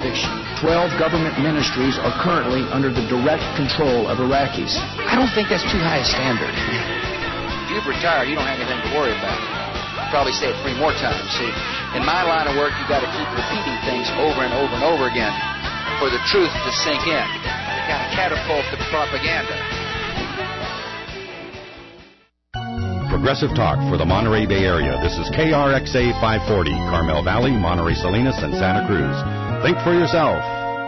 Turkish. 12 government ministries are currently under the direct control of Iraqis. I don't think that's too high a standard. If you've retired, you don't have anything to worry about. I'll probably say it 3 more times. See, in my line of work, you've got to keep repeating things over and over and over again for the truth to sink in. You got to catapult the propaganda. Progressive talk for the Monterey Bay Area. This is KRXA 540, Carmel Valley, Monterey Salinas, and Santa Cruz. Think for yourself.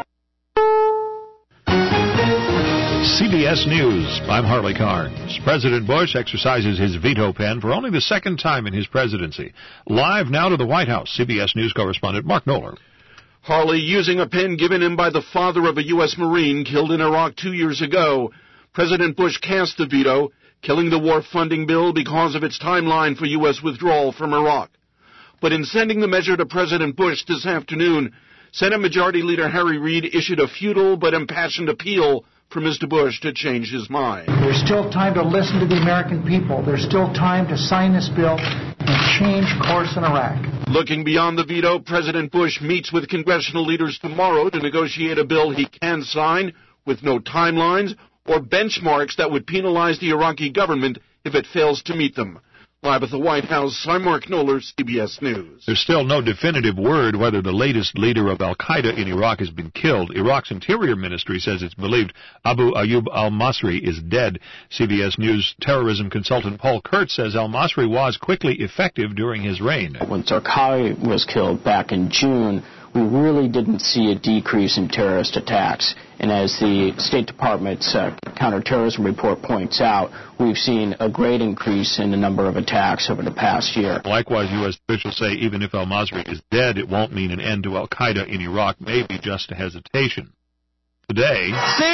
CBS News. I'm Harley Carnes. President Bush exercises his veto pen for only the second time in his presidency. Live now to the White House, CBS News correspondent Mark Knoller. Harley using a pen given him by the father of a U.S. Marine killed in Iraq 2 years ago. President Bush cast the veto, killing the war funding bill because of its timeline for U.S. withdrawal from Iraq. But in sending the measure to President Bush this afternoon, Senate Majority Leader Harry Reid issued a futile but impassioned appeal for Mr. Bush to change his mind. There's still time to listen to the American people. There's still time to sign this bill and change course in Iraq. Looking beyond the veto, President Bush meets with congressional leaders tomorrow to negotiate a bill he can sign with no timelines or benchmarks that would penalize the Iraqi government if it fails to meet them. Live at the White House, I'm Mark Knoller, CBS News. There's still no definitive word whether the latest leader of al-Qaeda in Iraq has been killed. Iraq's Interior Ministry says it's believed Abu Ayyub al-Masri is dead. CBS News terrorism consultant Paul Kurtz says al-Masri was quickly effective during his reign. When Zarqawi was killed back in June, we really didn't see a decrease in terrorist attacks. And as the State Department's counterterrorism report points out, we've seen a great increase in the number of attacks over the past year. Likewise, U.S. officials say even if al-Masri is dead, it won't mean an end to al-Qaeda in Iraq, maybe just a hesitation. Today,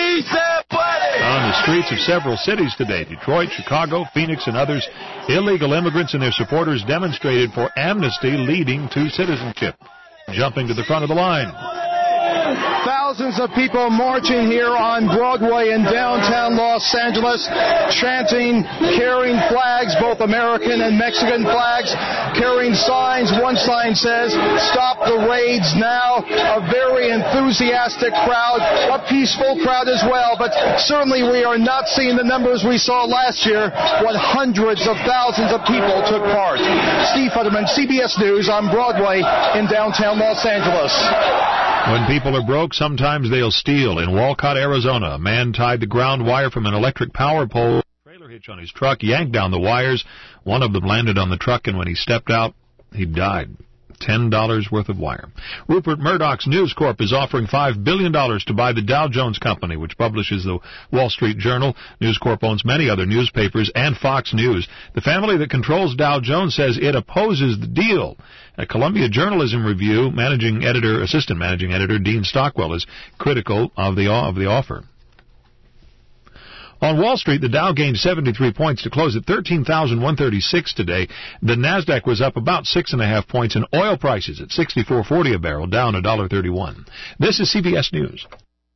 on the streets of several cities today, Detroit, Chicago, Phoenix, and others, illegal immigrants and their supporters demonstrated for amnesty leading to citizenship. Jumping to the front of the line. Thousands of people marching here on Broadway in downtown Los Angeles, chanting, carrying flags, both American and Mexican flags, carrying signs. One sign says, "Stop the raids now." A very enthusiastic crowd, a peaceful crowd as well, but certainly we are not seeing the numbers we saw last year when hundreds of thousands of people took part. Steve Futterman, CBS News on Broadway in downtown Los Angeles. When people are broke, sometimes they'll steal. In Walcott, Arizona, a man tied the ground wire from an electric power pole, trailer hitch on his truck, yanked down the wires. One of them landed on the truck, and when he stepped out, he died. $10 worth of wire. Rupert Murdoch's News Corp is offering $5 billion to buy the Dow Jones Company, which publishes the Wall Street Journal. News Corp owns many other newspapers and Fox News. The family that controls Dow Jones says it opposes the deal. At Columbia Journalism Review, assistant managing editor Dean Stockwell is critical of the offer. On Wall Street, the Dow gained 73 points to close at 13,136 today. The Nasdaq was up about 6.5 points, and oil prices at $64.40 a barrel, down $1.31. This is CBS News.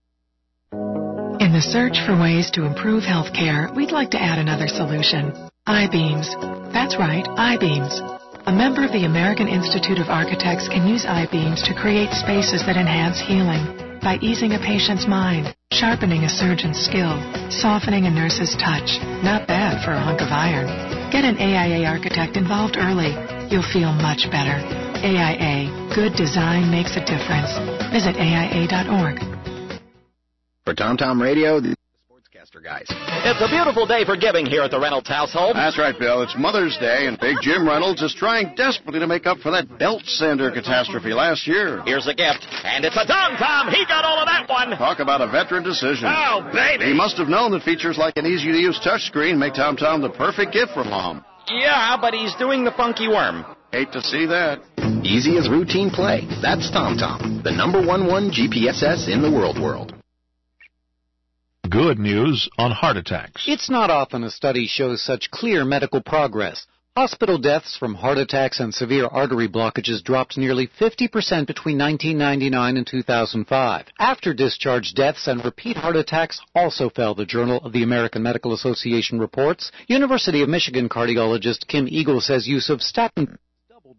In the search for ways to improve health care, we'd like to add another solution. I-beams. That's right, I-beams. A member of the American Institute of Architects can use I-beams to create spaces that enhance healing by easing a patient's mind, sharpening a surgeon's skill, softening a nurse's touch. Not bad for a hunk of iron. Get an AIA architect involved early. You'll feel much better. AIA. Good design makes a difference. Visit AIA.org. For TomTom Radio, the Sportscaster guys. It's a beautiful day for giving here at the Reynolds household. That's right, Bill. It's Mother's Day, and Big Jim Reynolds is trying desperately to make up for that belt sander catastrophe last year. Here's a gift, and it's a TomTom. He got all of that one. Talk about a veteran decision. Oh, baby. He must have known that features like an easy-to-use touchscreen make TomTom the perfect gift for Mom. Yeah, but he's doing the funky worm. Hate to see that. Easy as routine play. That's TomTom, the #1 GPSS in the world. Good news on heart attacks. It's not often a study shows such clear medical progress. Hospital deaths from heart attacks and severe artery blockages dropped nearly 50% between 1999 and 2005. After discharge deaths and repeat heart attacks also fell, the Journal of the American Medical Association reports. University of Michigan cardiologist Kim Eagle says use of statin doubled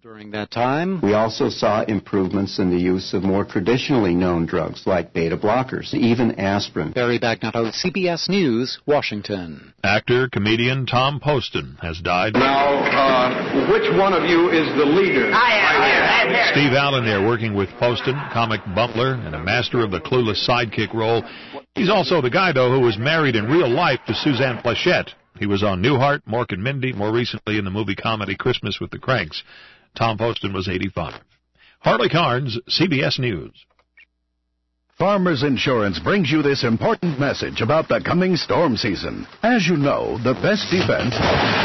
During that time, we also saw improvements in the use of more traditionally known drugs like beta blockers, even aspirin. Barry Bagnato, CBS News, Washington. Actor, comedian Tom Poston has died. Now, which one of you is the leader? I am. Steve Allen there working with Poston, comic butler and a master of the clueless sidekick role. He's also the guy, though, who was married in real life to Suzanne Pleshette. He was on Newhart, Mork and Mindy, more recently in the movie comedy Christmas with the Cranks. Tom Poston was 85. Harley Carnes, CBS News. Farmers Insurance brings you this important message about the coming storm season. As you know, the best defense...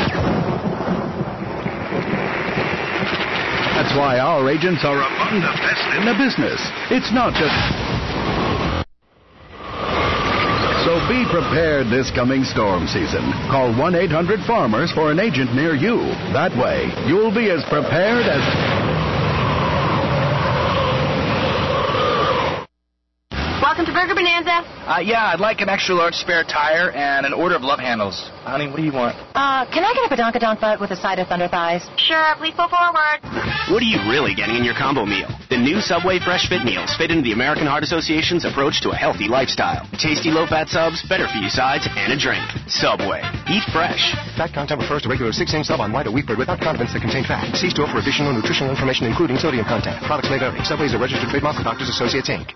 That's why our agents are among the best in the business. It's not just... So be prepared this coming storm season. Call 1-800-FARMERS for an agent near you. That way, you'll be as prepared as... Welcome to Burger Bonanza. Yeah, I'd like an extra large spare tire and an order of love handles. Honey, what do you want? Can I get a badonkadonk butt with a side of thunder thighs? Sure, please pull forward. What are you really getting in your combo meal? The new Subway Fresh Fit Meals fit into the American Heart Association's approach to a healthy lifestyle. Tasty low-fat subs, better-for-you sides, and a drink. Subway. Eat fresh. Fat content refers to regular 6-inch sub on white or wheat bread without condiments that contain fat. See store for additional nutritional information, including sodium content. Products may vary. Subway is a registered trademark of Doctors Associates, Inc.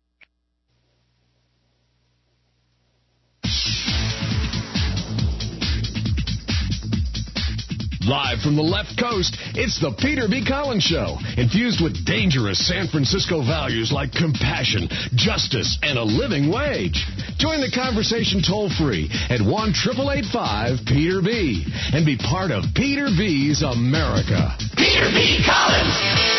Live from the left coast, it's the Peter B. Collins Show, infused with dangerous San Francisco values like compassion, justice, and a living wage. Join the conversation toll-free at 1-888-5-PETER-B and be part of Peter B.'s America. Peter B. Collins.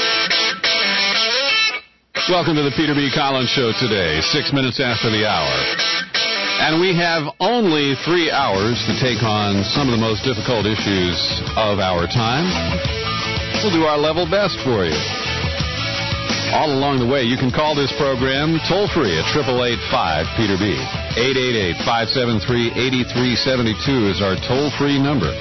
Welcome to the Peter B. Collins Show today, 6 minutes after the hour. And we have only 3 hours to take on some of the most difficult issues of our time. We'll do our level best for you. All along the way, you can call this program toll-free at 888-5-PETER-B. 888-573-8372 is our toll-free number.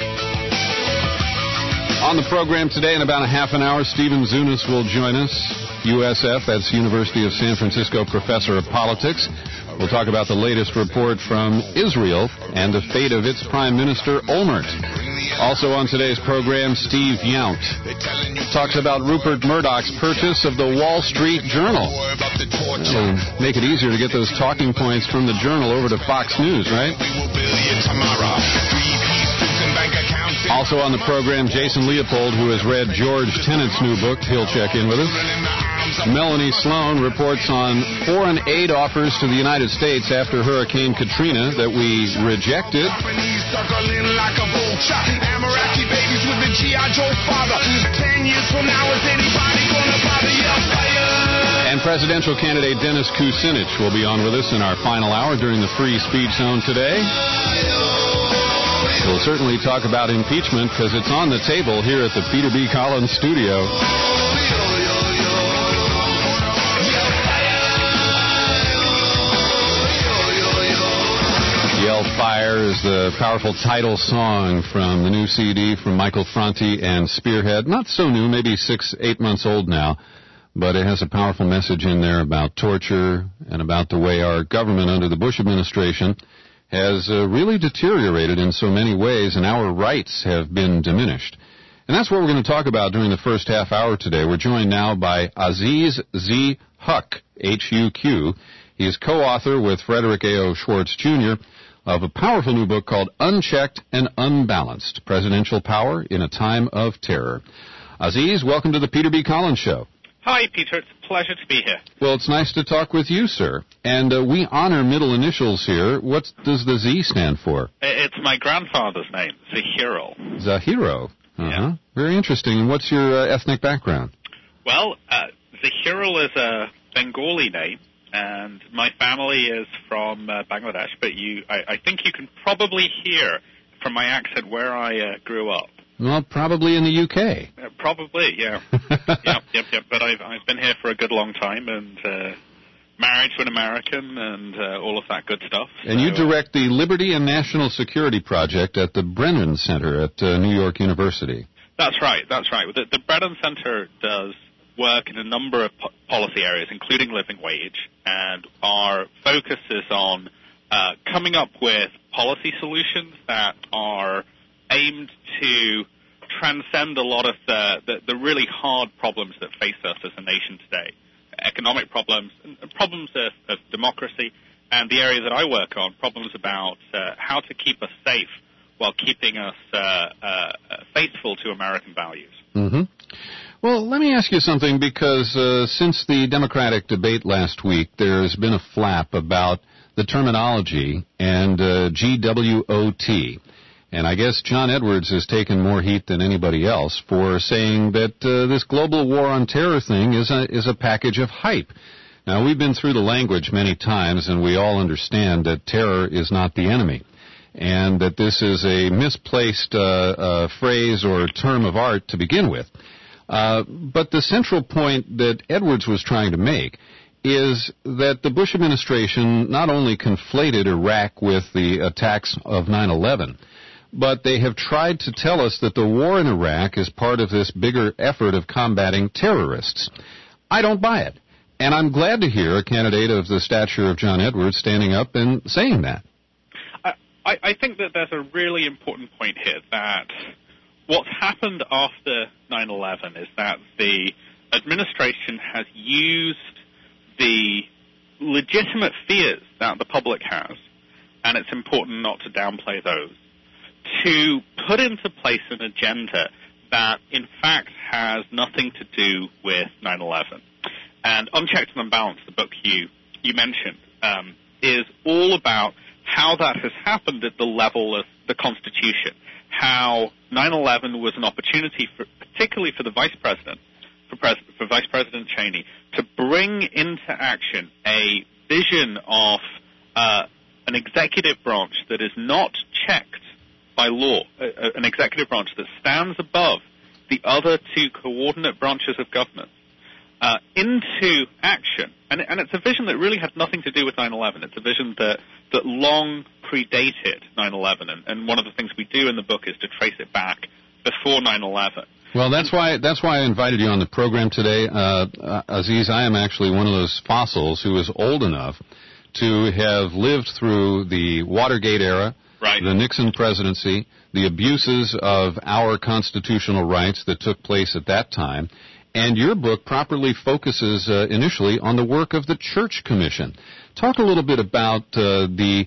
On the program today, in about a half an hour, Stephen Zunis will join us. USF, that's University of San Francisco professor of politics. We'll talk about the latest report from Israel and the fate of its Prime Minister, Olmert. Also on today's program, Steve Yount talks about Rupert Murdoch's purchase of the Wall Street Journal. It'll make it easier to get those talking points from the Journal over to Fox News, right? Also on the program, Jason Leopold, who has read George Tenet's new book. He'll check in with us. Melanie Sloan reports on foreign aid offers to the United States after Hurricane Katrina that we rejected. And presidential candidate Dennis Kucinich will be on with us in our final hour during the Free Speech Zone today. We'll certainly talk about impeachment because it's on the table here at the Peter B. Collins studio. Yell Fire is the powerful title song from the new CD from Michael Franti and Spearhead. Not so new, maybe 6-8 months old now, but it has a powerful message in there about torture and about the way our government under the Bush administration has really deteriorated in so many ways, and our rights have been diminished. And that's what we're going to talk about during the first half hour today. We're joined now by Aziz Z. Huq, H-U-Q. He is co-author with Frederick A.O. Schwartz, Jr., of a powerful new book called Unchecked and Unbalanced, Presidential Power in a Time of Terror. Aziz, welcome to the Peter B. Collins Show. Hi, Peter. It's a pleasure to be here. Well, it's nice to talk with you, sir. And we honor middle initials here. What does the Z stand for? It's my grandfather's name, Zahiro. Zahiro. Yeah. Very interesting. And what's your ethnic background? Well, Zahiro is a Bengali name, and my family is from Bangladesh, but I think you can probably hear from my accent where I grew up. Well, probably in the UK. Probably, yeah. Yep. But I've been here for a good long time, and married to an American, and all of that good stuff. And you direct the Liberty and National Security Project at the Brennan Center at New York University. That's right. The Brennan Center does work in a number of policy areas, including living wage, and our focus is on coming up with policy solutions that are aimed to transcend a lot of the really hard problems that face us as a nation today, economic problems, and problems of democracy, and the area that I work on, problems about how to keep us safe while keeping us faithful to American values. Mm-hmm. Well, let me ask you something, because since the Democratic debate last week, there's been a flap about the terminology and GWOT. And I guess John Edwards has taken more heat than anybody else for saying that this global war on terror thing is a package of hype. Now, we've been through the language many times, and we all understand that terror is not the enemy, and that this is a misplaced phrase or term of art to begin with. But the central point that Edwards was trying to make is that the Bush administration not only conflated Iraq with the attacks of 9/11, but they have tried to tell us that the war in Iraq is part of this bigger effort of combating terrorists. I don't buy it. And I'm glad to hear a candidate of the stature of John Edwards standing up and saying that. I think that there's a really important point here, that what's happened after 9/11 is that the administration has used the legitimate fears that the public has, and it's important not to downplay those, to put into place an agenda that, in fact, has nothing to do with 9/11. And Unchecked and Unbalanced, the book you mentioned, is all about how that has happened at the level of the Constitution, how 9/11 was an opportunity, particularly for the Vice President, for Vice President Cheney, to bring into action a vision of an executive branch that is not checked by law, an executive branch that stands above the other two coordinate branches of government, into action. And it's a vision that really had nothing to do with 9/11. It's a vision that long predated 9/11. And one of the things we do in the book is to trace it back before 9/11. Well, that's why I invited you on the program today. Aziz, I am actually one of those fossils who is old enough to have lived through the Watergate era, right, the Nixon presidency, the abuses of our constitutional rights that took place at that time. And your book properly focuses initially on the work of the Church Commission. Talk a little bit about the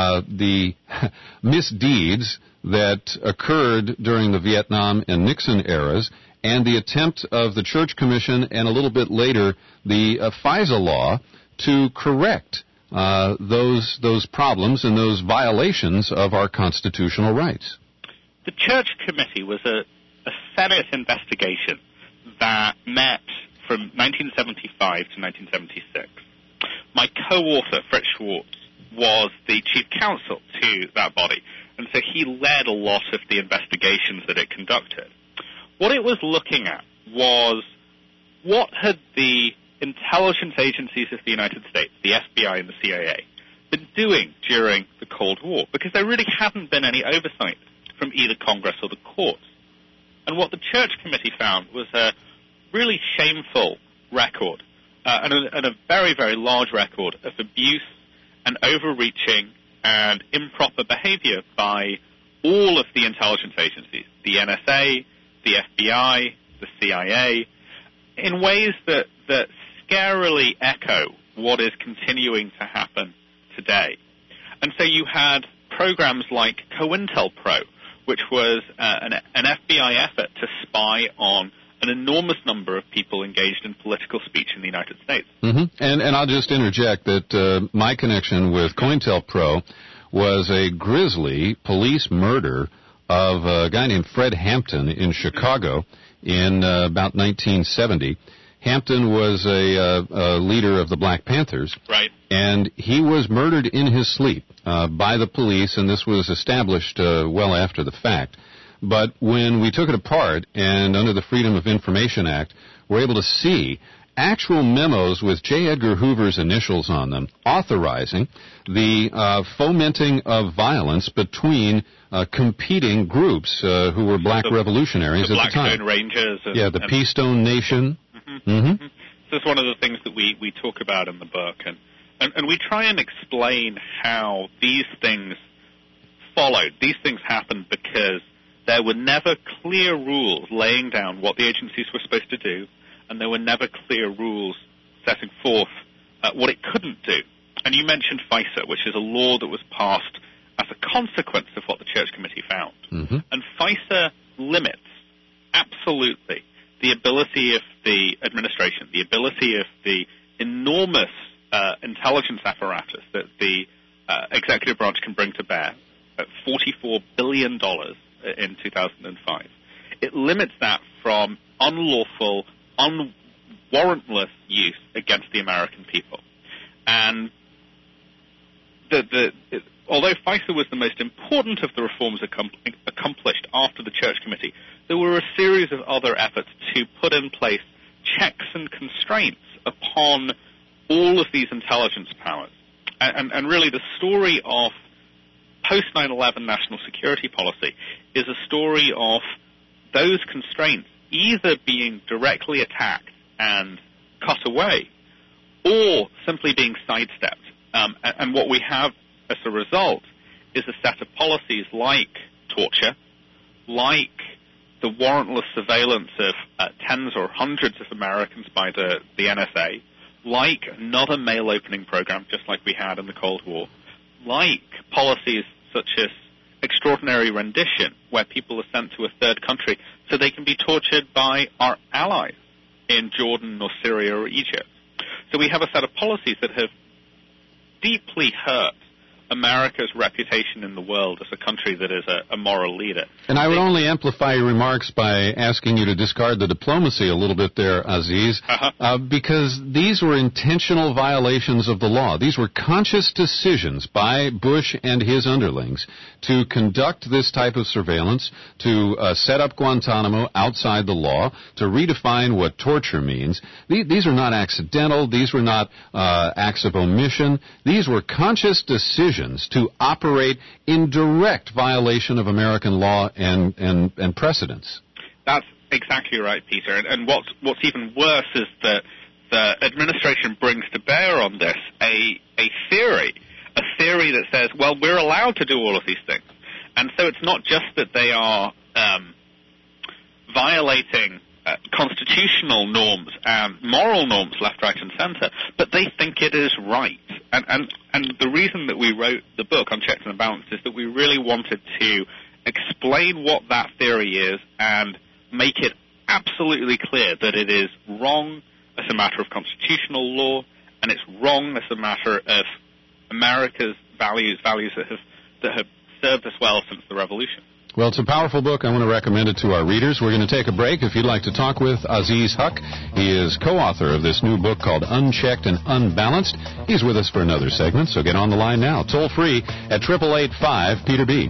misdeeds that occurred during the Vietnam and Nixon eras, and the attempt of the Church Commission, and a little bit later the FISA law, to correct those problems and those violations of our constitutional rights. The Church Committee was a Senate investigation that met from 1975 to 1976. My co-author, Fritz Schwartz, was the chief counsel to that body, and so he led a lot of the investigations that it conducted. What it was looking at was what had the intelligence agencies of the United States, the FBI and the CIA, been doing during the Cold War, because there really hadn't been any oversight from either Congress or the courts. And what the Church Committee found was a really shameful record, and a very, very large record of abuse and overreaching and improper behavior by all of the intelligence agencies, the NSA, the FBI, the CIA, in ways that scarily echo what is continuing to happen today. And so you had programs like COINTELPRO, which was an FBI effort to spy on an enormous number of people engaged in political speech in the United States. Mm-hmm. And I'll just interject that my connection with COINTELPRO was a grisly police murder of a guy named Fred Hampton in Chicago in about 1970. Hampton was a leader of the Black Panthers, right, and he was murdered in his sleep by the police, and this was established well after the fact. But when we took it apart, and under the Freedom of Information Act, we're able to see actual memos with J. Edgar Hoover's initials on them authorizing the fomenting of violence between competing groups who were black revolutionaries at the time. Blackstone Rangers. The Peastone Nation. So it's one of the things that we talk about in the book. And we try and explain how these things followed. These things happened because there were never clear rules laying down what the agencies were supposed to do, and there were never clear rules setting forth what it couldn't do. And you mentioned FISA, which is a law that was passed as a consequence of what the Church Committee found. And FISA limits, absolutely, the ability of the administration, the ability of the enormous intelligence apparatus that the executive branch can bring to bear at $44 billion in 2005. It limits that from unlawful, unwarrantless use against the American people. And although FISA was the most important of the reforms accomplished after the Church Committee, there were a series of other efforts to put in place checks and constraints upon all of these intelligence powers. And really the story of post 9/11 national security policy is a story of those constraints either being directly attacked and cut away or simply being sidestepped. And what we have as a result is a set of policies like torture, like the warrantless surveillance of tens or hundreds of Americans by the NSA, like another mail opening program just like we had in the Cold War, like policies such as extraordinary rendition, where people are sent to a third country so they can be tortured by our allies in Jordan or Syria or Egypt. So we have a set of policies that have deeply hurt America's reputation in the world as a country that is a moral leader. And I would only amplify your remarks by asking you to discard the diplomacy a little bit there, Aziz, because these were intentional violations of the law. These were conscious decisions by Bush and his underlings to conduct this type of surveillance, to set up Guantanamo outside the law, to redefine what torture means. These are not accidental. These were not acts of omission. These were conscious decisions to operate in direct violation of American law and precedents. That's exactly right, Peter. And what's even worse is that the administration brings to bear on this a theory that says, well, we're allowed to do all of these things. And so it's not just that they are violating constitutional norms and moral norms left, right, and center, but they think it is right. And the reason that we wrote the book on checks and balances is that we really wanted to explain what that theory is and make it absolutely clear that it is wrong as a matter of constitutional law, and it's wrong as a matter of America's values that have served us well since the Revolution. Well, it's a powerful book. I want to recommend it to our readers. We're going to take a break. If you'd like to talk with Aziz Huq, he is co-author of this new book called Unchecked and Unbalanced. He's with us for another segment, so get on the line now. Toll free at 888-5-PETER-B,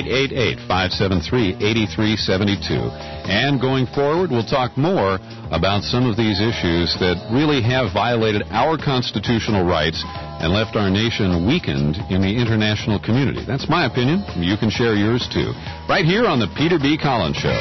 888-573-8372. And going forward, we'll talk more about some of these issues that really have violated our constitutional rights and left our nation weakened in the international community. That's my opinion. You can share yours, too. Right here on the Peter B. Collins Show.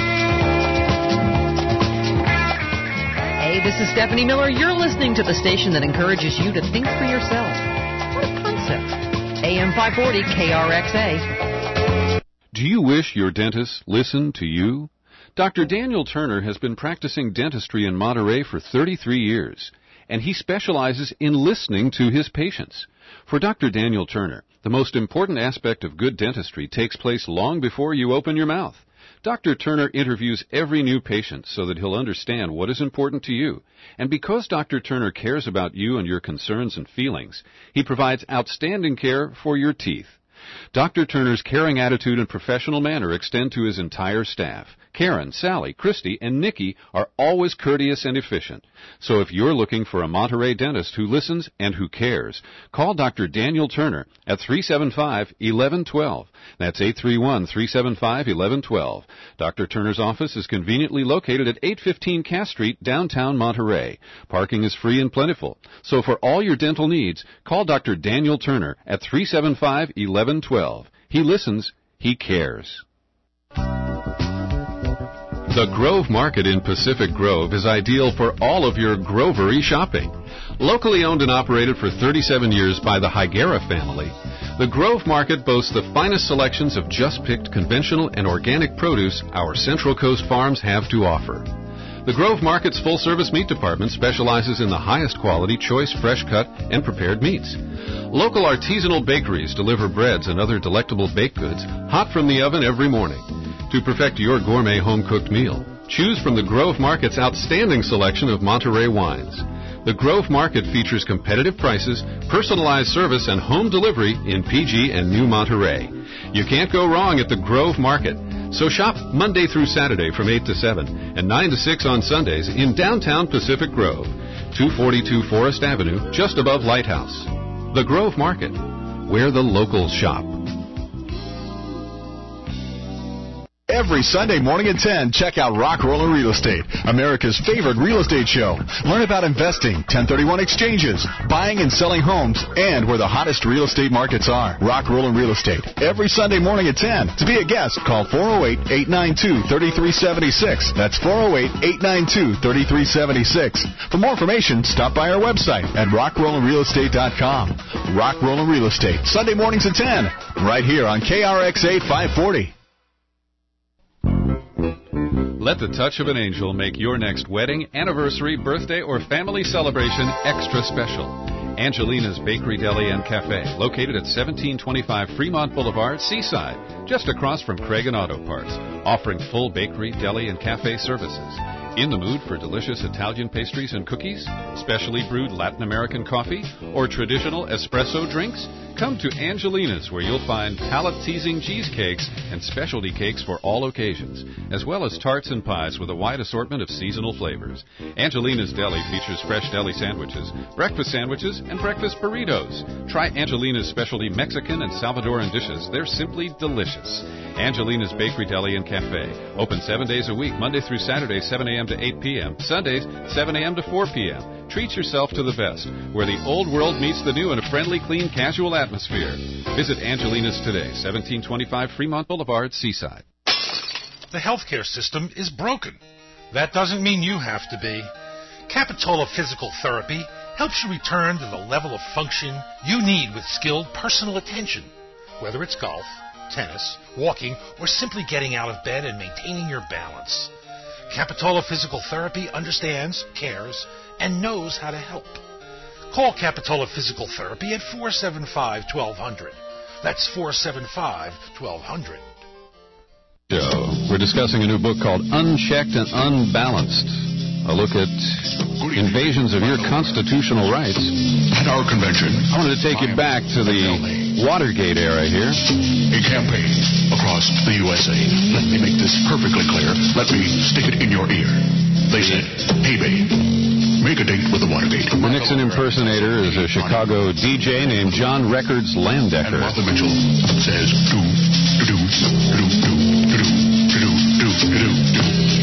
Hey, this is Stephanie Miller. You're listening to the station that encourages you to think for yourself. What a concept. AM 540 KRXA. Do you wish your dentist listened to you? Dr. Daniel Turner has been practicing dentistry in Monterey for 33 years, and he specializes in listening to his patients. For Dr. Daniel Turner, the most important aspect of good dentistry takes place long before you open your mouth. Dr. Turner interviews every new patient so that he'll understand what is important to you. And because Dr. Turner cares about you and your concerns and feelings, he provides outstanding care for your teeth. Dr. Turner's caring attitude and professional manner extend to his entire staff. Karen, Sally, Christy, and Nikki are always courteous and efficient. So if you're looking for a Monterey dentist who listens and who cares, call Dr. Daniel Turner at 375-1112. That's 831-375-1112. Dr. Turner's office is conveniently located at 815 Cass Street, downtown Monterey. Parking is free and plentiful. So for all your dental needs, call Dr. Daniel Turner at 375-1112. He listens, he cares. The Grove Market in Pacific Grove is ideal for all of your grovery shopping. Locally owned and operated for 37 years by the Higuera family, the Grove Market boasts the finest selections of just-picked conventional and organic produce our Central Coast farms have to offer. The Grove Market's full-service meat department specializes in the highest quality, choice, fresh-cut, and prepared meats. Local artisanal bakeries deliver breads and other delectable baked goods hot from the oven every morning. To perfect your gourmet home-cooked meal, choose from the Grove Market's outstanding selection of Monterey wines. The Grove Market features competitive prices, personalized service, and home delivery in PG and New Monterey. You can't go wrong at the Grove Market. So shop Monday through Saturday from 8 to 7 and 9 to 6 on Sundays in downtown Pacific Grove, 242 Forest Avenue, just above Lighthouse. The Grove Market, where the locals shop. Every Sunday morning at 10, check out Rock Rollin' Real Estate, America's favorite real estate show. Learn about investing, 1031 exchanges, buying and selling homes, and where the hottest real estate markets are. Rock Rollin' Real Estate, every Sunday morning at 10. To be a guest, call 408-892-3376. That's 408-892-3376. For more information, stop by our website at rockrollinrealestate.com. Rock Rollin' Real Estate, Sunday mornings at 10, right here on KRX-8 540. Let the touch of an angel make your next wedding, anniversary, birthday, or family celebration extra special. Angelina's Bakery, Deli, and Cafe, located at 1725 Fremont Boulevard, Seaside, just across from Craig and Auto Parts, offering full bakery, deli, and cafe services. In the mood for delicious Italian pastries and cookies, specially brewed Latin American coffee, or traditional espresso drinks? Come to Angelina's, where you'll find palate-teasing cheesecakes and specialty cakes for all occasions, as well as tarts and pies with a wide assortment of seasonal flavors. Angelina's Deli features fresh deli sandwiches, and breakfast burritos. Try Angelina's specialty Mexican and Salvadoran dishes. They're simply delicious. Angelina's Bakery, Deli, and Cafe. Open 7 days a week, Monday through Saturday, 7 a.m. to 8 p.m., Sundays, 7 a.m. to 4 p.m. Treat yourself to the best, where the old world meets the new in a friendly, clean, casual atmosphere. Visit Angelina's today, 1725 Fremont Boulevard, Seaside. The healthcare system is broken. That doesn't mean you have to be. Capitola Physical Therapy helps you return to the level of function you need with skilled personal attention, whether it's golf, tennis, walking, or simply getting out of bed and maintaining your balance. Capitola Physical Therapy understands, cares, and knows how to help. Call Capitola Physical Therapy at 475-1200. That's 475-1200. We're discussing a new book called Unchecked and Unbalanced, a look at invasions of your constitutional rights. At our convention, I wanted to take you back to the Watergate era here. A campaign across the USA. Let me make this perfectly clear. Let me stick it in your ear. They said, hey, babe, make a date with the Watergate. The Nixon impersonator is a Chicago DJ named John Records Landecker. And Martha Mitchell says, do, do, do, do, do, do, do, do, do, do, do.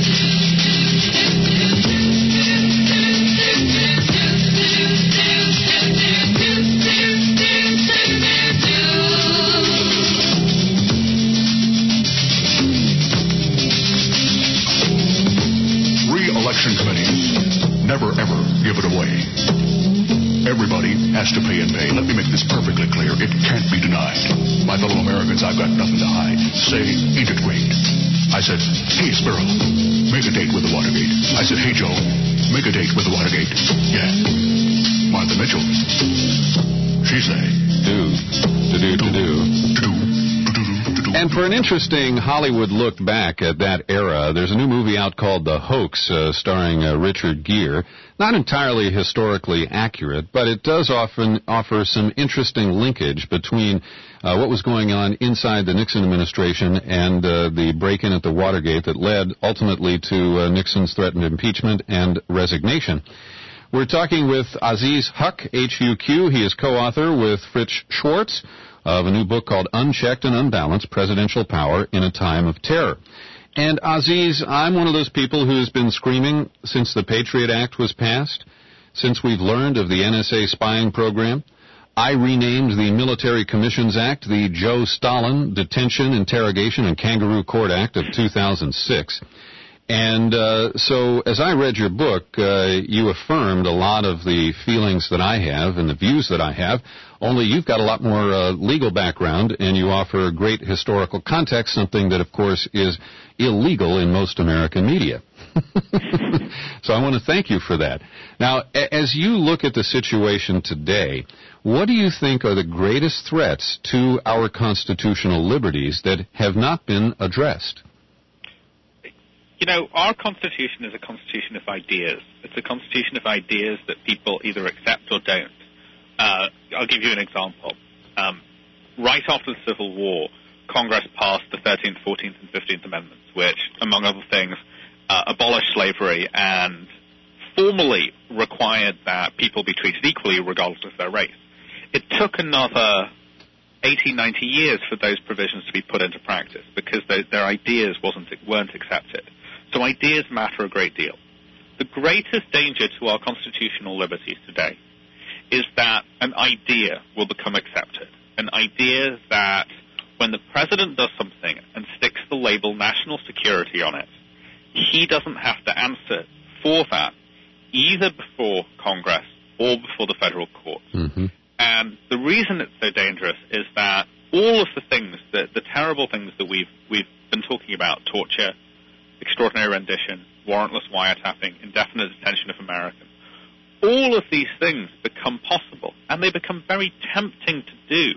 Re-election committees never, ever give it away. Everybody has to pay and pay. Let me make this perfectly clear. It can't be denied. My fellow Americans, I've got nothing to hide. Say, ain't it great? I said, hey, Sparrow, make a date with the Watergate. I said, hey, Joe, make a date with the Watergate. Yeah. Martha Mitchell. She say, do. And for an interesting Hollywood look back at that era, there's a new movie out called The Hoax, starring Richard Gere. Not entirely historically accurate, but it does often offer some interesting linkage between what was going on inside the Nixon administration and the break-in at the Watergate that led ultimately to Nixon's threatened impeachment and resignation. We're talking with Aziz Huq, H-U-Q. He is co-author with Fritz Schwartz of a new book called Unchecked and Unbalanced Presidential Power in a Time of Terror. And Aziz, I'm one of those people who's been screaming since the Patriot Act was passed, since we've learned of the NSA spying program. I renamed the Military Commissions Act the Joe Stalin Detention, Interrogation, and Kangaroo Court Act of 2006. And so as I read your book, you affirmed a lot of the feelings that I have and the views that I have, only you've got a lot more legal background, and you offer great historical context, something that, of course, is illegal in most American media. So I want to thank you for that. Now, as you look at the situation today, what do you think are the greatest threats to our constitutional liberties that have not been addressed? You know, our Constitution is a constitution of ideas. It's a constitution of ideas that people either accept or don't. I'll give you an example. Right after the Civil War, Congress passed the 13th, 14th, and 15th Amendments, which, among other things, abolished slavery and formally required that people be treated equally regardless of their race. It took another 80, 90 years for those provisions to be put into practice because their ideas weren't accepted. So ideas matter a great deal. The greatest danger to our constitutional liberties today is that an idea will become accepted, an idea that when the president does something and sticks the label national security on it, he doesn't have to answer for that either before Congress or before the federal courts. Mm-hmm. And the reason it's so dangerous is that all of the things, the terrible things that we've been talking about, torture, extraordinary rendition, warrantless wiretapping, indefinite detention of Americans, all of these things become possible, and they become very tempting to do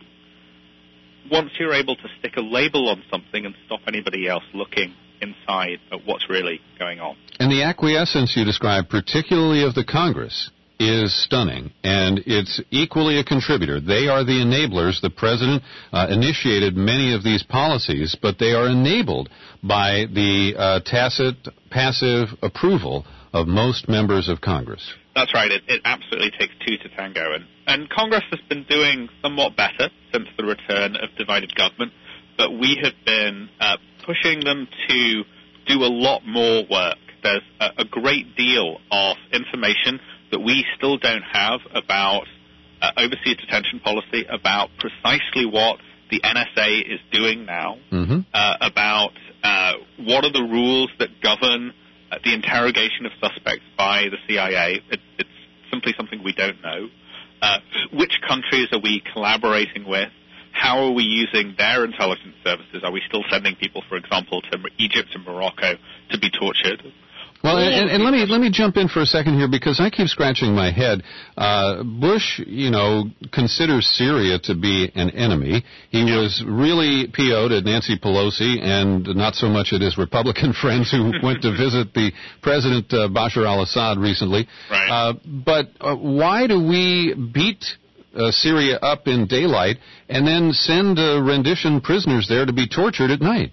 once you're able to stick a label on something and stop anybody else looking inside at what's really going on. And the acquiescence you describe, particularly of the Congress, is stunning, and it's equally a contributor. They are the enablers. The president initiated many of these policies, but they are enabled by the tacit, passive approval of most members of Congress. That's right. It absolutely takes two to tango. And Congress has been doing somewhat better since the return of divided government, but we have been pushing them to do a lot more work. There's a great deal of information that we still don't have about overseas detention policy, about precisely what the NSA is doing now, about what are the rules that govern the interrogation of suspects by the CIA. It's simply something we don't know. Which countries are we collaborating with? How are we using their intelligence services? Are we still sending people, for example, to Egypt and Morocco to be tortured? Well, and let me jump in for a second here because I keep scratching my head. Bush, considers Syria to be an enemy. He was really PO'd at Nancy Pelosi and not so much at his Republican friends who went to visit the President Bashar al-Assad recently. Right. But why do we beat Syria up in daylight and then send rendition prisoners there to be tortured at night?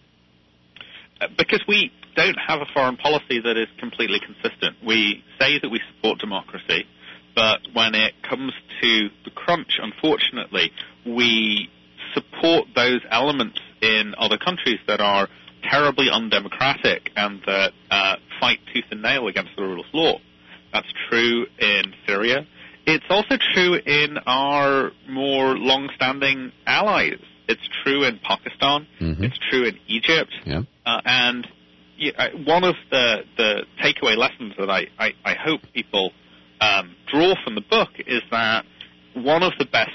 Because we don't have a foreign policy that is completely consistent. We say that we support democracy, but when it comes to the crunch, unfortunately, we support those elements in other countries that are terribly undemocratic and that fight tooth and nail against the rule of law. That's true in Syria. It's also true in our more long-standing allies. It's true in Pakistan. Mm-hmm. It's true in Egypt. Yeah. And one of the takeaway lessons that I hope people draw from the book is that one of the best,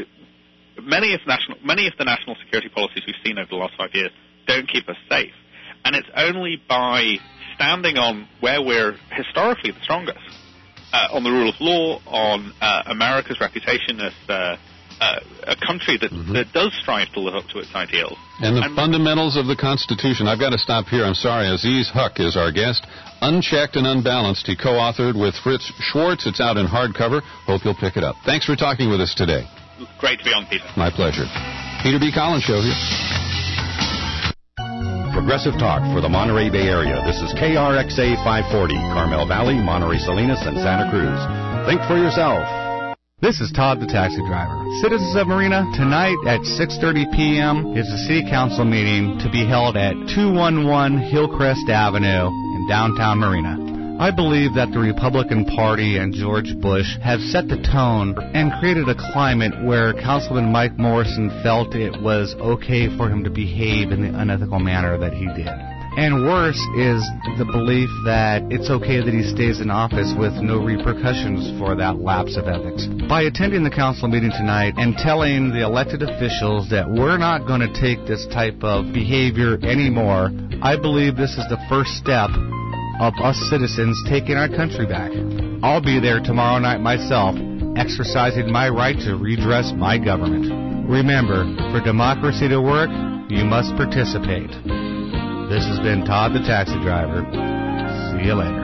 many of the national security policies we've seen over the last 5 years don't keep us safe. And it's only by standing on where we're historically the strongest, on the rule of law, on America's reputation as a country that does strive to live up to its ideals. And the fundamentals of the Constitution. I've got to stop here. I'm sorry. Aziz Huq is our guest. Unchecked and Unbalanced. He co-authored with Fritz Schwartz. It's out in hardcover. Hope you'll pick it up. Thanks for talking with us today. Great to be on, Peter. My pleasure. Peter B. Collins Show here. Progressive Talk for the Monterey Bay Area. This is KRXA 540, Carmel Valley, Monterey Salinas, and Santa Cruz. Think for yourself. This is Todd, the taxi driver. Citizens of Marina, tonight at 6:30 p.m. is a city council meeting to be held at 211 Hillcrest Avenue in downtown Marina. I believe that the Republican Party and George Bush have set the tone and created a climate where Councilman Mike Morrison felt it was okay for him to behave in the unethical manner that he did. And worse is the belief that it's okay that he stays in office with no repercussions for that lapse of ethics. By attending the council meeting tonight and telling the elected officials that we're not going to take this type of behavior anymore, I believe this is the first step of us citizens taking our country back. I'll be there tomorrow night myself, exercising my right to redress my government. Remember, for democracy to work, you must participate. This has been Todd the Taxi Driver. See you later.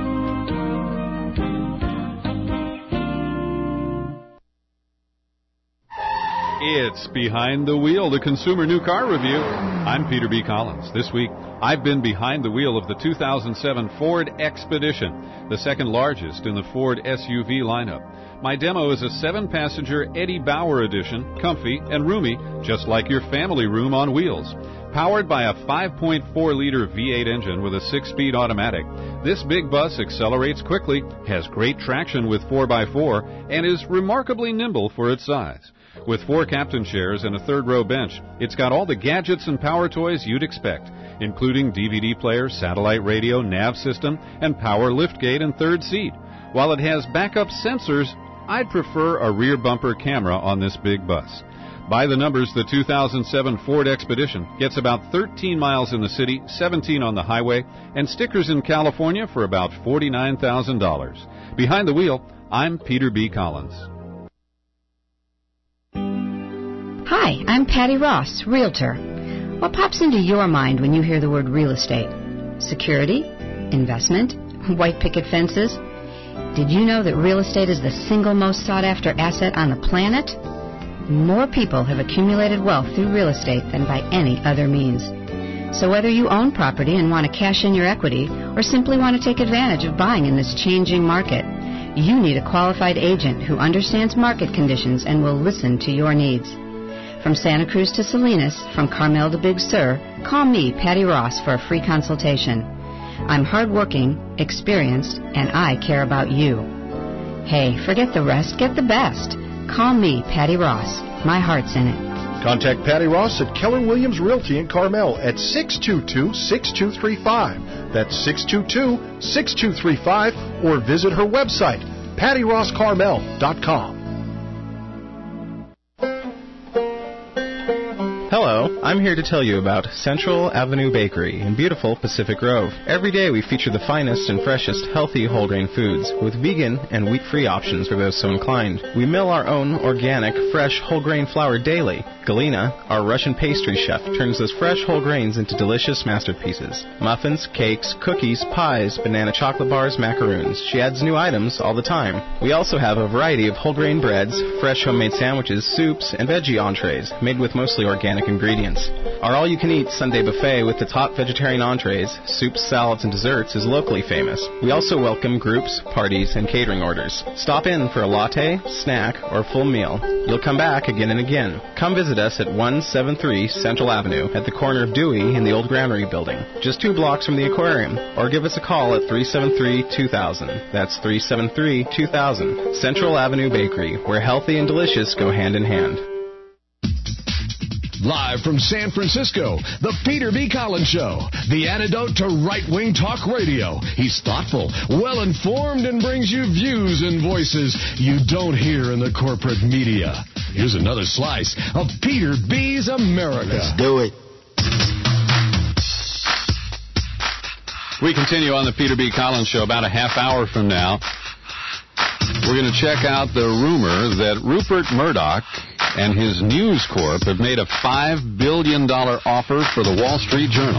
It's Behind the Wheel, the Consumer New Car Review. I'm Peter B. Collins. This week, I've been behind the wheel of the 2007 Ford Expedition, the second largest in the Ford SUV lineup. My demo is a 7-passenger Eddie Bauer edition, comfy and roomy, just like your family room on wheels. Powered by a 5.4-liter V8 engine with a 6-speed automatic, this big bus accelerates quickly, has great traction with 4x4, and is remarkably nimble for its size. With 4 captain chairs and a third-row bench, it's got all the gadgets and power toys you'd expect, including DVD player, satellite radio, nav system, and power liftgate and third seat. While it has backup sensors, I'd prefer a rear bumper camera on this big bus. By the numbers, the 2007 Ford Expedition gets about 13 miles in the city, 17 on the highway, and stickers in California for about $49,000. Behind the wheel, I'm Peter B. Collins. Hi, I'm Patty Ross, Realtor. What pops into your mind when you hear the word real estate? Security? Investment? White picket fences? Did you know that real estate is the single most sought-after asset on the planet? More people have accumulated wealth through real estate than by any other means. So whether you own property and want to cash in your equity or simply want to take advantage of buying in this changing market, you need a qualified agent who understands market conditions and will listen to your needs. From Santa Cruz to Salinas, from Carmel to Big Sur, call me, Patty Ross, for a free consultation. I'm hardworking, experienced, and I care about you. Hey, forget the rest, get the best. Call me, Patty Ross. My heart's in it. Contact Patty Ross at Keller Williams Realty in Carmel at 622-6235. That's 622-6235, or visit her website, pattyrosscarmel.com. Hello, I'm here to tell you about Central Avenue Bakery in beautiful Pacific Grove. Every day we feature the finest and freshest healthy whole grain foods with vegan and wheat-free options for those so inclined. We mill our own organic, fresh whole grain flour daily. Galina, our Russian pastry chef, turns those fresh whole grains into delicious masterpieces. Muffins, cakes, cookies, pies, banana chocolate bars, macaroons. She adds new items all the time. We also have a variety of whole grain breads, fresh homemade sandwiches, soups, and veggie entrees made with mostly organic ingredients. Our all-you-can-eat Sunday buffet with the top vegetarian entrees, soups, salads, and desserts is locally famous. We also welcome groups, parties, and catering orders. Stop in for a latte, snack, or full meal. You'll come back again and again. Come visit us at 173 Central Avenue at the corner of Dewey and the old Granary building, just 2 blocks from the aquarium, or give us a call at 373-2000. That's 373-2000. Central Avenue Bakery, where healthy and delicious go hand in hand. Live from San Francisco, the Peter B. Collins Show, the antidote to right-wing talk radio. He's thoughtful, well-informed, and brings you views and voices you don't hear in the corporate media. Here's another slice of Peter B.'s America. Let's do it. We continue on the Peter B. Collins Show about a half hour from now. We're going to check out the rumor that Rupert Murdoch and his News Corp have made a $5 billion offer for the Wall Street Journal.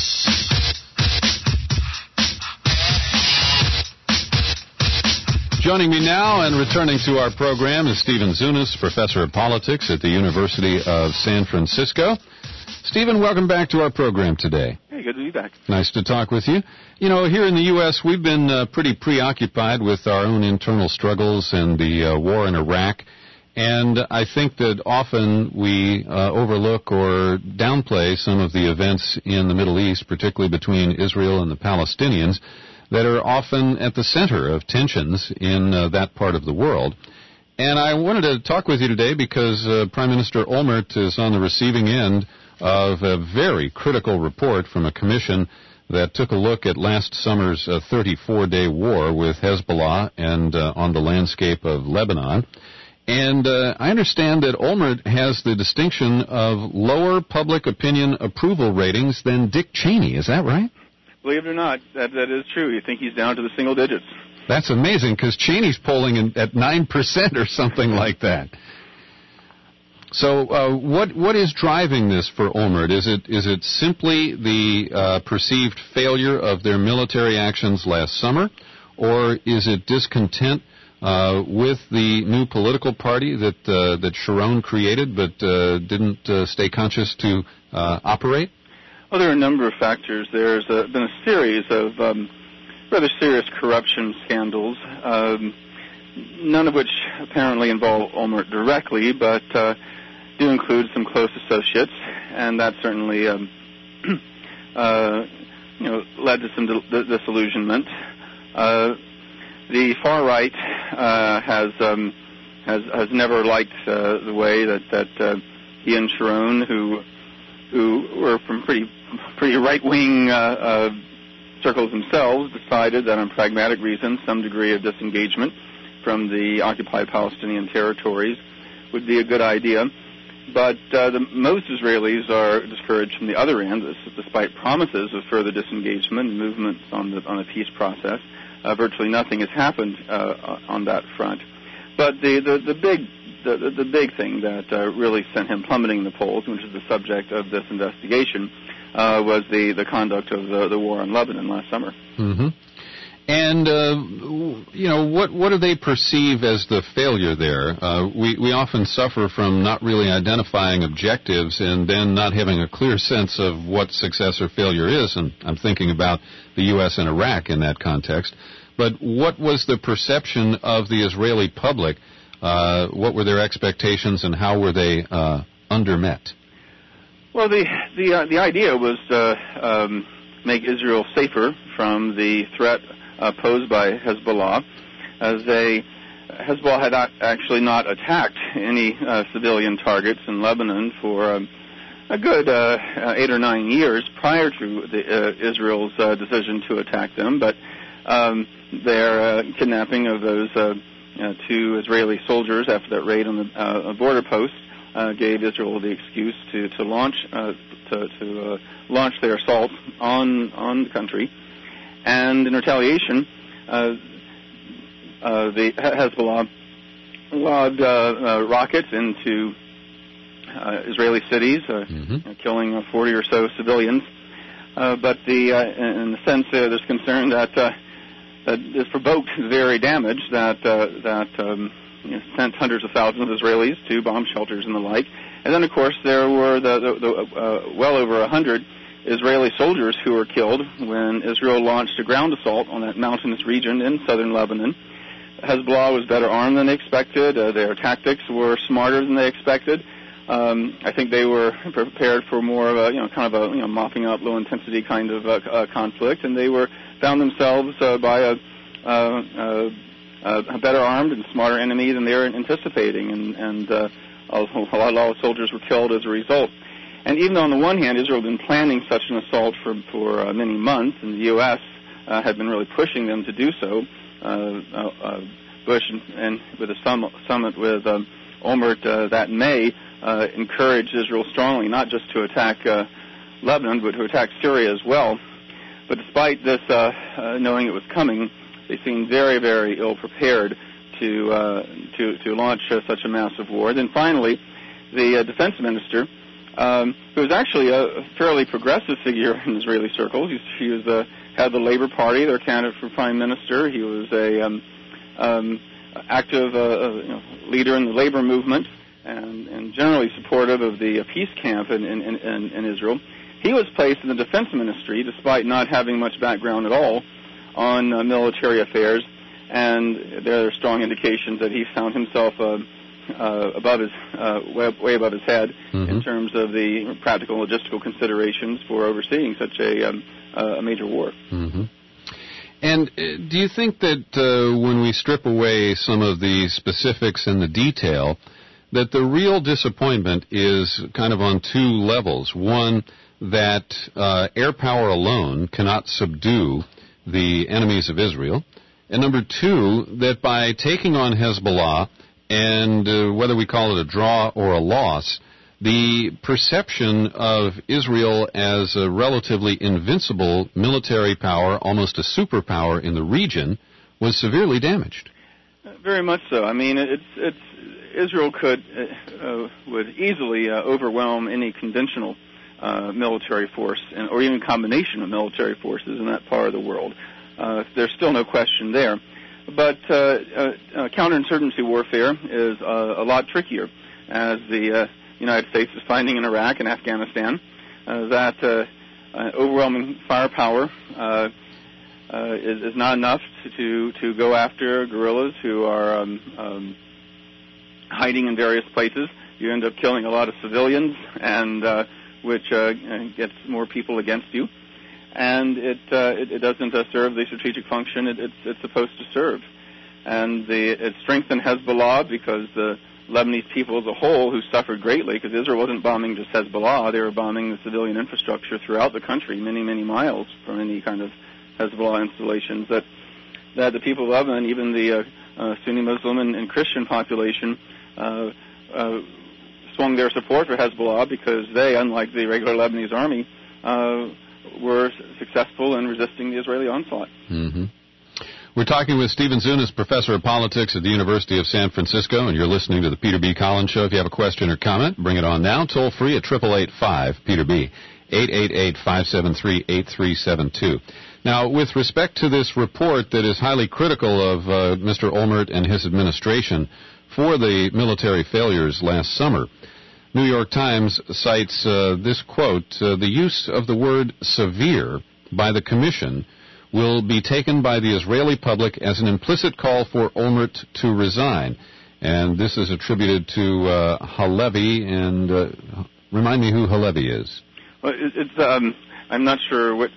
Joining me now and returning to our program is Stephen Zunis, professor of politics at the University of San Francisco. Stephen, welcome back to our program today. Hey, good to be back. Nice to talk with you. You know, here in the U.S., we've been pretty preoccupied with our own internal struggles and the war in Iraq. And I think that often we overlook or downplay some of the events in the Middle East, particularly between Israel and the Palestinians, that are often at the center of tensions in that part of the world. And I wanted to talk with you today because Prime Minister Olmert is on the receiving end of a very critical report from a commission that took a look at last summer's 34-day war with Hezbollah and on the landscape of Lebanon. And I understand that Olmert has the distinction of lower public opinion approval ratings than Dick Cheney. Is that right? Believe it or not, that is true. You think he's down to the single digits. That's amazing, because Cheney's polling at 9% or something like that. So what is driving this for Olmert? Is it simply the perceived failure of their military actions last summer, or is it discontent with the new political party that Sharon created but didn't stay conscious to operate? Well, there are a number of factors. There's been a series of rather serious corruption scandals, none of which apparently involve Olmert directly, but do include some close associates, and that certainly led to some disillusionment. The far right has never liked the way that he and Sharon, who were from pretty right-wing circles themselves, decided that on pragmatic reasons, some degree of disengagement from the occupied Palestinian territories would be a good idea. But most Israelis are discouraged from the other end, despite promises of further disengagement and movements on the peace process. Virtually nothing has happened on that front. But the big thing that really sent him plummeting in the polls, which is the subject of this investigation, was the conduct of the war in Lebanon last summer. Mm-hmm. And what do they perceive as the failure there? We often suffer from not really identifying objectives and then not having a clear sense of what success or failure is. And I'm thinking about the U.S. and Iraq in that context. But what was the perception of the Israeli public? What were their expectations, and how were they undermet? Well, the idea was to make Israel safer from the threat posed by Hezbollah, as Hezbollah had actually not attacked any civilian targets in Lebanon for a good 8 or 9 years prior to Israel's decision to attack them. But their kidnapping of those 2 Israeli soldiers after that raid on the border post gave Israel the excuse to launch their assault on the country. And in retaliation, the Hezbollah lobbed rockets into Israeli cities, killing 40 or so civilians. But in a sense, there's concern that this provoked the very damage that sent hundreds of thousands of Israelis to bomb shelters and the like. And then, of course, there were the well over 100 Israeli soldiers who were killed when Israel launched a ground assault on that mountainous region in southern Lebanon. Hezbollah was better armed than they expected. Their tactics were smarter than they expected. I think they were prepared for more of a mopping up, low intensity kind of conflict, and they found themselves by a better armed and smarter enemy than they were anticipating, and a lot of soldiers were killed as a result. And even though on the one hand Israel had been planning such an assault for many months, and the U.S. Had been really pushing them to do so, Bush and with a summit with Olmert that May encouraged Israel strongly not just to attack Lebanon, but to attack Syria as well. But despite this, knowing it was coming, they seemed very, very ill prepared to launch such a massive war. Then finally, the defense minister, who was actually a fairly progressive figure in Israeli circles. He was had the Labor Party, their candidate for prime minister. He was a active leader in the labor movement, and generally supportive of the peace camp in Israel. He was placed in the defense ministry, despite not having much background at all on military affairs, and there are strong indications that he found himself above his way above his head in terms of the practical logistical considerations for overseeing such a major war. And do you think that when we strip away some of the specifics and the detail, that the real disappointment is kind of on two levels? One, that air power alone cannot subdue the enemies of Israel. And number two, that by taking on Hezbollah, and whether we call it a draw or a loss, the perception of Israel as a relatively invincible military power, almost a superpower in the region, was severely damaged. Very much so. I mean, Israel would easily overwhelm any conventional military force, or even combination of military forces in that part of the world. There's still no question there. But counterinsurgency warfare is a lot trickier, as the United States is finding in Iraq and Afghanistan, that overwhelming firepower is not enough to go after guerrillas who are hiding in various places. You end up killing a lot of civilians, and which gets more people against you. And it doesn't serve the strategic function it's supposed to serve. And it strengthened Hezbollah because the Lebanese people as a whole, who suffered greatly, because Israel wasn't bombing just Hezbollah, they were bombing the civilian infrastructure throughout the country, many, many miles from any kind of Hezbollah installations, that the people of Lebanon, even the Sunni Muslim and Christian population, swung their support for Hezbollah because they, unlike the regular Lebanese army, were successful in resisting the Israeli onslaught. We're talking with Stephen Zunas, professor of politics at the University of San Francisco, and you're listening to the Peter B. Collins Show. If you have a question or comment, bring it on now. Toll free at 888-5-PETER-B, 888-573-8372. Now, with respect to this report that is highly critical of Mr. Olmert and his administration for the military failures last summer, New York Times cites this quote, the use of the word severe by the Commission will be taken by the Israeli public as an implicit call for Olmert to resign. And this is attributed to Halevi, and remind me who Halevi is. Well, I'm not sure what...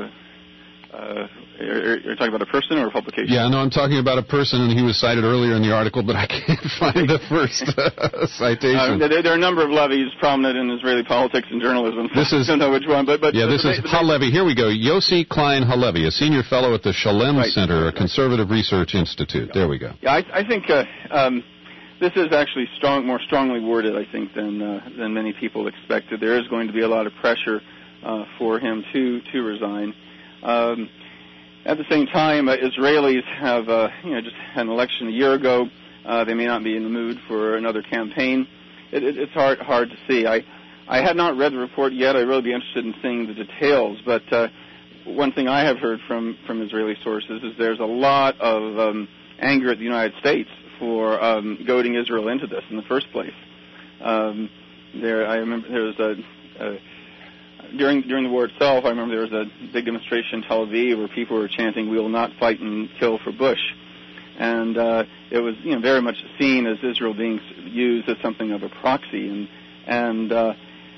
You're talking about a person or a publication? Yeah, no, I'm talking about a person, and he was cited earlier in the article, but I can't find the first citation. There are a number of Levis prominent in Israeli politics and journalism. So I don't know which one, but this is Halevi. Here we go. Yossi Klein Halevi, a senior fellow at the Shalem Center, a conservative research institute. There we go. Yeah, I think this is actually more strongly worded, I think, than many people expected. There is going to be a lot of pressure for him to resign. At the same time, Israelis have just had an election a year ago. They may not be in the mood for another campaign. It's hard to see. I had not read the report yet. I'd really be interested in seeing the details. But one thing I have heard from Israeli sources is there's a lot of anger at the United States for goading Israel into this in the first place. I remember there was during the war itself, I remember there was a big demonstration in Tel Aviv where people were chanting, "We will not fight and kill for Bush," and it was very much seen as Israel being used as something of a proxy, so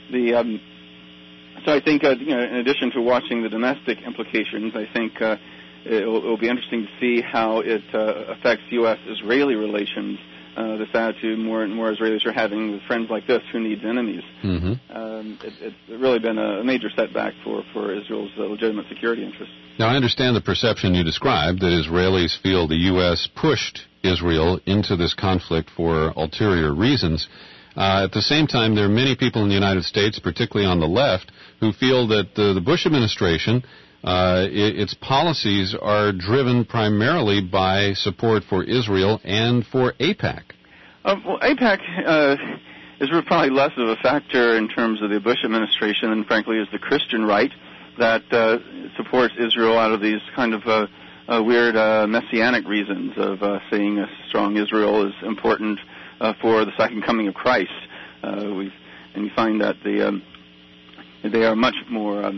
I think in addition to watching the domestic implications, I think it will be interesting to see how it affects U.S.-Israeli relations. This attitude more and more Israelis are having with friends like this who needs enemies. It's really been a major setback for Israel's legitimate security interests. Now, I understand the perception you described, that Israelis feel the U.S. pushed Israel into this conflict for ulterior reasons. At the same time, there are many people in the United States, particularly on the left, who feel that the Bush administration, its policies are driven primarily by support for Israel and for AIPAC. Well, AIPAC is probably less of a factor in terms of the Bush administration than, frankly, is the Christian right that supports Israel out of these kind of weird messianic reasons of seeing a strong Israel as important for the second coming of Christ. And you find that they are much more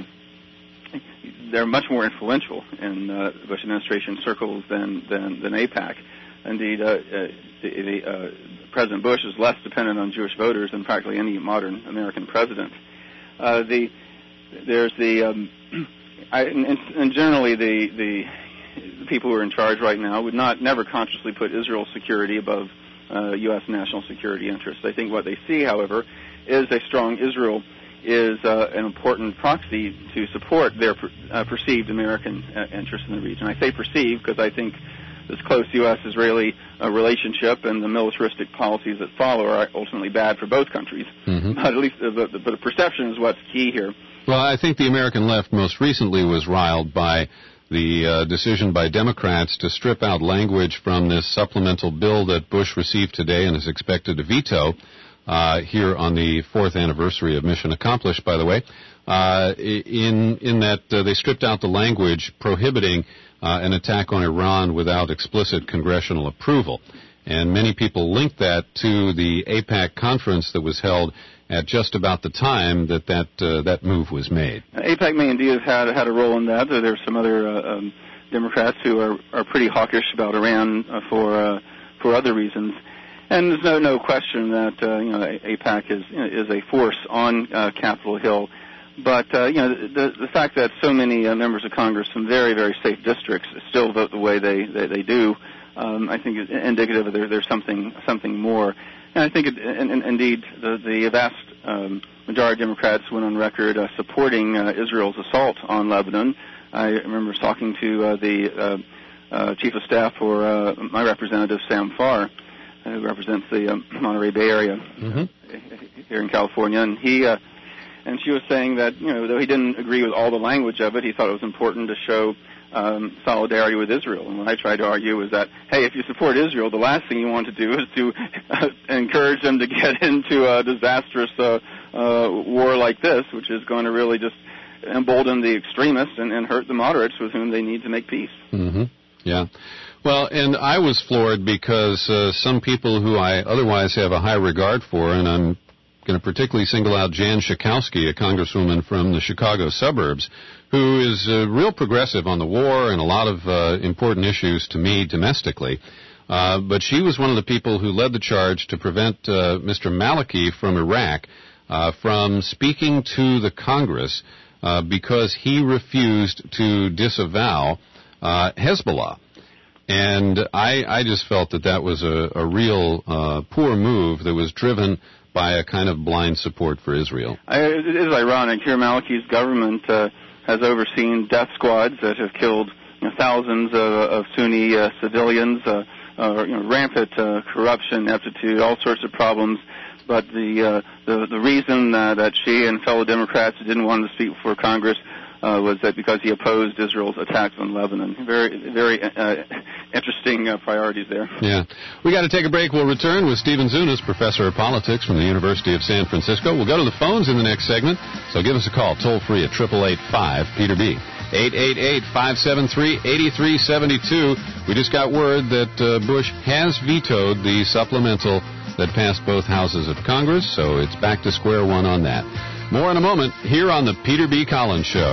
influential in the Bush administration circles than AIPAC. Indeed, President Bush is less dependent on Jewish voters than practically any modern American president. And generally the people who are in charge right now would never consciously put Israel's security above U.S. national security interests. I think what they see, however, is a strong Israel is an important proxy to support their perceived American interests in the region. I say perceived because I think this close U.S.-Israeli relationship and the militaristic policies that follow are ultimately bad for both countries. Mm-hmm. But at least the perception is what's key here. Well, I think the American left most recently was riled by the decision by Democrats to strip out language from this supplemental bill that Bush received today and is expected to veto here on the 4th anniversary of Mission Accomplished, by the way, in that they stripped out the language prohibiting an attack on Iran without explicit congressional approval. And many people linked that to the AIPAC conference that was held at just about the time that move was made. AIPAC may indeed have had a role in that. There's some other Democrats who are pretty hawkish about Iran for other reasons. And there's no question that AIPAC is a force on Capitol Hill. But the fact that so many members of Congress from very, very safe districts still vote the way they do, I think is indicative of there's something more. And I think indeed the vast majority of Democrats went on record supporting Israel's assault on Lebanon. I remember talking to the chief of staff for my representative Sam Farr, who represents the Monterey Bay area here in California, and she was saying that though he didn't agree with all the language of it, he thought it was important to show solidarity with Israel. And what I tried to argue was that, hey, if you support Israel, the last thing you want to do is to encourage them to get into a disastrous war like this, which is going to really just embolden the extremists and hurt the moderates with whom they need to make peace. Mm-hmm. Yeah. Well, and I was floored because some people who I otherwise have a high regard for, and I'm going to particularly single out Jan Schakowsky, a congresswoman from the Chicago suburbs, who is real progressive on the war and a lot of important issues to me domestically. But she was one of the people who led the charge to prevent Mr. Maliki from Iraq from speaking to the Congress because he refused to disavow Hezbollah. And I just felt that was a real poor move that was driven by a kind of blind support for Israel. It is ironic. Here, Maliki's government has overseen death squads that have killed thousands of Sunni civilians, rampant corruption, ineptitude, all sorts of problems. But the reason that she and fellow Democrats didn't want to speak before Congress was that because he opposed Israel's attacks on Lebanon. Very, very interesting priorities there. Yeah. We got to take a break. We'll return with Stephen Zunas, professor of politics from the University of San Francisco. We'll go to the phones in the next segment, so give us a call toll free at 888-5-PETER-B. 888-573-8372. We just got word that Bush has vetoed the supplemental that passed both houses of Congress, so it's back to square one on that. More in a moment here on the Peter B. Collins Show.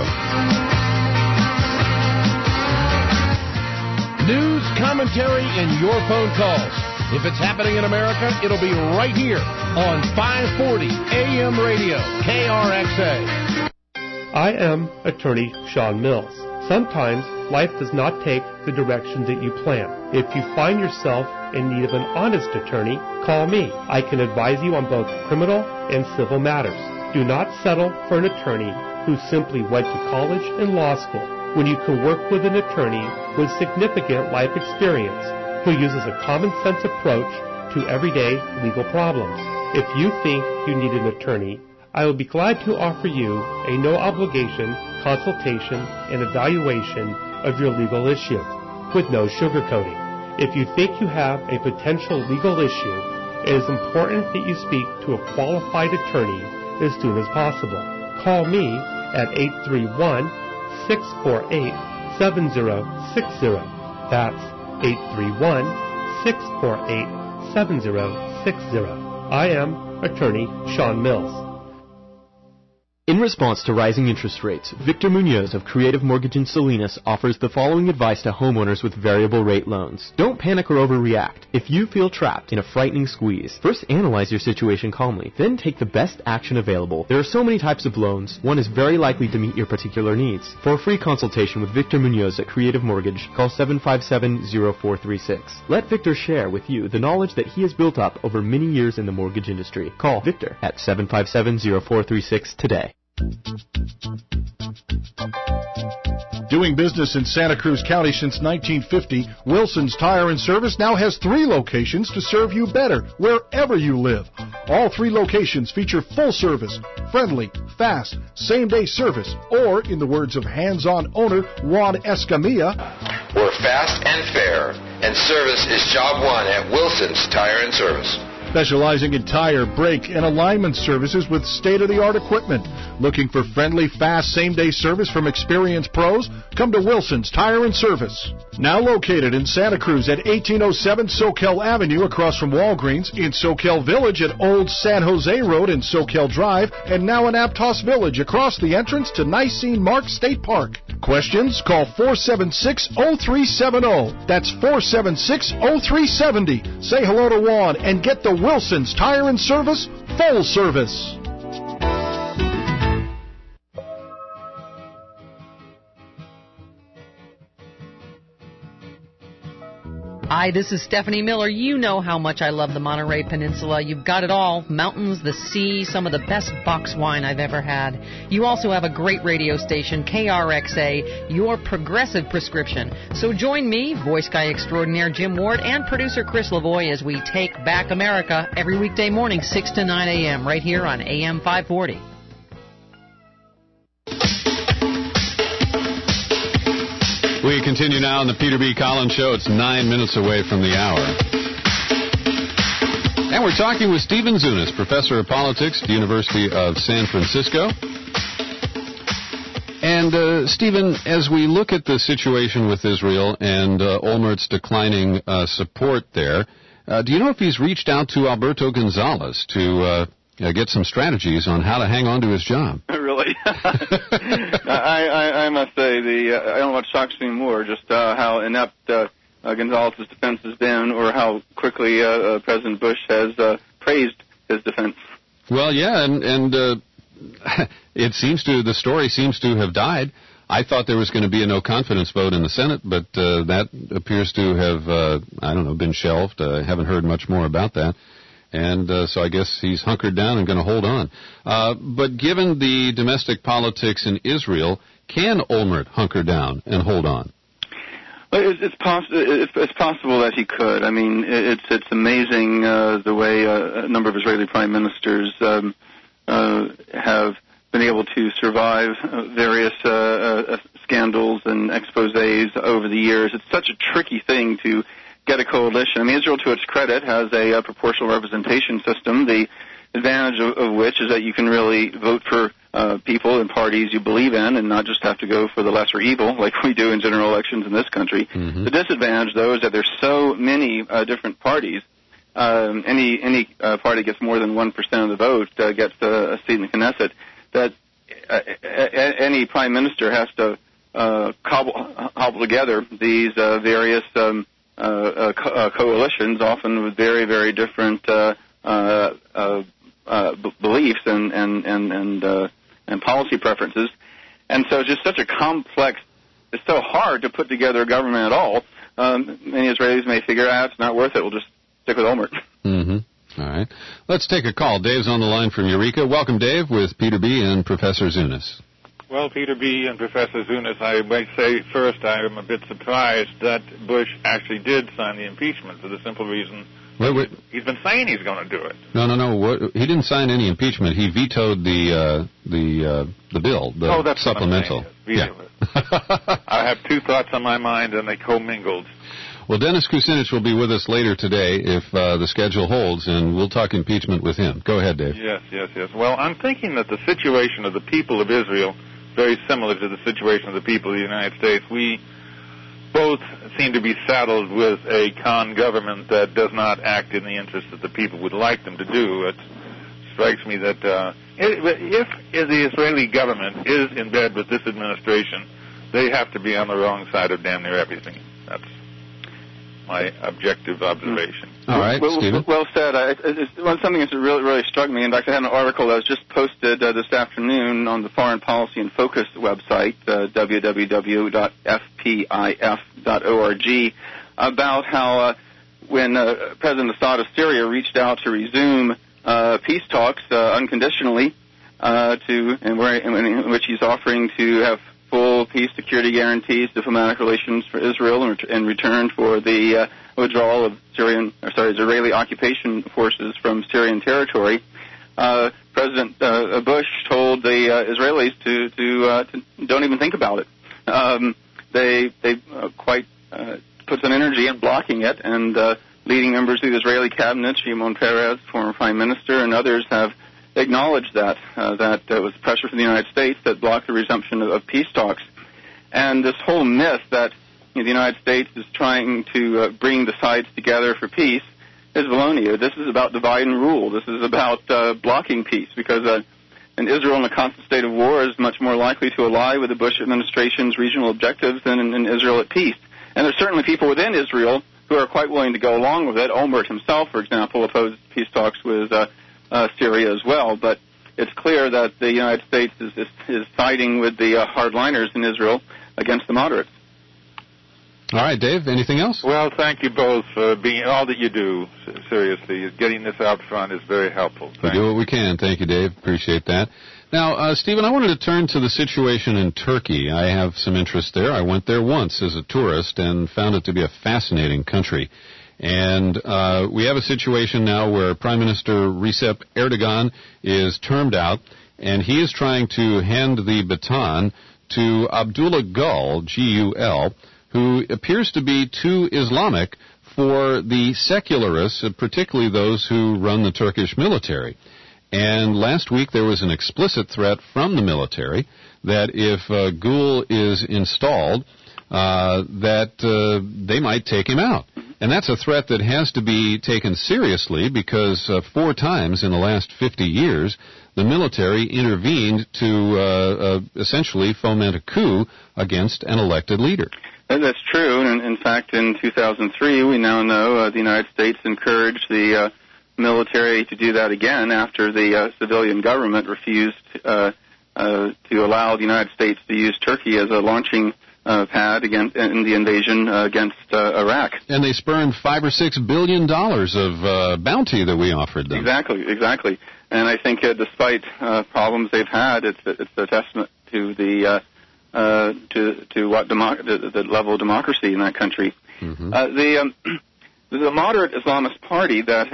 News, commentary, and your phone calls. If it's happening in America, it'll be right here on 540 AM Radio, KRXA. I am attorney Sean Mills. Sometimes life does not take the direction that you plan. If you find yourself in need of an honest attorney, call me. I can advise you on both criminal and civil matters. Do not settle for an attorney who simply went to college and law school when you can work with an attorney with significant life experience who uses a common sense approach to everyday legal problems. If you think you need an attorney, I will be glad to offer you a no-obligation consultation and evaluation of your legal issue with no sugarcoating. If you think you have a potential legal issue It is important that you speak to a qualified attorney as soon as possible. Call me at 831-648-7060. That's 831-648-7060. I am Attorney Sean Mills. In response to rising interest rates, Victor Munoz of Creative Mortgage in Salinas offers the following advice to homeowners with variable rate loans. Don't panic or overreact. If you feel trapped in a frightening squeeze, first analyze your situation calmly, then take the best action available. There are so many types of loans, one is very likely to meet your particular needs. For a free consultation with Victor Munoz at Creative Mortgage, call 757-0436. Let Victor share with you the knowledge that he has built up over many years in the mortgage industry. Call Victor at 757-0436 today. Doing business in Santa Cruz County since 1950, Wilson's Tire and Service now has 3 locations to serve you better wherever you live. All 3 locations feature full service, friendly, fast, same-day service, or, in the words of hands-on owner Juan Escamilla, we're fast and fair, and service is job one at Wilson's Tire and Service. Specializing in tire, brake, and alignment services with state-of-the-art equipment. Looking for friendly, fast, same-day service from experienced pros? Come to Wilson's Tire and Service. Now located in Santa Cruz at 1807 Soquel Avenue across from Walgreens, in Soquel Village at Old San Jose Road and Soquel Drive, and now in Aptos Village across the entrance to Nicene Mark State Park. Questions? Call 476-0370. That's 476-0370. Say hello to Juan and get the Wilson's Tire and Service full service. Hi, this is Stephanie Miller. You know how much I love the Monterey Peninsula. You've got it all. Mountains, the sea, some of the best box wine I've ever had. You also have a great radio station, KRXA, your progressive prescription. So join me, voice guy extraordinaire Jim Ward, and producer Chris Lavoie as we take back America every weekday morning, 6 to 9 a.m., right here on AM 540. We continue now on the Peter B. Collins Show. It's 9 minutes away from the hour. And we're talking with Stephen Zunas, professor of politics at the University of San Francisco. And, Stephen, as we look at the situation with Israel and Olmert's declining support there, do you know if he's reached out to Alberto Gonzalez to get some strategies on how to hang on to his job? Really? I must say, I don't know what shocks me more, just how inept Gonzalez's defense has been, or how quickly President Bush has praised his defense. Well, yeah, and the story seems to have died. I thought there was going to be a no-confidence vote in the Senate, but that appears to have, been shelved. I haven't heard much more about that. And so I guess he's hunkered down and going to hold on. But given the domestic politics in Israel, can Olmert hunker down and hold on? Well, it's possible that he could. I mean, it's amazing the way a number of Israeli prime ministers have been able to survive various scandals and exposés over the years. It's such a tricky thing to get a coalition. I mean, Israel, to its credit, has a proportional representation system, the advantage of which is that you can really vote for people and parties you believe in and not just have to go for the lesser evil like we do in general elections in this country. Mm-hmm. The disadvantage, though, is that there's so many different parties. Any party gets more than 1% of the vote gets a seat in the Knesset, that any prime minister has to cobble together these various coalitions, often with very, very different beliefs and policy preferences, and so it's just such a complex. It's so hard to put together a government at all. Many Israelis may figure, it's not worth it. We'll just stick with Olmert. Mm-hmm. All right. Let's take a call. Dave's on the line from Eureka. Welcome, Dave, with Peter B. and Professor Zunas. Well, Peter B. and Professor Zunas, I might say first I am a bit surprised that Bush actually did sign the impeachment for the simple reason he's been saying he's going to do it. No. He didn't sign any impeachment. He vetoed the bill, the supplemental. Yeah. I have two thoughts on my mind, and they commingled. Well, Dennis Kucinich will be with us later today if the schedule holds, and we'll talk impeachment with him. Go ahead, Dave. Yes. Well, I'm thinking that the situation of the people of Israel is very similar to the situation of the people of the United States. We both seem to be saddled with a con government that does not act in the interest that the people would like them to do. It strikes me that if the Israeli government is in bed with this administration, they have to be on the wrong side of damn near everything. That's my objective observation. All right, Stephen. Well said. It's something that's really struck me. In fact, I had an article that was just posted this afternoon on the Foreign Policy and Focus website, www.fpif.org, about how when President Assad of Syria reached out to resume peace talks unconditionally, in which he's offering to have full peace security guarantees, diplomatic relations for Israel in return for the withdrawal of Israeli occupation forces from Syrian territory. President Bush told the Israelis to don't even think about it. They quite put some energy in blocking it, and leading members of the Israeli cabinet, Shimon Peres, former prime minister, and others have acknowledged that it was pressure from the United States that blocked the resumption of peace talks. And this whole myth that the United States is trying to bring the sides together for peace is baloney. This is about divide and rule. This is about blocking peace, because an Israel in a constant state of war is much more likely to ally with the Bush administration's regional objectives than an Israel at peace. And there's certainly people within Israel who are quite willing to go along with it. Olmert himself, for example, opposed peace talks with Syria as well, but it's clear that the United States is siding with the hardliners in Israel against the moderates. All right, Dave, anything else? Well, thank you both for being all that you do. Seriously, getting this out front is very helpful. We do what we can. Thank you, Dave. Appreciate that. Now, Stephen, I wanted to turn to the situation in Turkey. I have some interest there. I went there once as a tourist and found it to be a fascinating country. And we have a situation now where Prime Minister Recep Erdogan is termed out, and he is trying to hand the baton to Abdullah Gül, G-U-L, who appears to be too Islamic for the secularists, particularly those who run the Turkish military. And last week there was an explicit threat from the military that if Gül is installed, that they might take him out. And that's a threat that has to be taken seriously because 4 times in the last 50 years, the military intervened to essentially foment a coup against an elected leader. That's true. And in fact, in 2003, we now know the United States encouraged the military to do that again after the civilian government refused to allow the United States to use Turkey as a launching pad in the invasion against Iraq. And they spurned $5 or $6 billion of bounty that we offered them. Exactly. And I think despite problems they've had, it's a testament to the level of democracy in that country. Mm-hmm. The moderate Islamist party that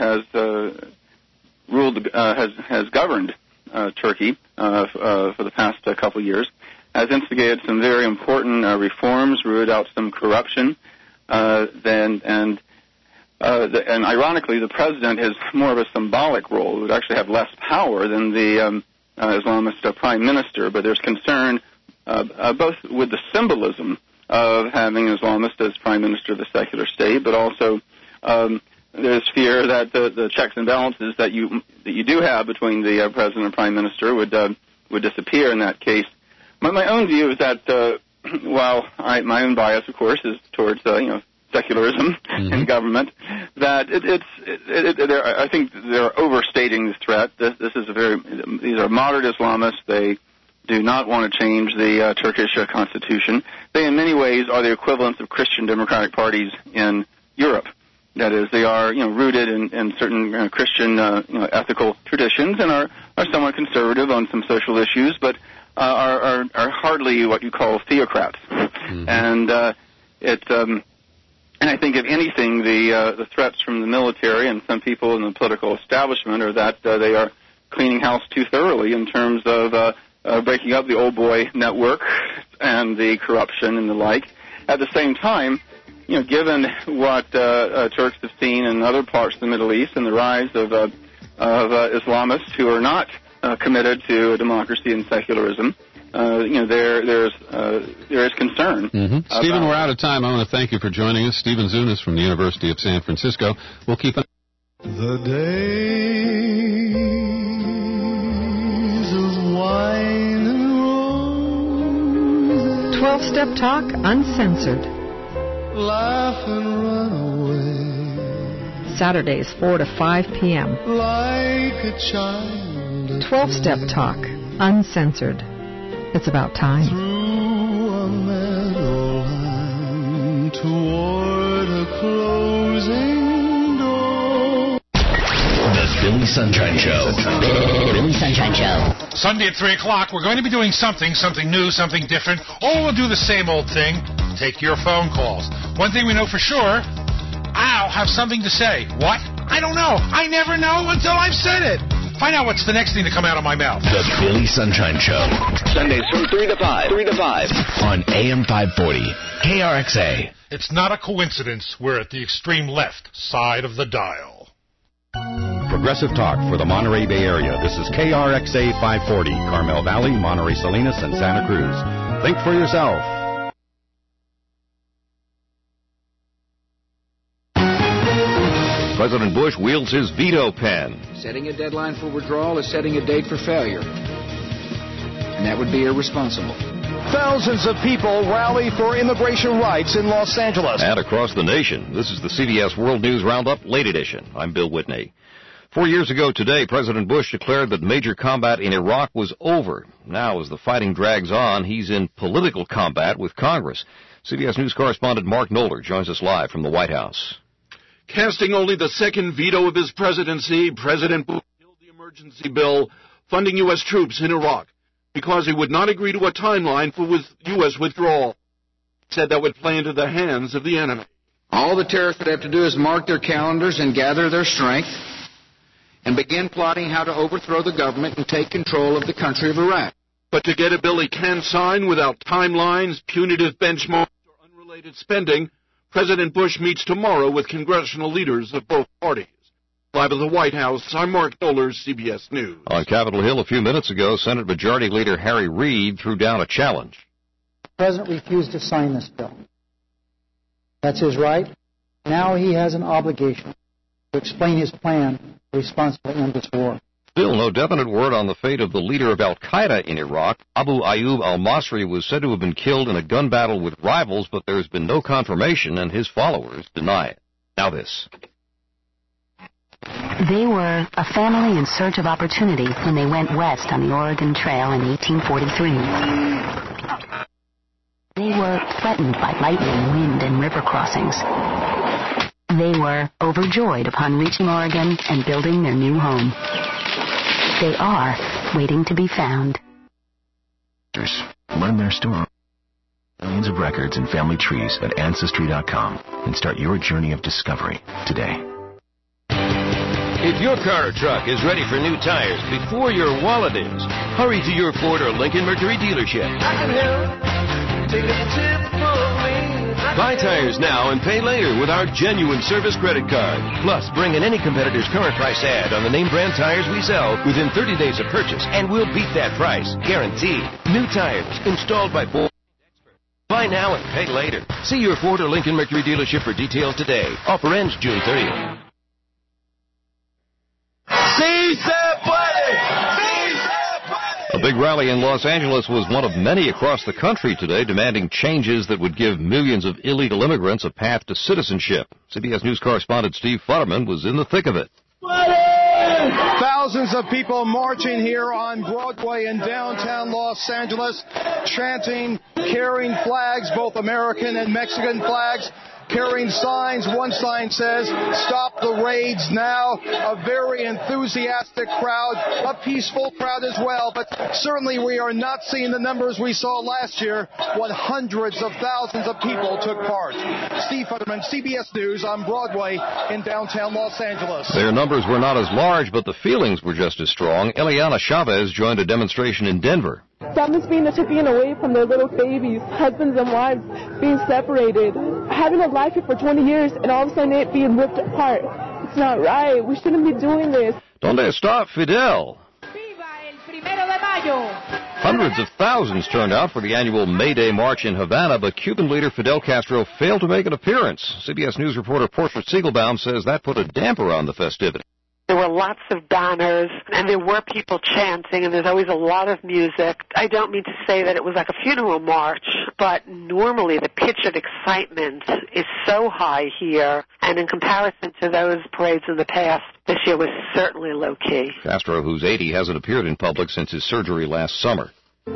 has governed Turkey for the past couple of years has instigated some very important reforms, rooted out some corruption, and ironically, the president has more of a symbolic role. He would actually have less power than the Islamist prime minister, but there's concern both with the symbolism of having an Islamist as prime minister of the secular state, but also there's fear that the checks and balances that you do have between the president and prime minister would disappear in that case. My own view is that while my own bias, of course, is towards secularism in government, that I think they're overstating the threat. These are moderate Islamists. They do not want to change the Turkish constitution. They, in many ways, are the equivalents of Christian democratic parties in Europe. That is, they are rooted in certain Christian ethical traditions and are somewhat conservative on some social issues, but are hardly what you call theocrats. Mm-hmm. And and I think if anything, the threats from the military and some people in the political establishment are that they are cleaning house too thoroughly in terms of breaking up the old boy network and the corruption and the like. At the same time, given what Turks have seen in other parts of the Middle East and the rise of Islamists who are not committed to democracy and secularism, there is concern. Stephen, we're out of time. I want to thank you for joining us. Stephen Zunas from the University of San Francisco. We'll keep an... The days of wine and roses. 12-Step Talk, uncensored. Laugh and run away. Saturdays, 4 to 5 p.m. Like a child. 12-Step Talk, uncensored. It's about time. Through a meadowland toward a closing door. The Billy Sunshine Show. Billy Sunshine Show. Sunday at 3 o'clock, we're going to be doing something new, something different, or we'll do the same old thing, take your phone calls. One thing we know for sure, I'll have something to say. What? I don't know. I never know until I've said it. Find out what's the next thing to come out of my mouth. The Billy Sunshine Show. Sundays from 3 to 5. On AM 540. KRXA. It's not a coincidence we're at the extreme left side of the dial. Progressive talk for the Monterey Bay Area. This is KRXA 540, Carmel Valley, Monterey Salinas, and Santa Cruz. Think for yourself. President Bush wields his veto pen. Setting a deadline for withdrawal is setting a date for failure. And that would be irresponsible. Thousands of people rally for immigration rights in Los Angeles. And across the nation. This is the CBS World News Roundup, late edition. I'm Bill Whitney. 4 years ago today, President Bush declared that major combat in Iraq was over. Now, as the fighting drags on, he's in political combat with Congress. CBS News correspondent Mark Knoller joins us live from the White House. Casting only the second veto of his presidency, President Bush killed the emergency bill funding U.S. troops in Iraq because he would not agree to a timeline for U.S. withdrawal. He said that would play into the hands of the enemy. All the terrorists would have to do is mark their calendars and gather their strength and begin plotting how to overthrow the government and take control of the country of Iraq. But to get a bill he can sign without timelines, punitive benchmarks, or unrelated spending, President Bush meets tomorrow with congressional leaders of both parties. Live at the White House, I'm Mark Knoller, CBS News. On Capitol Hill a few minutes ago, Senate Majority Leader Harry Reid threw down a challenge. The President refused to sign this bill. That's his right. Now he has an obligation to explain his plan to responsibly end this war. Still no definite word on the fate of the leader of al-Qaeda in Iraq. Abu Ayyub al-Masri was said to have been killed in a gun battle with rivals, but there's been no confirmation, and his followers deny it. Now this. They were a family in search of opportunity when they went west on the Oregon Trail in 1843. They were threatened by lightning, wind, and river crossings. They were overjoyed upon reaching Oregon and building their new home. They are waiting to be found. Learn their story. Millions of records and family trees at Ancestry.com and start your journey of discovery today. If your car or truck is ready for new tires before your wallet is, hurry to your Ford or Lincoln Mercury dealership. I can help. Take a tip from me. Buy tires now and pay later with our genuine service credit card. Plus, bring in any competitor's current price ad on the name brand tires we sell within 30 days of purchase, and we'll beat that price, guaranteed. New tires installed by Ford experts. Buy now and pay later. See your Ford or Lincoln Mercury dealership for details today. Offer ends June 30th. A big rally in Los Angeles was one of many across the country today, demanding changes that would give millions of illegal immigrants a path to citizenship. CBS News correspondent Steve Futterman was in the thick of it. Thousands of people marching here on Broadway in downtown Los Angeles, chanting, carrying flags, both American and Mexican flags, carrying signs. One sign says, "Stop the raids now." A very enthusiastic crowd, a peaceful crowd as well, but certainly we are not seeing the numbers we saw last year when hundreds of thousands of people took part. Steve Futterman, CBS News on Broadway in downtown Los Angeles. Their numbers were not as large, but the feelings were just as strong. Eliana Chavez joined a demonstration in Denver. Families being taken away from their little babies, husbands and wives being separated. having a life here for 20 years and all of a sudden it being ripped apart. It's not right. We shouldn't be doing this. Donde está Fidel? Hundreds of thousands turned out for the annual May Day March in Havana, but Cuban leader Fidel Castro failed to make an appearance. CBS News reporter Portia Siegelbaum says that put a damper on the festivity. There were lots of banners, and there were people chanting, and there's always a lot of music. I don't mean to say that it was like a funeral march, but normally the pitch of excitement is so high here, and in comparison to those parades in the past, this year was certainly low-key. Castro, who's 80, hasn't appeared in public since his surgery last summer.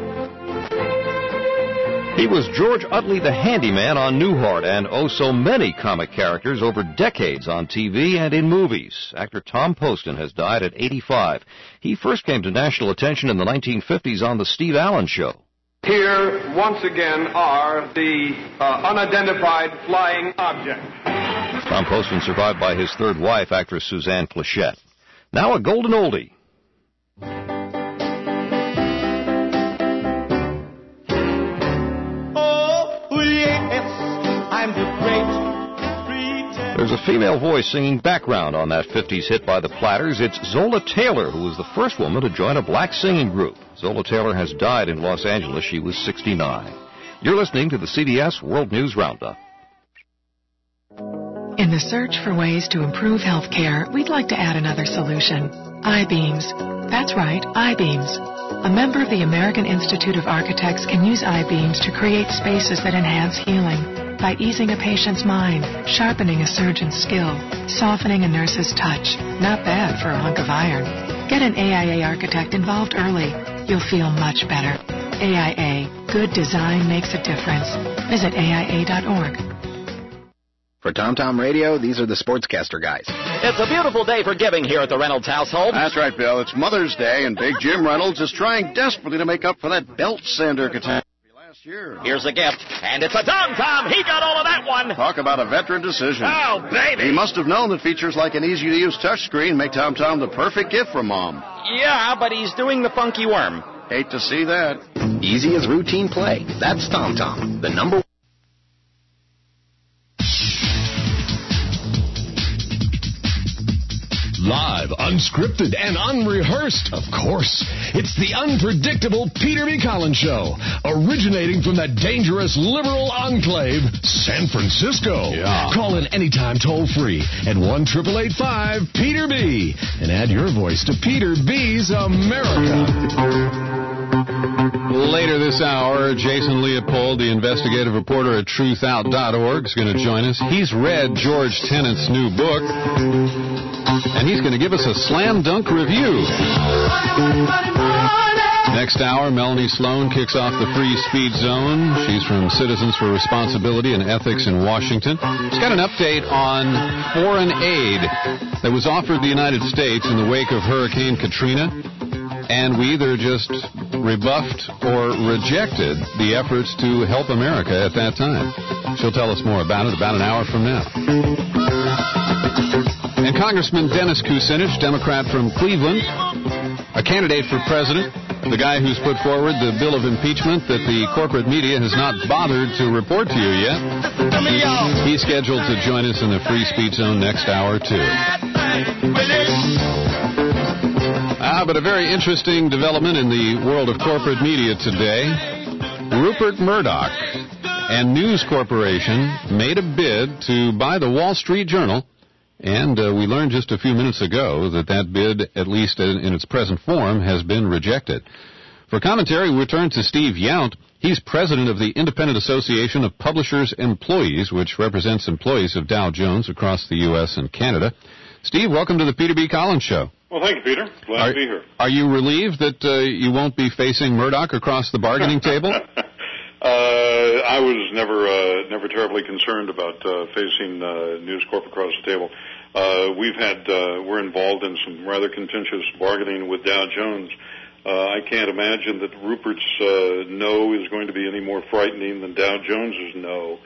He was George Utley the Handyman on Newhart and oh so many comic characters over decades on TV and in movies. Actor Tom Poston has died at 85. He first came to national attention in the 1950s on The Steve Allen Show. Here, once again, are the unidentified flying objects. Tom Poston survived by his third wife, actress Suzanne Pleshette. Now a golden oldie. There's a female voice singing background on that 50s hit by the Platters. It's Zola Taylor, who was the first woman to join a black singing group. Zola Taylor has died in Los Angeles. She was 69. You're listening to the CBS World News Roundup. In the search for ways to improve health care, we'd like to add another solution. I-beams. That's right, I-beams. A member of the American Institute of Architects can use I-beams to create spaces that enhance healing by easing a patient's mind, sharpening a surgeon's skill, softening a nurse's touch. Not bad for a hunk of iron. Get an AIA architect involved early. You'll feel much better. AIA. Good design makes a difference. Visit AIA.org. For TomTom Radio, these are the Sportscaster guys. It's a beautiful day for giving here at the Reynolds household. That's right, Bill. It's Mother's Day, and Big Jim Reynolds is trying desperately to make up for that belt sander catastrophe last year. Here's a gift, and it's a TomTom. He got all of that one. Talk about a veteran decision. Oh, baby. He must have known that features like an easy-to-use touchscreen make TomTom the perfect gift for Mom. Yeah, but he's doing the funky worm. Hate to see that. Easy as routine play. That's TomTom, the number one. Live, unscripted, and unrehearsed, of course. It's the unpredictable Peter B. Collins Show, originating from that dangerous liberal enclave, San Francisco. Yeah. Call in anytime toll-free at 1-888-5-PETER-B and add your voice to Peter B.'s America. Later this hour, Jason Leopold, the investigative reporter at truthout.org, is going to join us. He's read George Tennant's new book, and he's going to give us a slam dunk review. Next hour, Melanie Sloan kicks off the Free Speech Zone. She's from Citizens for Responsibility and Ethics in Washington. She's got an update on foreign aid that was offered the United States in the wake of Hurricane Katrina. And we either just rebuffed or rejected the efforts to help America at that time. She'll tell us more about it about an hour from now. And Congressman Dennis Kucinich, Democrat from Cleveland, a candidate for president, the guy who's put forward the bill of impeachment that the corporate media has not bothered to report to you yet. He's scheduled to join us in the Free Speech Zone next hour, too. But a very interesting development in the world of corporate media today. Rupert Murdoch and News Corporation made a bid to buy the Wall Street Journal, and we learned just a few minutes ago that that bid, at least in its present form, has been rejected. For commentary, we return to Steve Yount. He's president of the Independent Association of Publishers' Employees, which represents employees of Dow Jones across the U.S. and Canada. Steve, welcome to the Peter B. Collins Show. Well, thank you, Peter. Glad to be here. Are you relieved that you won't be facing Murdoch across the bargaining table? I was never terribly concerned about facing News Corp across the table. We're involved in some rather contentious bargaining with Dow Jones. I can't imagine that Rupert's no is going to be any more frightening than Dow Jones's no.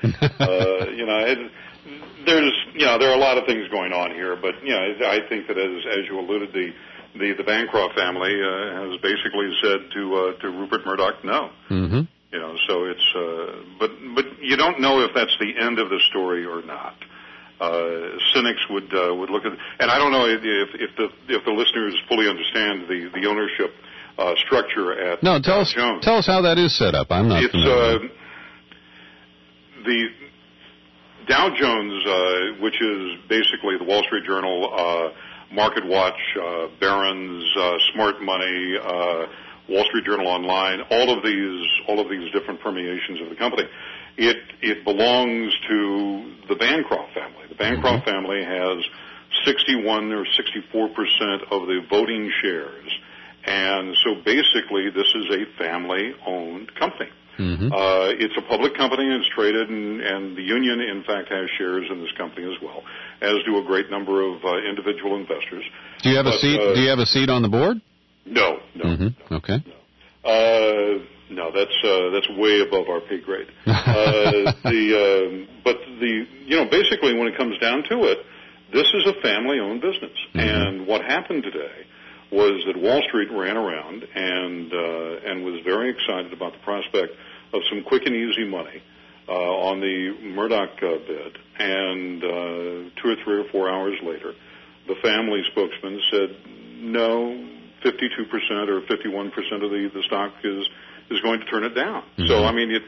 There are a lot of things going on here, but I think that as you alluded, the Bancroft family has basically said to Rupert Murdoch no. Mm-hmm. You know, so it's but you don't know if that's the end of the story or not. Cynics would look at, and I don't know if the listeners fully understand the ownership structure at Dow Jones. Tell us how that is set up. I'm not familiar. The Dow Jones, which is basically the Wall Street Journal, Market Watch, Barron's, Smart Money, Wall Street Journal Online, all of these different permeations of the company. It belongs to the Bancroft family. The Bancroft family has 61 or 64% of the voting shares, and so basically this is a family-owned company. It's a public company, and it's traded, and the union, in fact, has shares in this company as well, as do a great number of individual investors. Do you have a seat? Do you have a seat on the board? No. Okay. No, that's way above our pay grade. Basically, when it comes down to it, this is a family-owned business, and what happened today was that Wall Street ran around and was very excited about the prospect of some quick and easy money on the Murdoch bid, and 2 or 3 or 4 hours later, the family spokesman said, no, 52% or 51% of the stock is going to turn it down. So, I mean, it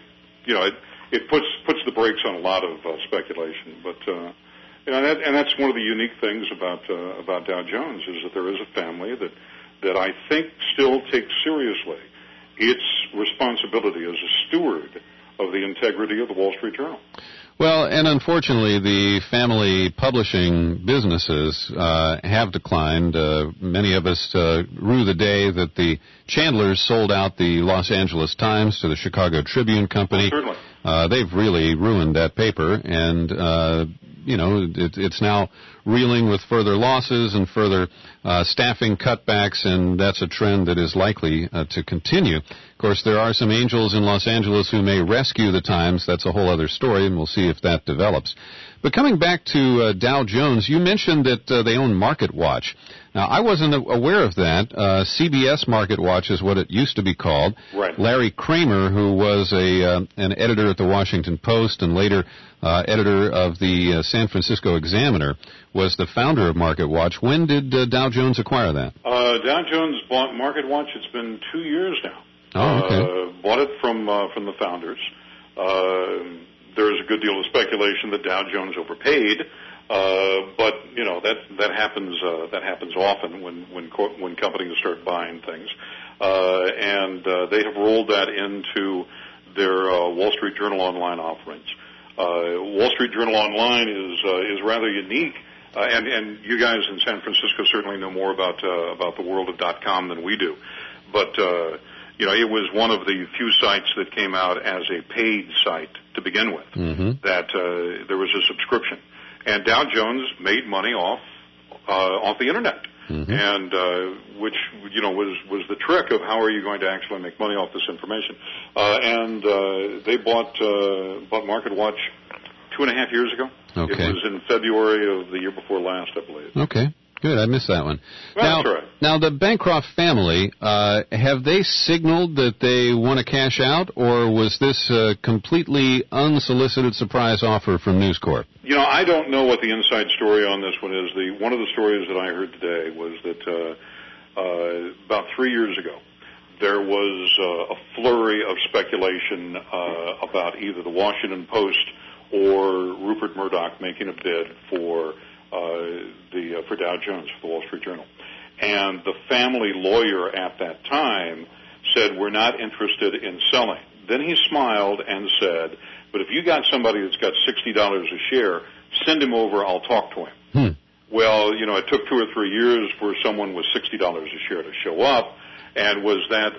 puts the brakes on a lot of speculation, but and that's one of the unique things about Dow Jones, is that there is a family that I think still takes seriously its responsibility as a steward of the integrity of the Wall Street Journal. Well, and unfortunately, the family publishing businesses have declined. Many of us rue the day that the Chandlers sold out the Los Angeles Times to the Chicago Tribune Company. Certainly. They've really ruined that paper, and it's now reeling with further losses and further staffing cutbacks, and that's a trend that is likely to continue. Of course, there are some angels in Los Angeles who may rescue the Times. That's a whole other story, and we'll see if that develops. But coming back to Dow Jones, you mentioned that they own MarketWatch. Now, I wasn't aware of that. CBS MarketWatch is what it used to be called. Right. Larry Kramer, who was an editor at the Washington Post and later editor of the San Francisco Examiner, was the founder of MarketWatch. When did Dow Jones acquire that? Dow Jones bought MarketWatch. It's been 2 years now. Oh, okay. Bought it from the founders. There's a good deal of speculation that Dow Jones overpaid, but that happens often when companies start buying things, and they have rolled that into their Wall Street Journal Online offerings. Wall Street Journal Online is rather unique, and you guys in San Francisco certainly know more about the world of .com than we do, but. It was one of the few sites that came out as a paid site to begin with, that there was a subscription. And Dow Jones made money off the Internet, and which, was the trick of how are you going to actually make money off this information. And they bought MarketWatch 2.5 years ago. Okay. It was in February of the year before last, I believe. Okay. Good, I missed that one. Well, that's right. Now, the Bancroft family, have they signaled that they want to cash out, or was this a completely unsolicited surprise offer from News Corp? I don't know what the inside story on this one is. One of the stories that I heard today was that about 3 years ago, there was a flurry of speculation about either the Washington Post or Rupert Murdoch making a bid for Dow Jones, for the Wall Street Journal. And the family lawyer at that time said, we're not interested in selling. Then he smiled and said, but if you got somebody that's got $60 a share, send him over, I'll talk to him. Well, it took 2 or 3 years for someone with $60 a share to show up, and was that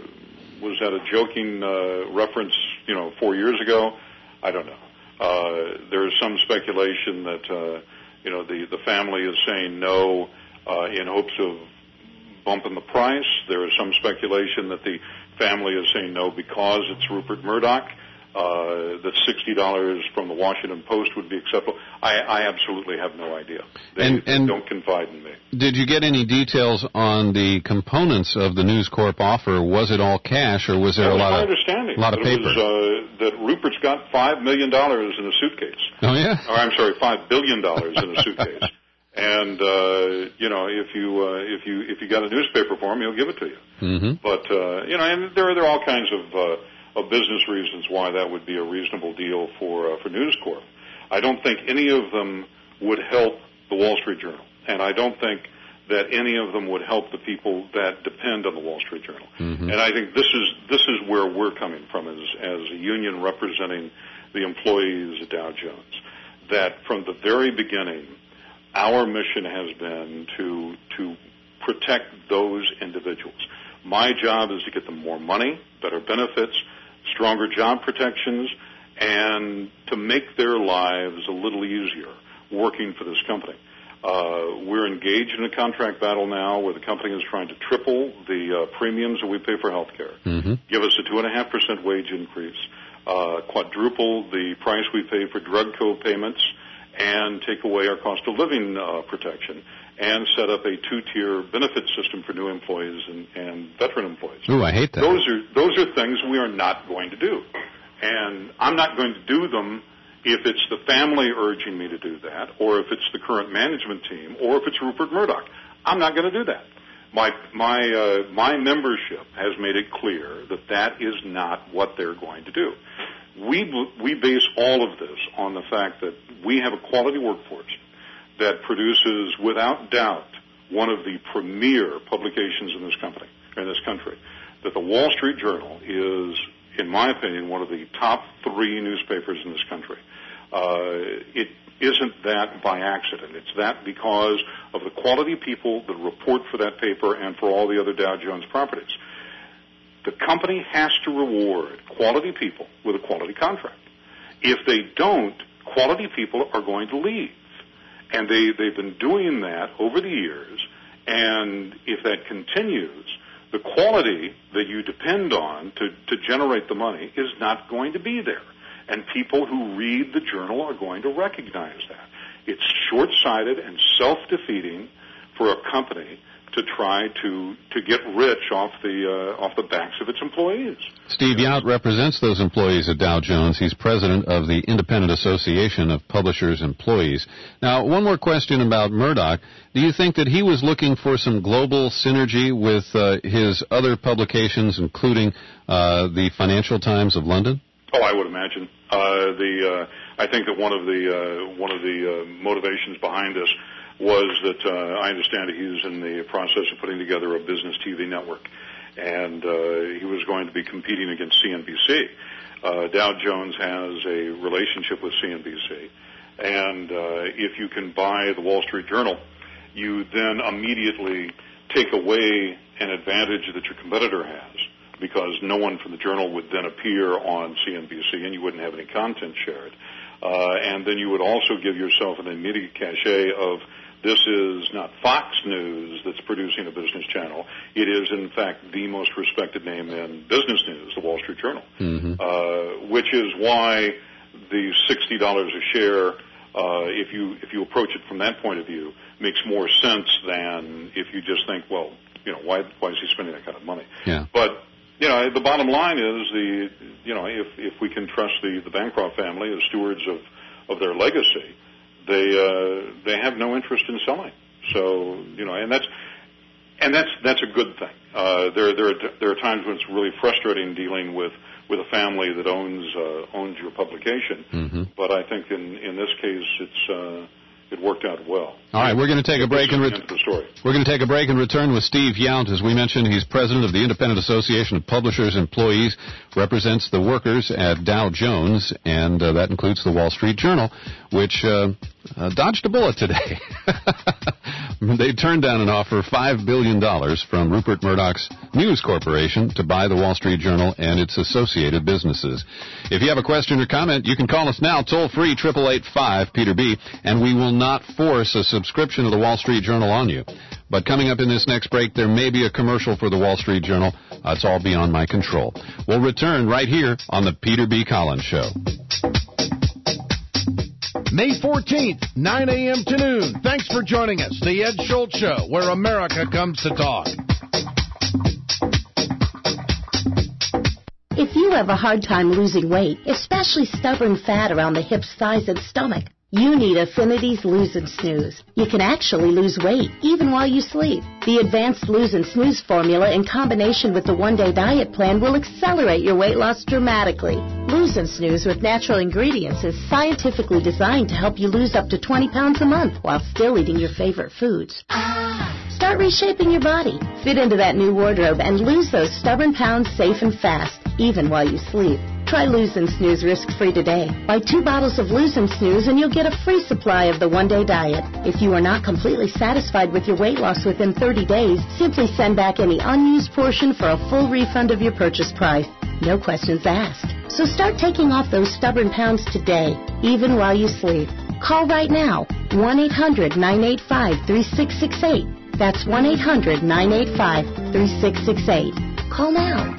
a joking reference, 4 years ago? I don't know. There is some speculation that the family is saying no in hopes of bumping the price. There is some speculation that the family is saying no because it's Rupert Murdoch. that $60 from the Washington Post would be acceptable. I absolutely have no idea. They don't confide in me. Did you get any details on the components of the News Corp offer? Was it all cash, or was there a lot of paper? That Rupert's got $5 million in a suitcase. Oh yeah. Or I'm sorry, $5 billion in a suitcase. And if you got a newspaper for him, he'll give it to you. Mm-hmm. But and there are all kinds of business reasons why that would be a reasonable deal for News Corp. I don't think any of them would help the Wall Street Journal, and I don't think that any of them would help the people that depend on the Wall Street Journal. Mm-hmm. And I think this is where we're coming from as a union representing the employees at Dow Jones. That from the very beginning, our mission has been to protect those individuals. My job is to get them more money, better benefits, stronger job protections, and to make their lives a little easier working for this company. We're engaged in a contract battle now where the company is trying to triple the premiums that we pay for health care, give us a 2.5% wage increase, quadruple the price we pay for drug co-payments, and take away our cost of living protection, and set up a two-tier benefit system for new employees and veteran employees. Ooh, I hate that. Those are things we are not going to do. And I'm not going to do them if it's the family urging me to do that, or if it's the current management team, or if it's Rupert Murdoch. I'm not going to do that. My membership has made it clear that is not what they're going to do. We base all of this on the fact that we have a quality workforce that produces, without doubt, one of the premier publications in this country. That the Wall Street Journal is, in my opinion, one of the top 3 newspapers in this country. It isn't that by accident. It's that because of the quality people that report for that paper and for all the other Dow Jones properties. The company has to reward quality people with a quality contract. If they don't, quality people are going to leave. And they've been doing that over the years, and if that continues, the quality that you depend on to generate the money is not going to be there. And people who read the journal are going to recognize that. It's short-sighted and self-defeating for a company to try to get rich off the backs of its employees. Steve Yount represents those employees at Dow Jones. He's president of the Independent Association of Publishers Employees. Now, one more question about Murdoch. Do you think that he was looking for some global synergy with his other publications, including the Financial Times of London? Oh, I would imagine. I think that one of the motivations behind this was that I understand he's in the process of putting together a business TV network, and he was going to be competing against CNBC. Dow Jones has a relationship with CNBC, and if you can buy the Wall Street Journal, you then immediately take away an advantage that your competitor has, because no one from the Journal would then appear on CNBC, and you wouldn't have any content shared. And then you would also give yourself an immediate cachet of, this is not Fox News that's producing a business channel. It is, in fact, the most respected name in business news, the Wall Street Journal, which is why the $60 a share, if you approach it from that point of view, makes more sense than if you just think, well, why is he spending that kind of money? Yeah. But the bottom line is if we can trust the Bancroft family as stewards of their legacy, they have no interest in selling. So and that's a good thing. There are times when it's really frustrating dealing with a family that owns your publication. But I think in this case it worked out well. All right, we're going to take a break and return with Steve Yount. As we mentioned, he's president of the Independent Association of Publishers Employees, represents the workers at Dow Jones, and that includes the Wall Street Journal, which dodged a bullet today. They turned down an offer of $5 billion from Rupert Murdoch's News Corporation to buy the Wall Street Journal and its associated businesses. If you have a question or comment, you can call us now, toll-free, 888-5-PETER-B, and we will not force a subscription to the Wall Street Journal on you. But coming up in this next break, there may be a commercial for the Wall Street Journal. It's all beyond my control. We'll return right here on the Peter B. Collins Show. May 14th, 9 a.m. to noon. Thanks for joining us. The Ed Schultz Show, where America comes to talk. If you have a hard time losing weight, especially stubborn fat around the hips, thighs, and stomach, you need Affinity's Lose and Snooze. You can actually lose weight, even while you sleep. The advanced Lose and Snooze formula in combination with the one-day diet plan will accelerate your weight loss dramatically. Lose and Snooze with natural ingredients is scientifically designed to help you lose up to 20 pounds a month while still eating your favorite foods. Start reshaping your body. Fit into that new wardrobe and lose those stubborn pounds safe and fast, even while you sleep. Try Lose and Snooze risk-free today. Buy 2 bottles of Lose and Snooze and you'll get a free supply of the one-day diet. If you are not completely satisfied with your weight loss within 30 days, simply send back any unused portion for a full refund of your purchase price. No questions asked. So start taking off those stubborn pounds today, even while you sleep. Call right now, 1-800-985-3668. That's 1-800-985-3668. Call now.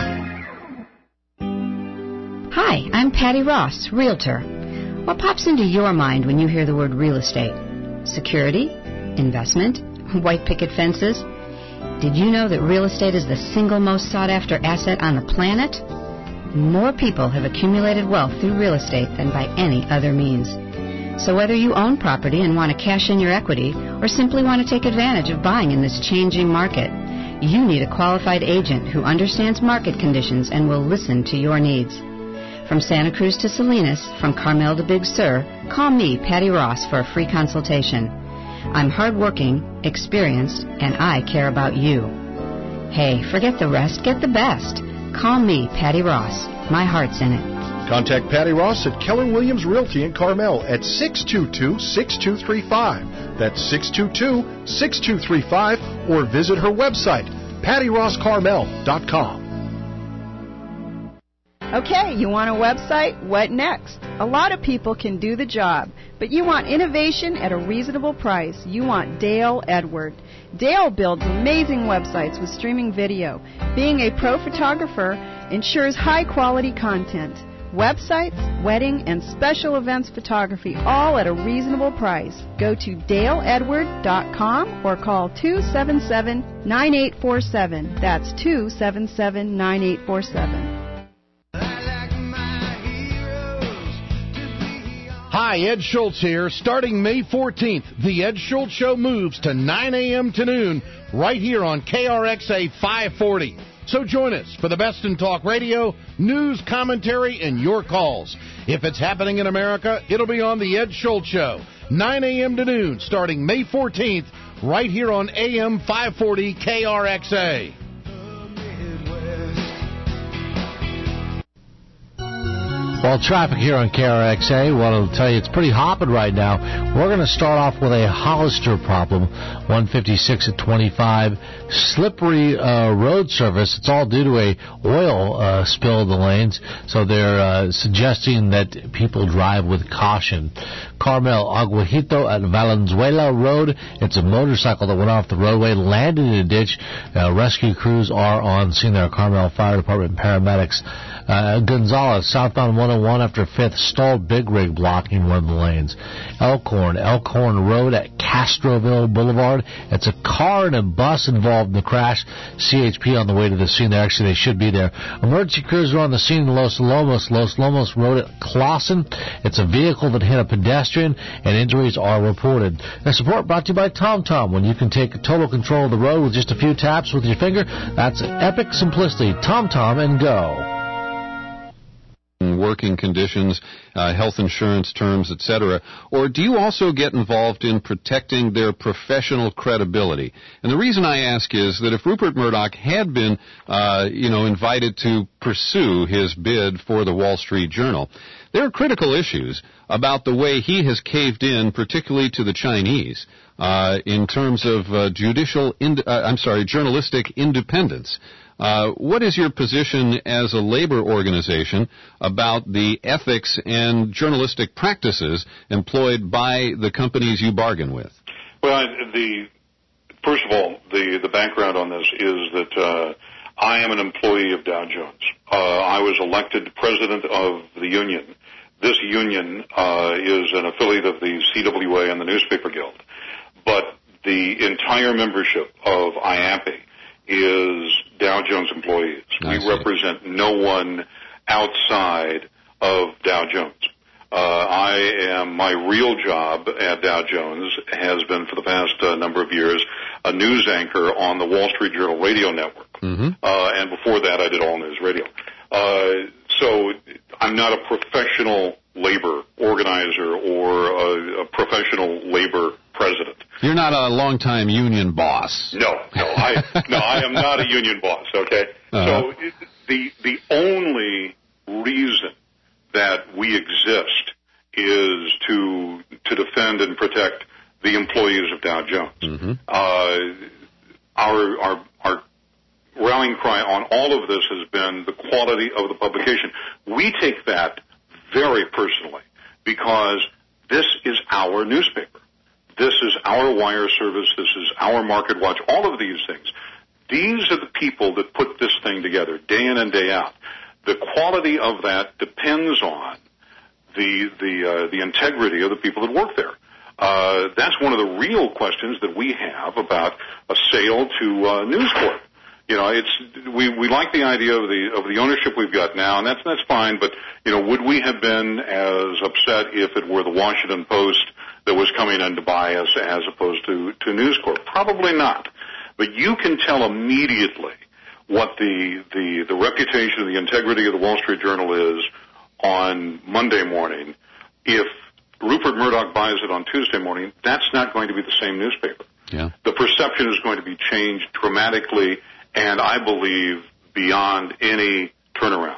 Hi, I'm Patty Ross, Realtor. What pops into your mind when you hear the word real estate? Security? Investment? White picket fences? Did you know that real estate is the single most sought-after asset on the planet? More people have accumulated wealth through real estate than by any other means. So whether you own property and want to cash in your equity or simply want to take advantage of buying in this changing market, you need a qualified agent who understands market conditions and will listen to your needs. From Santa Cruz to Salinas, from Carmel to Big Sur, call me, Patty Ross, for a free consultation. I'm hardworking, experienced, and I care about you. Hey, forget the rest, get the best. Call me, Patty Ross. My heart's in it. Contact Patty Ross at Keller Williams Realty in Carmel at 622-6235. That's 622-6235, or visit her website, pattyrosscarmel.com. Okay, you want a website? What next? A lot of people can do the job, but you want innovation at a reasonable price. You want Dale Edward. Dale builds amazing websites with streaming video. Being a pro photographer ensures high-quality content. Websites, wedding, and special events photography, all at a reasonable price. Go to daleedward.com or call 277-9847. That's 277-9847. Hi, Ed Schultz here. Starting May 14th, the Ed Schultz Show moves to 9 a.m. to noon right here on KRXA 540. So join us for the best in talk radio, news, commentary, and your calls. If it's happening in America, it'll be on the Ed Schultz Show, 9 a.m. to noon, starting May 14th, right here on AM 540 KRXA. Well, traffic here on KRXA, well, I'll tell you, it's pretty hopping right now. We're going to start off with a Hollister problem, 156 at 25. Slippery road surface. It's all due to a oil spill in the lanes, so they're suggesting that people drive with caution. Carmel Aguajito at Valenzuela Road. It's a motorcycle that went off the roadway, landed in a ditch. Rescue crews are on scene there. Carmel Fire Department paramedics. Gonzales, southbound 101 after 5th, stalled big rig blocking one of the lanes. Elkhorn Road at Castroville Boulevard. It's a car and a bus involved in the crash. CHP on the way to the scene there. Actually, they should be there. Emergency crews are on the scene in Los Lomos Road at Clausen. It's a vehicle that hit a pedestrian, and injuries are reported. The support brought to you by TomTom. When you can take total control of the road with just a few taps with your finger, that's epic simplicity. TomTom and go. working conditions, health insurance terms, etc.? Or do you also get involved in protecting their professional credibility? And the reason I ask is that if Rupert Murdoch had been, invited to pursue his bid for the Wall Street Journal, there are critical issues about the way he has caved in, particularly to the Chinese, in terms of journalistic independence. What is your position as a labor organization about the ethics and journalistic practices employed by the companies you bargain with? Well, first of all, the background on this is that I am an employee of Dow Jones. I was elected president of the union. This union is an affiliate of the CWA and the Newspaper Guild. But the entire membership of IAPI is Dow Jones employees. We represent no one outside of Dow Jones. My real job at Dow Jones has been for the past number of years a news anchor on the Wall Street Journal radio network. And before that I did all news radio. So I'm not a professional labor organizer or a professional labor president. You're not a longtime union boss. No, I am not a union boss, okay? So the only reason that we exist is to defend and protect the employees of Dow Jones. Our rallying cry on all of this has been the quality of the publication. We take that very personally because this is our newspaper. This is our wire service. This is our Market Watch. All of these things. These are the people that put this thing together day in and day out. The quality of that depends on the integrity of the people that work there. That's one of the real questions that we have about a sale to News Corp. We like the idea of the ownership we've got now, and that's fine. But would we have been as upset if it were the Washington Post that was coming in to buy us as opposed to News Corp? Probably not. But you can tell immediately what the reputation and the integrity of the Wall Street Journal is on Monday morning. If Rupert Murdoch buys it on Tuesday morning, that's not going to be the same newspaper. Yeah. The perception is going to be changed dramatically, and I believe beyond any turnaround.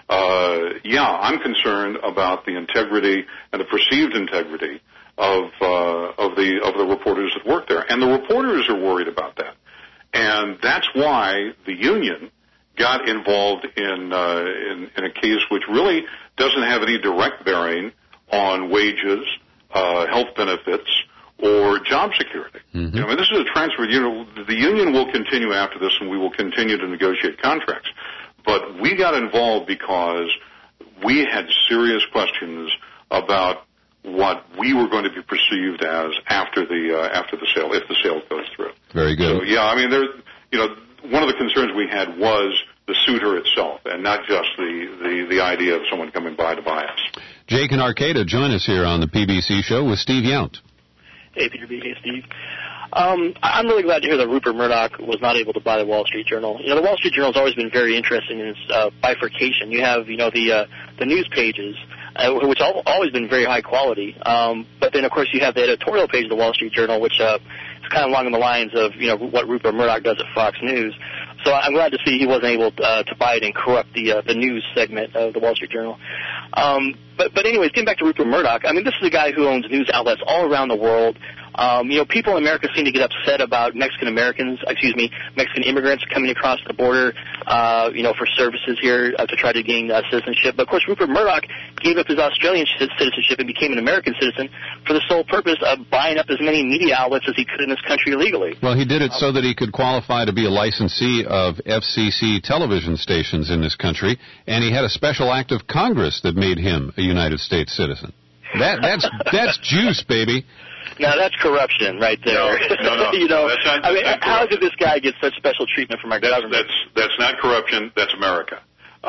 I'm concerned about the integrity and the perceived integrity of the reporters that work there, and the reporters are worried about that, and that's why the union got involved in a case which really doesn't have any direct bearing on wages, health benefits, or job security. This is a transfer. The union will continue after this, and we will continue to negotiate contracts. But we got involved because we had serious questions about what we were going to be perceived as after the sale, if the sale goes through. Very good. So, one of the concerns we had was the suitor itself, and not just the idea of someone coming by to buy us. Jake and Arcata join us here on the PBC show with Steve Yount. Hey, Peter B. Hey, Steve. I'm really glad to hear that Rupert Murdoch was not able to buy the Wall Street Journal. The Wall Street Journal has always been very interesting in its bifurcation. You have, the news pages, which have always been very high quality. But then, of course, you have the editorial page of the Wall Street Journal, which is kind of along the lines of, what Rupert Murdoch does at Fox News. So I'm glad to see he wasn't able to buy it and corrupt the news segment of the Wall Street Journal. But anyways, getting back to Rupert Murdoch, this is a guy who owns news outlets all around the world. People in America seem to get upset about Mexican immigrants coming across the border, for services here to try to gain citizenship. But of course, Rupert Murdoch gave up his Australian citizenship and became an American citizen for the sole purpose of buying up as many media outlets as he could in this country illegally. Well, he did it so that he could qualify to be a licensee of FCC television stations in this country, and he had a special act of Congress that made him a United States citizen. That's juice, baby. Now, that's corruption right there. No. How did this guy get such special treatment from our government? That's not corruption. That's America.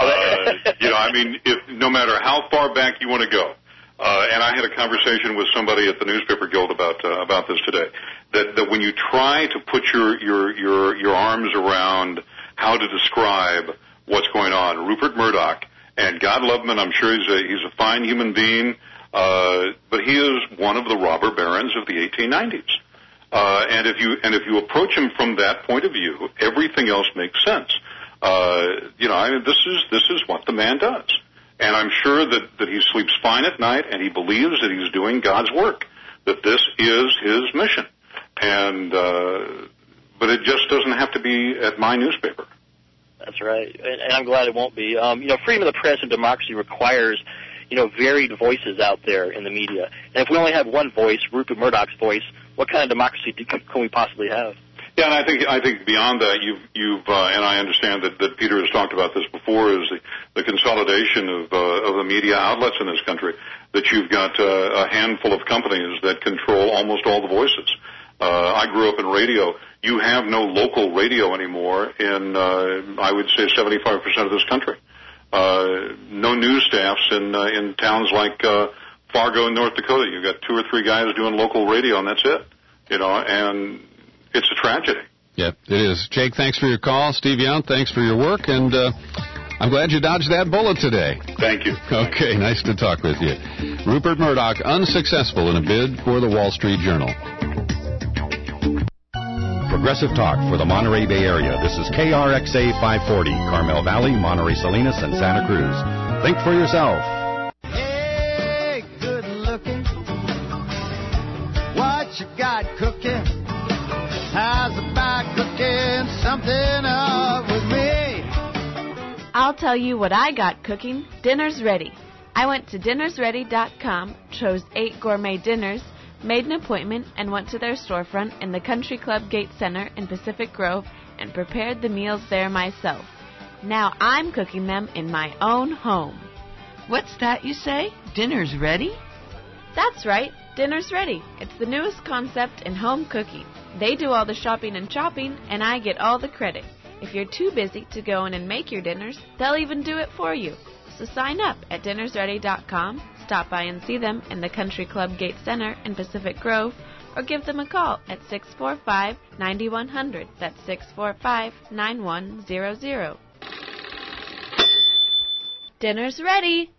If no matter how far back you want to go, and I had a conversation with somebody at the Newspaper Guild about this today, that when you try to put your arms around how to describe what's going on, Rupert Murdoch And God love him, and I'm sure he's a fine human being, but he is one of the robber barons of the 1890s. And if you approach him from that point of view, everything else makes sense. This is what the man does. And I'm sure that he sleeps fine at night, and he believes that he's doing God's work, that this is his mission. And but it just doesn't have to be at my newspaper. That's right, and I'm glad it won't be. Freedom of the press and democracy requires, varied voices out there in the media. And if we only have one voice, Rupert Murdoch's voice, what kind of democracy can we possibly have? Yeah, and I think beyond that, you've and I understand that Peter has talked about this before, is the consolidation of the media outlets in this country. That you've got a handful of companies that control almost all the voices. I grew up in radio. You have no local radio anymore in I would say 75% of this country. No news staffs in towns like Fargo, North Dakota. You've got 2 or 3 guys doing local radio, and that's it. And it's a tragedy. Yep, it is. Jake, thanks for your call. Steve Young, thanks for your work, and I'm glad you dodged that bullet today. Thank you. Okay, nice to talk with you. Rupert Murdoch, unsuccessful in a bid for the Wall Street Journal. Progressive Talk for the Monterey Bay Area. This is KRXA 540, Carmel Valley, Monterey Salinas, and Santa Cruz. Think for yourself. Hey, good looking. What you got cooking? How's about cooking something up with me? I'll tell you what I got cooking. Dinner's ready. I went to dinnersready.com, chose 8 gourmet dinners, made an appointment, and went to their storefront in the Country Club Gate Center in Pacific Grove and prepared the meals there myself. Now I'm cooking them in my own home. What's that you say? Dinner's ready? That's right. Dinner's ready. It's the newest concept in home cooking. They do all the shopping and chopping, and I get all the credit. If you're too busy to go in and make your dinners, they'll even do it for you. So sign up at dinnersready.com, stop by and see them in the Country Club Gate Center in Pacific Grove, or give them a call at 645-9100. That's 645-9100. Dinner's ready!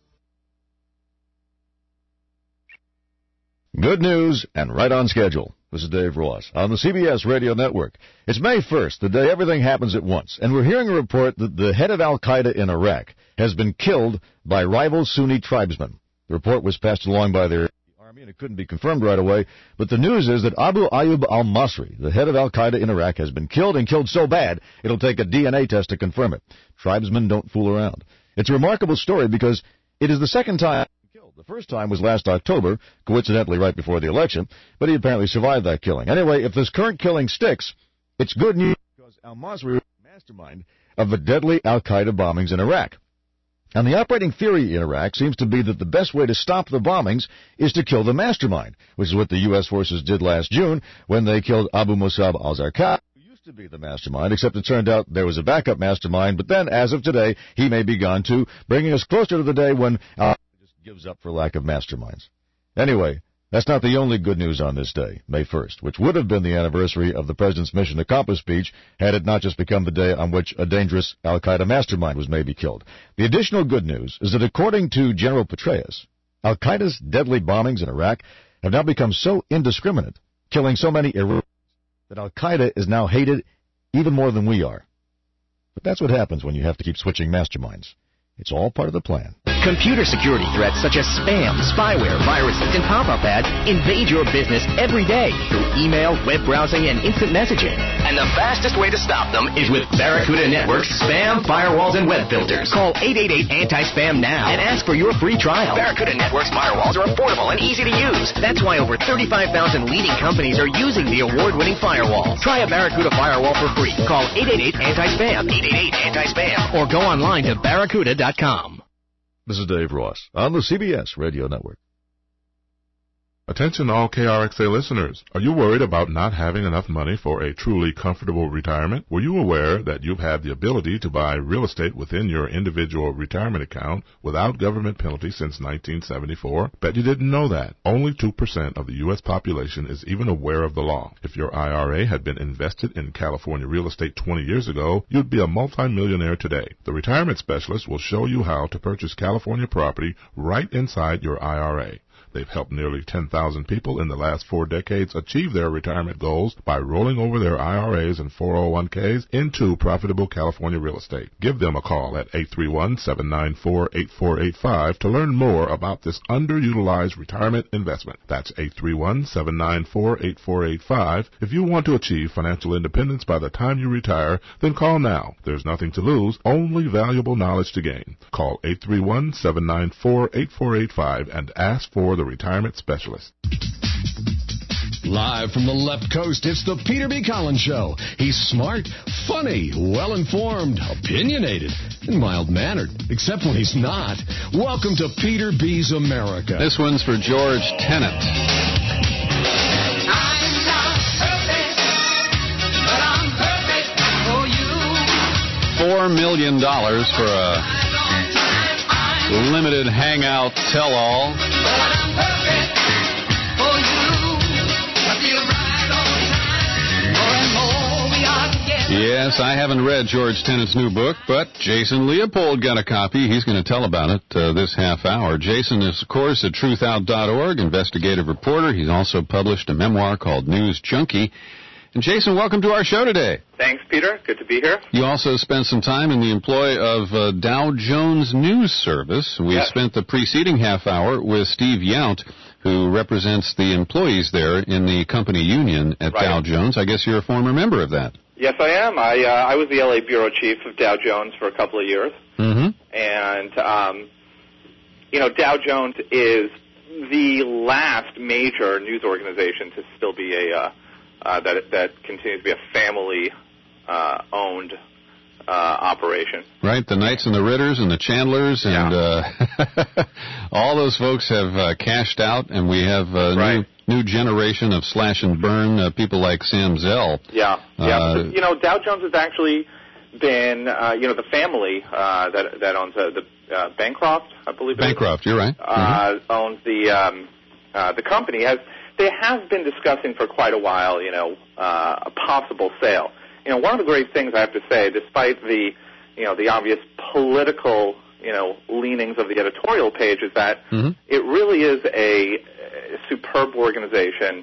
Good news and right on schedule. This is Dave Ross on the CBS Radio Network. It's May 1st, the day everything happens at once, and we're hearing a report that the head of al-Qaeda in Iraq has been killed by rival Sunni tribesmen. The report was passed along by their army, and it couldn't be confirmed right away, but the news is that Abu Ayyub al-Masri, the head of al-Qaeda in Iraq, has been killed, and killed so bad it'll take a DNA test to confirm it. Tribesmen don't fool around. It's a remarkable story because it is the second time killed. The first time was last October, coincidentally right before the election, but he apparently survived that killing. Anyway, if this current killing sticks, it's good news because al-Masri was the mastermind of the deadly al-Qaeda bombings in Iraq. And the operating theory in Iraq seems to be that the best way to stop the bombings is to kill the mastermind, which is what the U.S. forces did last June when they killed Abu Musab al-Zarqawi, who used to be the mastermind, except it turned out there was a backup mastermind, but then, as of today, he may be gone too, bringing us closer to the day when al-Qaeda just gives up for lack of masterminds. Anyway, that's not the only good news on this day, May 1st, which would have been the anniversary of the President's Mission Accomplished speech had it not just become the day on which a dangerous al-Qaeda mastermind was maybe killed. The additional good news is that according to General Petraeus, al-Qaeda's deadly bombings in Iraq have now become so indiscriminate, killing so many Iraqis, that al-Qaeda is now hated even more than we are. But that's what happens when you have to keep switching masterminds. It's all part of the plan. Computer security threats such as spam, spyware, viruses, and pop-up ads invade your business every day through email, web browsing, and instant messaging. And the fastest way to stop them is with Barracuda Network's spam, firewalls, and web filters. Call 888-ANTI-SPAM now and ask for your free trial. Barracuda Network's firewalls are affordable and easy to use. That's why over 35,000 leading companies are using the award-winning firewall. Try a Barracuda firewall for free. Call 888-ANTI-SPAM, 888-ANTI-SPAM, or go online to barracuda.com. This is Dave Ross on the CBS Radio Network. Attention all KRXA listeners. Are you worried about not having enough money for a truly comfortable retirement? Were you aware that you've had the ability to buy real estate within your individual retirement account without government penalty since 1974? Bet you didn't know that. Only 2% of the U.S. population is even aware of the law. If your IRA had been invested in California real estate 20 years ago, you'd be a multimillionaire today. The Retirement Specialist will show you how to purchase California property right inside your IRA. They've helped nearly 10,000 people in the last 4 decades achieve their retirement goals by rolling over their IRAs and 401ks into profitable California real estate. Give them a call at 831-794-8485 to learn more about this underutilized retirement investment. That's 831-794-8485. If you want to achieve financial independence by the time you retire, then call now. There's nothing to lose, only valuable knowledge to gain. Call 831-794-8485 and ask for the Retirement Specialist. Live from the left coast, it's the Peter B. Collins Show. He's smart, funny, well-informed, opinionated, and mild-mannered, except when he's not. Welcome to Peter B.'s America. This one's for George Tenet. I'm not perfect, but I'm perfect for you. $4 million for a limited hangout tell-all. Yes, I haven't read George Tenet's new book, but Jason Leopold got a copy. He's going to tell about it this half hour. Jason is, of course, at truthout.org, investigative reporter. He's also published a memoir called News Junkie. And Jason, welcome to our show today. Thanks, Peter. Good to be here. You also spent some time in the employ of Dow Jones News Service. We spent the preceding half hour with Steve Yount, who represents the employees there in the company union at Dow Jones. I guess you're a former member of that. Yes, I am. I was the LA bureau chief of Dow Jones for a couple of years. Mm-hmm. And, Dow Jones is the last major news organization to still be that continues to be a family-owned operation. Right, the Knights and the Ritters and the Chandlers and all those folks have cashed out, and we have new generation of slash and burn people like Sam Zell. Yeah. Dow Jones has actually been, the family that owns the Bancroft, I believe. Bancroft, you're right. Owns the company. They have been discussing for quite a while, a possible sale. One of the great things I have to say, despite the obvious political, leanings of the editorial page, is that it really is a superb organization.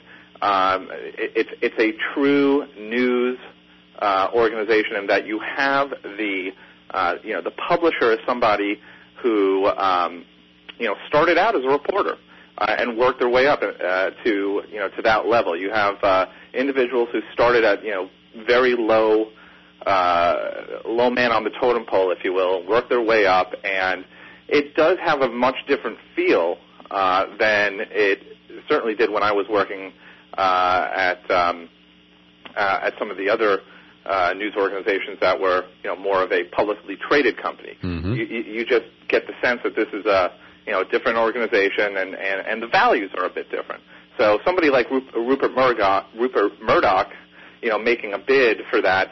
It's a true news organization, in that you have the publisher is somebody who started out as a reporter and worked their way up to that level. You have individuals who started at very low man on the totem pole, if you will, work their way up, and it does have a much different feel than it certainly did when I was working at some of the other news organizations that were more of a publicly traded company. You just get the sense that this is a different organization, and the values are a bit different. So somebody like Rupert Murdoch, making a bid for that,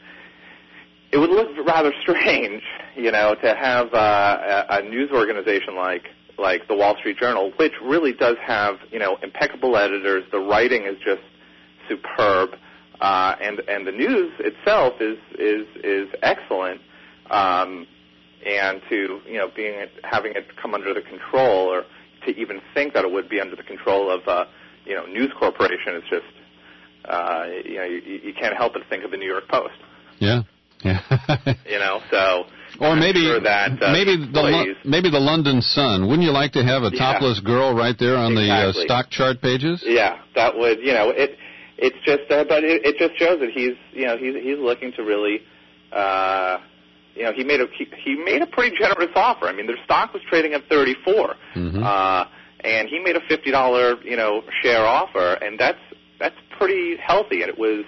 it would look rather strange, to have a news organization like the Wall Street Journal, which really does have, impeccable editors. The writing is just superb, and the news itself is excellent. And to having it come under the control, or to even think that it would be under the control of News Corporation, is just you can't help but think of the New York Post. Yeah. So. Or maybe sure that, maybe the London Sun. Wouldn't you like to have a topless girl right there on the stock chart pages? Yeah, that would. It's just, but it just shows that he's looking to really. He made a pretty generous offer. I mean, their stock was trading at $34, and he made a $50 share offer, and that's pretty healthy. And it was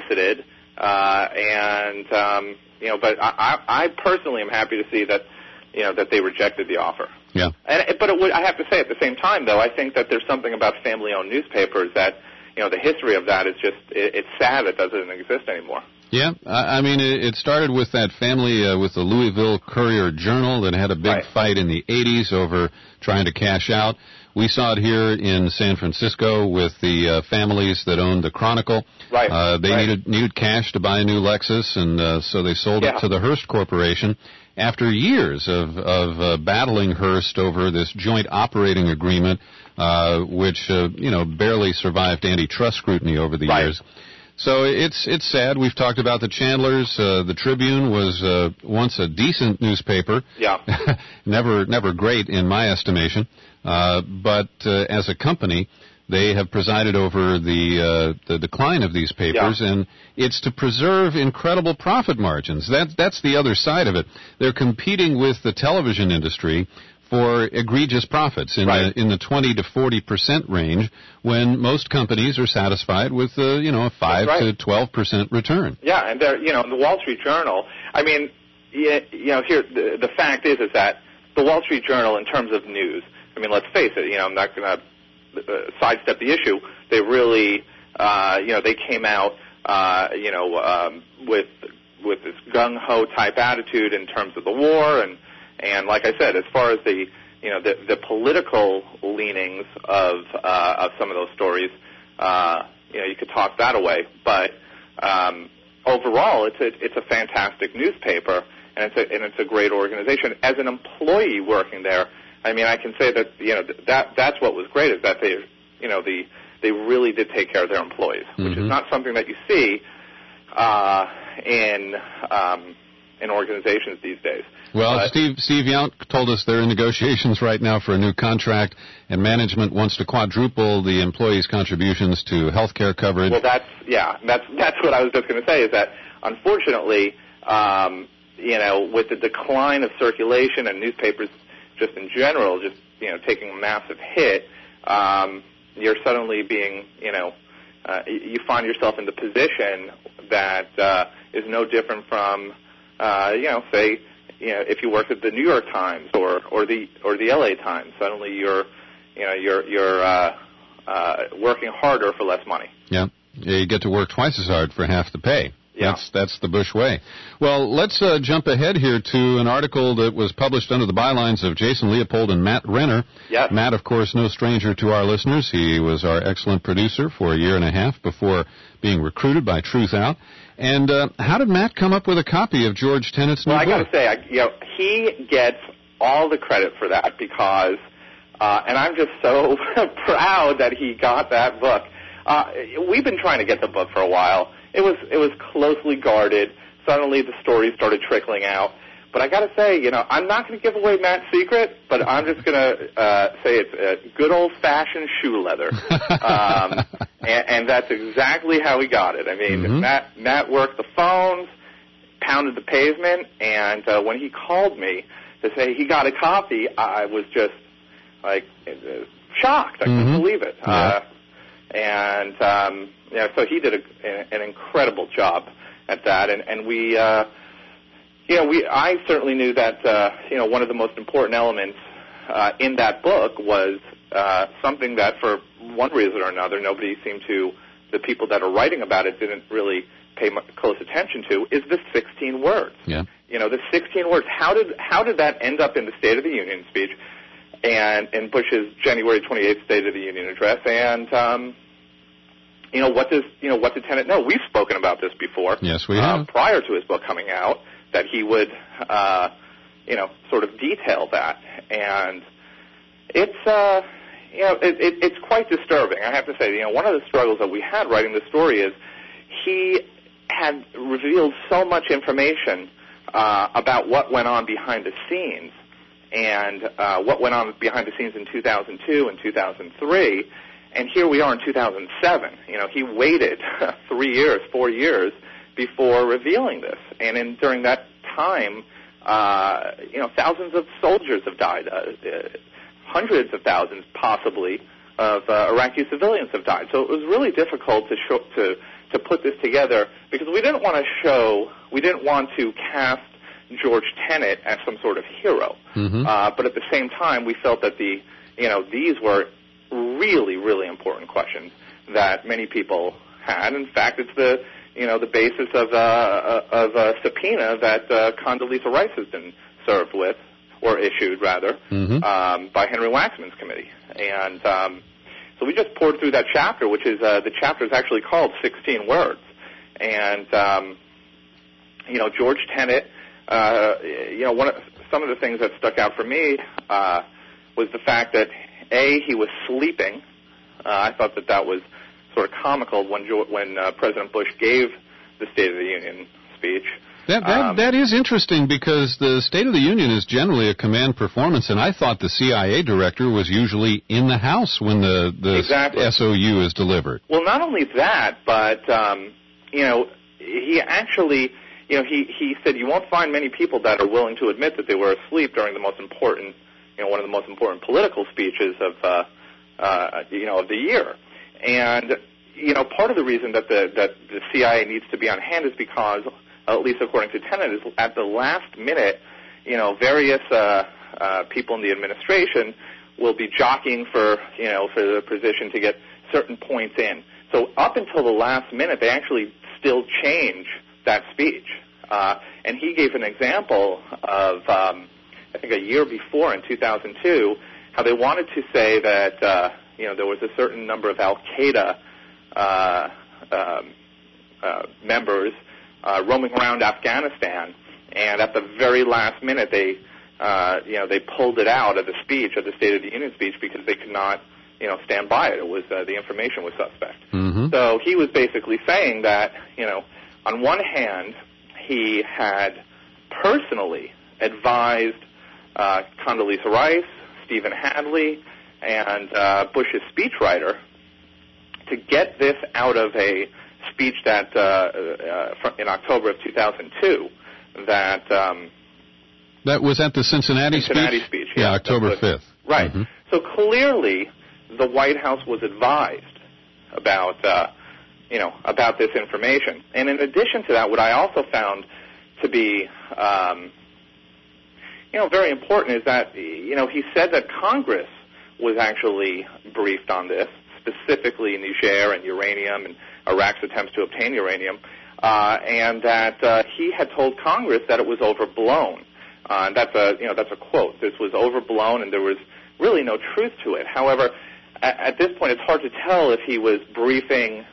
unsolicited, but I personally am happy to see that that they rejected the offer. Yeah. But I have to say, at the same time, though, I think that there's something about family-owned newspapers that, the history of that is just, it's sad it doesn't exist anymore. Yeah, I mean, it started with that family with the Louisville Courier-Journal that had a big fight in the 80s over trying to cash out. We saw it here in San Francisco with the families that owned the Chronicle. Right. They needed cash to buy a new Lexus, and so they sold it to the Hearst Corporation. After years of battling Hearst over this joint operating agreement, which barely survived antitrust scrutiny over the years. So it's sad. We've talked about the Chandlers. The Tribune was once a decent newspaper. Yeah. never great in my estimation. But as a company, they have presided over the decline of these papers, and it's to preserve incredible profit margins. That's the other side of it. They're competing with the television industry for egregious profits in the 20 to 40% range, when most companies are satisfied with a 5 to 12% return. Yeah, and they're the Wall Street Journal. I mean, here the fact is that the Wall Street Journal, in terms of news, I mean, let's face it. I'm not going to sidestep the issue. They really, they came out, with this gung ho type attitude in terms of the war, and like I said, as far as the political leanings of some of those stories, you could talk that away. But overall, it's a fantastic newspaper, and it's a great organization. As an employee working there, I mean, I can say that that's what was great, is that they really did take care of their employees, which is not something that you see in organizations these days. Well, Steve Yount told us they're in negotiations right now for a new contract, and management wants to quadruple the employees' contributions to health care coverage. Well, that's what I was just going to say, is that unfortunately, with the decline of circulation and newspapers just in general, taking a massive hit, you're suddenly being, you find yourself in the position that is no different from, say, if you work at the New York Times or the LA Times. Suddenly you're working harder for less money. Yeah, you get to work twice as hard for half the pay. Yeah. That's the Bush way. Well, let's jump ahead here to an article that was published under the bylines of Jason Leopold and Matt Renner. Yes. Matt, of course, no stranger to our listeners. He was our excellent producer for a year and a half before being recruited by Truth Out. And how did Matt come up with a copy of George Tenet's new book? Well, I got to say, he gets all the credit for that because, and I'm just so proud that he got that book. We've been trying to get the book for a while. It was closely guarded. Suddenly the stories started trickling out. But I got to say, I'm not going to give away Matt's secret, but I'm just going to say it's good old-fashioned shoe leather. And that's exactly how he got it. I mean, Matt worked the phones, pounded the pavement, and when he called me to say he got a copy, I was just, shocked. I couldn't believe it. So he did an incredible job at that, and we, I certainly knew that, one of the most important elements in that book was something that, for one reason or another, the people that are writing about it didn't really pay close attention to, is the 16 words. Yeah. The 16 words. How did that end up in the State of the Union speech and in Bush's January 28th State of the Union address? And what did Tenet know? We've spoken about this before. Yes, we have. Prior to his book coming out, that he would, sort of detail that, and it's it's quite disturbing. I have to say, one of the struggles that we had writing the story is he had revealed so much information about what went on behind the scenes, and what went on behind the scenes in 2002 and 2003. And here we are in 2007. He waited 4 years before revealing this. And during that time, thousands of soldiers have died. Hundreds of thousands, possibly, of Iraqi civilians have died. So it was really difficult to put this together, because we didn't want to cast George Tenet as some sort of hero. But at the same time, we felt that these were really, really important questions that many people had. In fact, it's the basis of a subpoena that Condoleezza Rice has been served with, or issued rather, by Henry Waxman's committee. And so we just poured through that chapter, which is the chapter is actually called 16 Words. And George Tenet, some of the things that stuck out for me was the fact that he was sleeping. I thought that was sort of comical when President Bush gave the State of the Union speech. That is interesting, because the State of the Union is generally a command performance, and I thought the CIA director was usually in the House when the SOU is delivered. Well, not only that, but he actually, he said you won't find many people that are willing to admit that they were asleep during the most important, one of the most important political speeches of the year. And part of the reason that the CIA needs to be on hand is because, at least according to Tenet, is at the last minute, various people in the administration will be jockeying for the position to get certain points in. So up until the last minute, they actually still change that speech. And he gave an example of, I think a year before in 2002, how they wanted to say that there was a certain number of Al-Qaeda members roaming around Afghanistan, and at the very last minute they pulled it out of the speech, of the State of the Union speech, because they could not stand by it. It was the information was suspect. So he was basically saying that on one hand he had personally advised Condoleezza Rice, Stephen Hadley, and Bush's speechwriter to get this out of a speech that in October of 2002 that was at the Cincinnati speech. Yeah, October 5th. Right. So clearly the White House was advised about about this information. And in addition to that, what I also found to be very important is that he said that Congress was actually briefed on this, specifically Niger and uranium and Iraq's attempts to obtain uranium, and that he had told Congress that it was overblown. And that's a quote. This was overblown, and there was really no truth to it. However, at this point, it's hard to tell if he was briefing,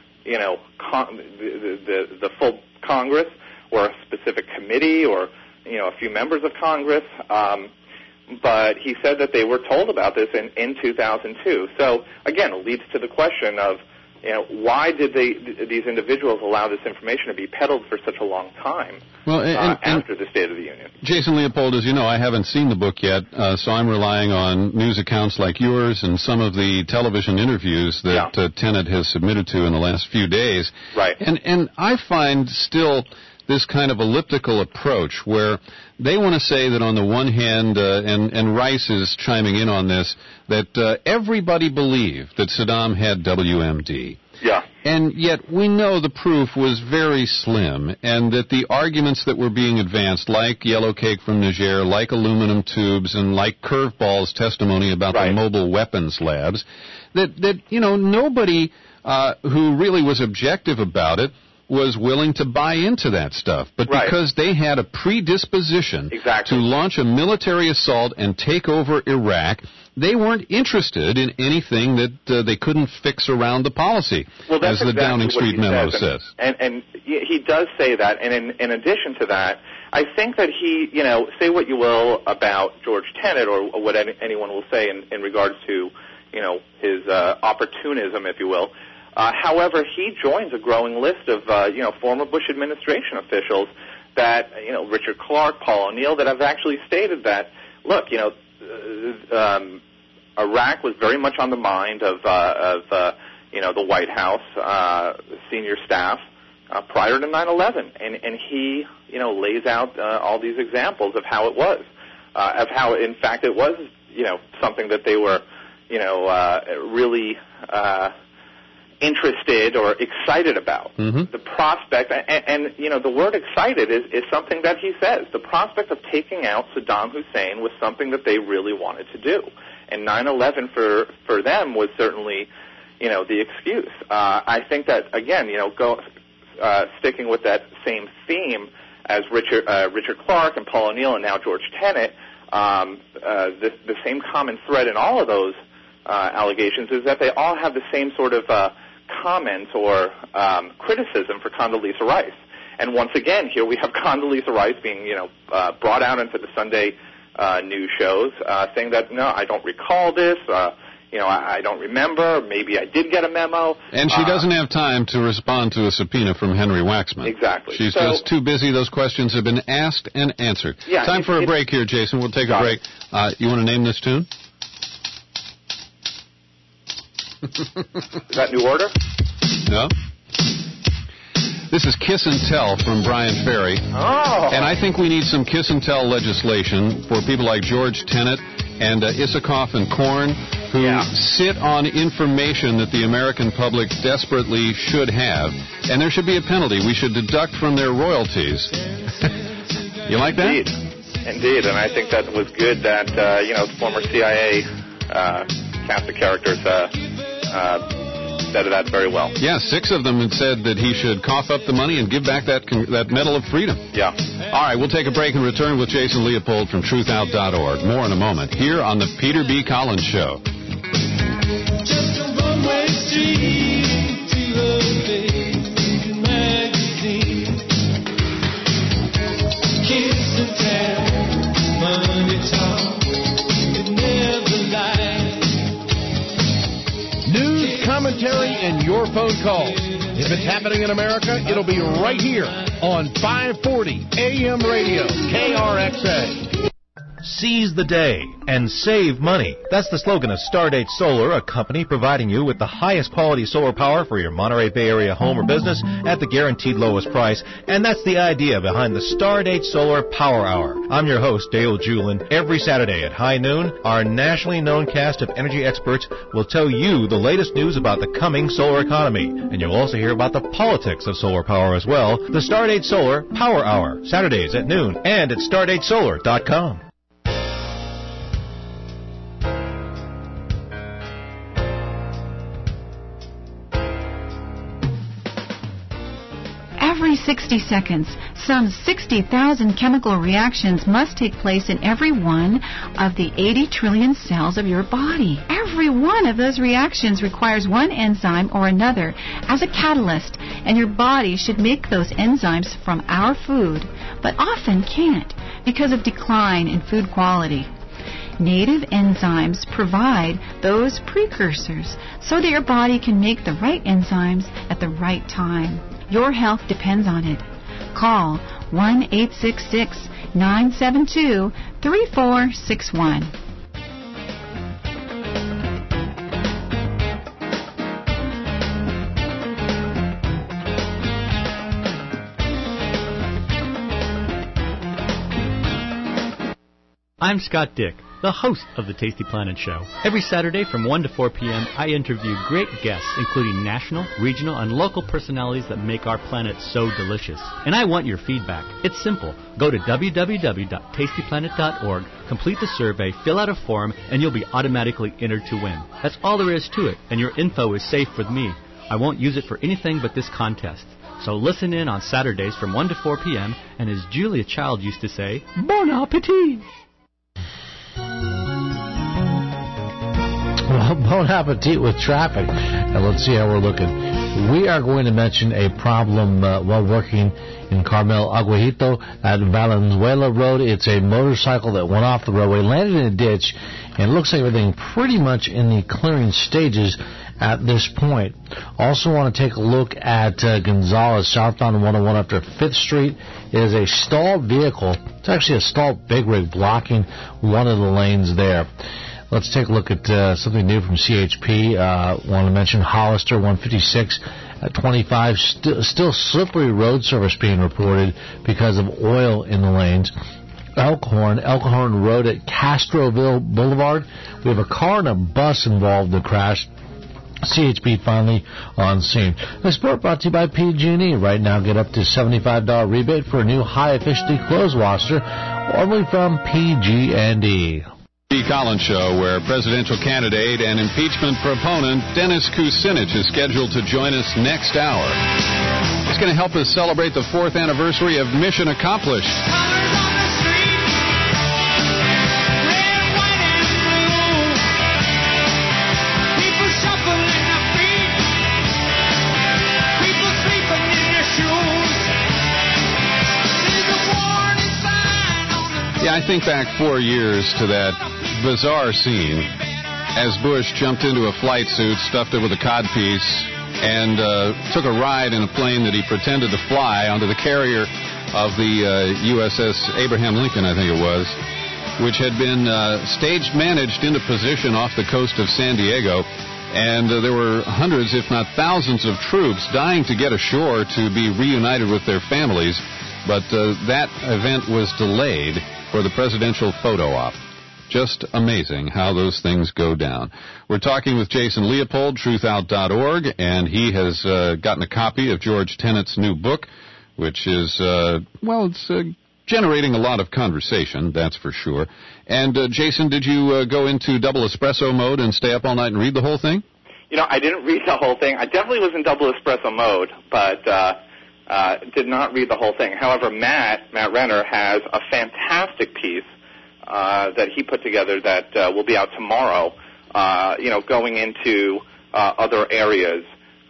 the full Congress or a specific committee or a few members of Congress. But he said that they were told about this in 2002. So again, it leads to the question of why did these individuals allow this information to be peddled for such a long time after the State of the Union? Jason Leopold, as you know, I haven't seen the book yet, so I'm relying on news accounts like yours and some of the television interviews that Tenet has submitted to in the last few days. Right. And I find still this kind of elliptical approach where they want to say that on the one hand, and Rice is chiming in on this, that everybody believed that Saddam had WMD. Yeah. And yet we know the proof was very slim, and that the arguments that were being advanced, like Yellow Cake from Niger, like aluminum tubes, and like Curveball's testimony about the mobile weapons labs, that nobody who really was objective about it was willing to buy into that stuff. But because they had a predisposition to launch a military assault and take over Iraq, they weren't interested in anything that they couldn't fix around the policy, as the Downing Street memo says. And he does say that. And in addition to that, I think that he, say what you will about George Tenet or what anyone will say in regards to, his opportunism, if you will. However, he joins a growing list of, former Bush administration officials that, Richard Clark, Paul O'Neill, that have actually stated that, look, Iraq was very much on the mind of the White House senior staff prior to 9/11, and he, lays out all these examples of how it was, of how, in fact, it was, something that they were, really interested or excited about. Mm-hmm. The prospect, and the word excited is something that he says. The prospect of taking out Saddam Hussein was something that they really wanted to do. And 9/11 for them was certainly, the excuse. I think that, again, sticking with that same theme as Richard Clarke and Paul O'Neill and now George Tenet, the same common thread in all of those allegations is that they all have the same sort of comments or criticism for Condoleezza Rice. And once again, here we have Condoleezza Rice being, brought out into the Sunday news shows, saying that, no, I don't recall this, I don't remember, maybe I did get a memo. And she doesn't have time to respond to a subpoena from Henry Waxman. Exactly. She's just too busy. Those questions have been asked and answered. Yeah, time for a break here, Jason. We'll take a break. You want to name this tune? Is that New Order? No. This is Kiss and Tell from Brian Ferry. Oh. And I think we need some Kiss and Tell legislation for people like George Tenet and Isikoff and Korn, who sit on information that the American public desperately should have. And there should be a penalty. We should deduct from their royalties. You like that? Indeed. And I think that was good that, former CIA cast of characters said that very well. Yeah, 6 of them had said that he should cough up the money and give back that Medal of Freedom. Yeah. All right, we'll take a break and return with Jason Leopold from truthout.org. More in a moment here on the Peter B. Collins Show. Just a one-way street to a big magazine. Kiss and tell, money talk, it never lies. News, commentary, and your phone calls. If it's happening in America, it'll be right here on 540 AM radio, KRXA. Seize the day and save money. That's the slogan of Stardate Solar, a company providing you with the highest quality solar power for your Monterey Bay Area home or business at the guaranteed lowest price. And that's the idea behind the Stardate Solar Power Hour. I'm your host, Dale Julin. Every Saturday at high noon, our nationally known cast of energy experts will tell you the latest news about the coming solar economy. And you'll also hear about the politics of solar power as well. The Stardate Solar Power Hour, Saturdays at noon and at StardateSolar.com. Every 60 seconds, some 60,000 chemical reactions must take place in every one of the 80 trillion cells of your body. Every one of those reactions requires one enzyme or another as a catalyst, and your body should make those enzymes from our food, but often can't because of decline in food quality. Native enzymes provide those precursors so that your body can make the right enzymes at the right time. Your health depends on it. Call 1-866-972-3461. I'm Scott Dick, the host of the Tasty Planet Show. Every Saturday from 1 to 4 p.m., I interview great guests, including national, regional, and local personalities that make our planet so delicious. And I want your feedback. It's simple. Go to www.tastyplanet.org, complete the survey, fill out a form, and you'll be automatically entered to win. That's all there is to it, and your info is safe with me. I won't use it for anything but this contest. So listen in on Saturdays from 1 to 4 p.m., and as Julia Child used to say, bon appetit! Well, bon appetit with traffic. Now let's see how we're looking. We are going to mention a problem while working in Carmel Aguajito at Valenzuela Road. It's a motorcycle that went off the roadway, landed in a ditch, and it looks like everything pretty much in the clearing stages at this point. Also want to take a look at Gonzales, southbound 101 up to 5th Street. It is a stalled vehicle. It's actually a stalled big rig blocking one of the lanes there. Let's take a look at something new from CHP. Want to mention Hollister 156 at 25. Still slippery road service being reported because of oil in the lanes. Elkhorn Road at Castroville Boulevard. We have a car and a bus involved in the crash. CHP finally on scene. The sport brought to you by PG&E. Right now, get up to $75 rebate for a new high-efficiency clothes washer, only from PG&E. The Collins Show, where presidential candidate and impeachment proponent Dennis Kucinich is scheduled to join us next hour. He's going to help us celebrate the 4th anniversary of Mission Accomplished. Yeah, I think back 4 years to that bizarre scene as Bush jumped into a flight suit, stuffed it with a codpiece, and took a ride in a plane that he pretended to fly onto the carrier of the USS Abraham Lincoln, I think it was, which had been staged managed into position off the coast of San Diego. And there were hundreds, if not thousands, of troops dying to get ashore to be reunited with their families. But that event was delayed for the presidential photo op. Just amazing how those things go down. We're talking with Jason Leopold, truthout.org, and he has gotten a copy of George Tenet's new book, which is, it's generating a lot of conversation, that's for sure. And, Jason, did you go into double espresso mode and stay up all night and read the whole thing? You know, I didn't read the whole thing. I definitely was in double espresso mode, but did not read the whole thing. However, Matt Renner has a fantastic piece that he put together that will be out tomorrow, going into other areas,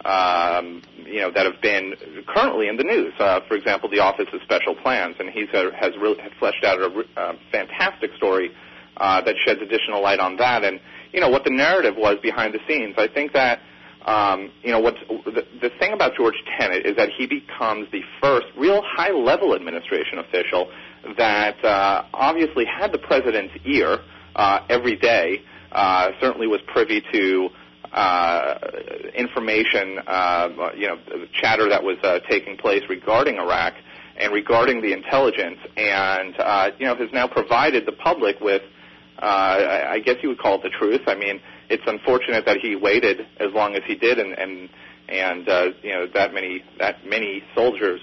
that have been currently in the news. For example, the Office of Special Plans, and he has really fleshed out a fantastic story that sheds additional light on that and, what the narrative was behind the scenes. I think that what's the thing about George Tenet is that he becomes the first real high-level administration official that obviously had the president's ear every day, certainly was privy to information, chatter that was taking place regarding Iraq and regarding the intelligence, and, has now provided the public with, I guess you would call it the truth. I mean, it's unfortunate that he waited as long as he did, and that many soldiers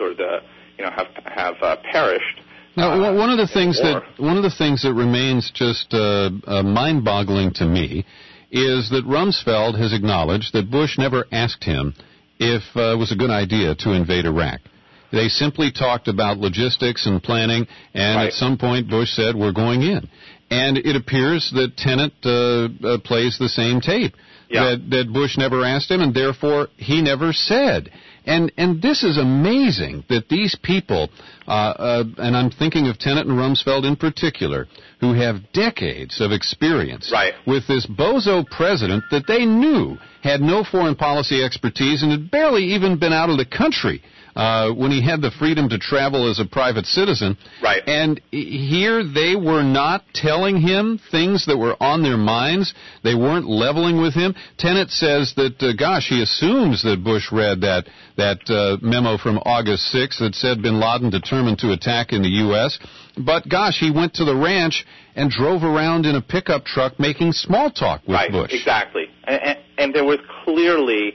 have perished. Now, one of the things that remains just mind-boggling to me is that Rumsfeld has acknowledged that Bush never asked him if it was a good idea to invade Iraq. They simply talked about logistics and planning, and at some point Bush said, "We're going in." And it appears that Tenet plays the same tape, that Bush never asked him, and therefore he never said. And this is amazing that these people, and I'm thinking of Tenet and Rumsfeld in particular, who have decades of experience with this bozo president that they knew had no foreign policy expertise and had barely even been out of the country when he had the freedom to travel as a private citizen. And here they were not telling him things that were on their minds. They weren't leveling with him. Tenet says that, he assumes that Bush read that memo from August 6th that said bin Laden determined to attack in the U.S., but he went to the ranch and drove around in a pickup truck making small talk with Bush. Exactly. And there was clearly,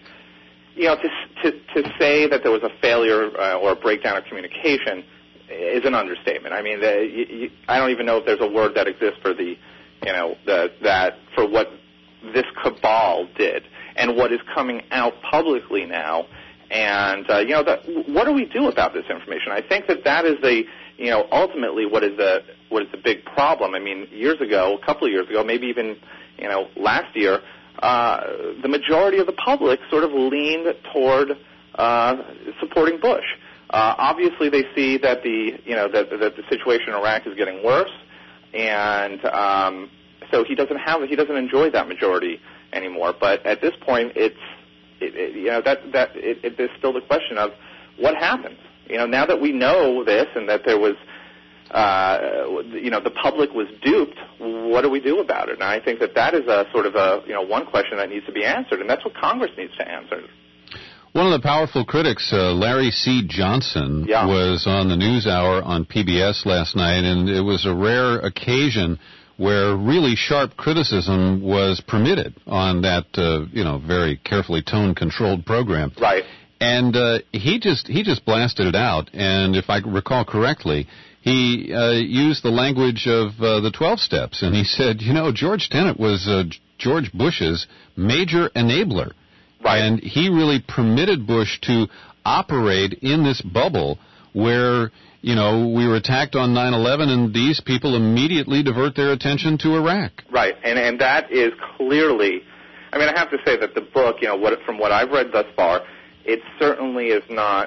to say that there was a failure or a breakdown of communication is an understatement. I mean, I don't even know if there's a word that exists for for what this cabal did and what is coming out publicly now. And what do we do about this information? I think that is ultimately what is the big problem. I mean, a couple of years ago, maybe even last year, the majority of the public sort of leaned toward supporting Bush. Obviously, they see that that the situation in Iraq is getting worse, and so he doesn't enjoy that majority anymore. But at this point, there's still the question of what happens. Now that we know this and that there was, the public was duped, what do we do about it? And I think that is a sort of one question that needs to be answered, and that's what Congress needs to answer. One of the powerful critics, Larry C. Johnson, was on the NewsHour on PBS last night, and it was a rare occasion where really sharp criticism was permitted on that, very carefully tone-controlled program. Right. And he just blasted it out. And if I recall correctly, he used the language of the 12 steps. And he said, George Tenet was George Bush's major enabler. Right. And he really permitted Bush to operate in this bubble where, we were attacked on 9/11 and these people immediately divert their attention to Iraq. Right. And that is clearly, I have to say that the book, from what I've read thus far, it certainly is not,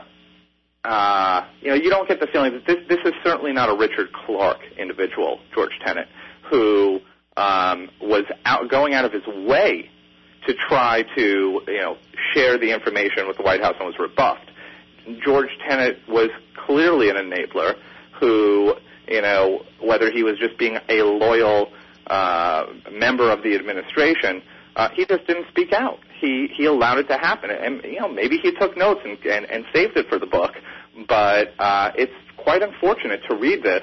you don't get the feeling that this is certainly not a Richard Clarke individual, George Tenet, who was going out of his way to try to, share the information with the White House and was rebuffed. George Tenet was clearly an enabler who, whether he was just being a loyal member of the administration, he just didn't speak out. He allowed it to happen. And, maybe he took notes and saved it for the book, but it's quite unfortunate to read this.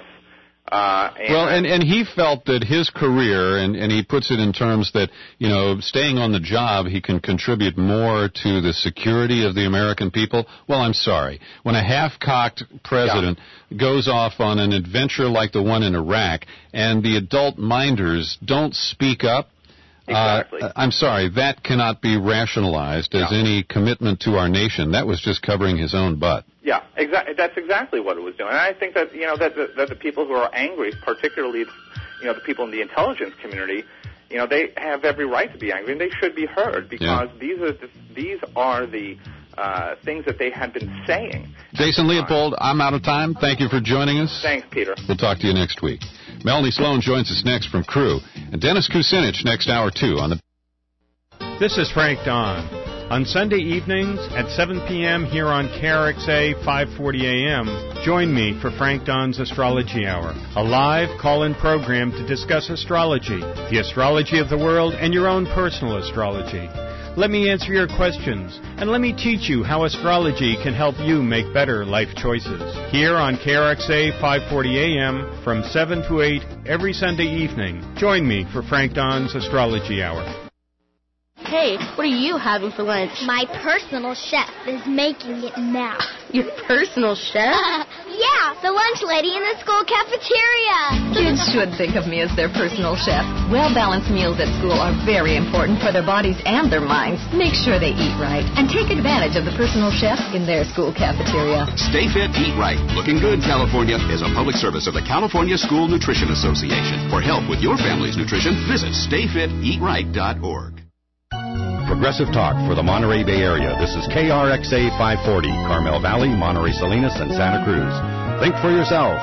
And he felt that his career, and he puts it in terms that, staying on the job, he can contribute more to the security of the American people. Well, I'm sorry. When a half-cocked president goes off on an adventure like the one in Iraq, and the adult minders don't speak up, exactly. I'm sorry, that cannot be rationalized as any commitment to our nation. That was just covering his own butt. Yeah, exactly. That's exactly what it was doing. And I think that that the people who are angry, particularly the people in the intelligence community, they have every right to be angry, and they should be heard because these are the things that they had been saying. Jason Leopold, I'm out of time. Thank you for joining us. Thanks, Peter. We'll talk to you next week. Melanie Sloan joins us next from Crew, and Dennis Kucinich next hour 2 on the. This is Frank Don. On Sunday evenings at 7 p.m. here on KRXA 540 AM, join me for Frank Don's Astrology Hour, a live call-in program to discuss astrology, the astrology of the world, and your own personal astrology. Let me answer your questions, and let me teach you how astrology can help you make better life choices. Here on KRXA 540 AM from 7 to 8 every Sunday evening, join me for Frank Don's Astrology Hour. Hey, what are you having for lunch? My personal chef is making it now. Your personal chef? Yeah, the lunch lady in the school cafeteria. Kids should think of me as their personal chef. Well-balanced meals at school are very important for their bodies and their minds. Make sure they eat right and take advantage of the personal chef in their school cafeteria. Stay Fit, Eat Right. Looking Good, California is a public service of the California School Nutrition Association. For help with your family's nutrition, visit stayfiteatright.org. Progressive Talk for the Monterey Bay Area. This is KRXA 540, Carmel Valley, Monterey Salinas, and Santa Cruz. Think for yourself.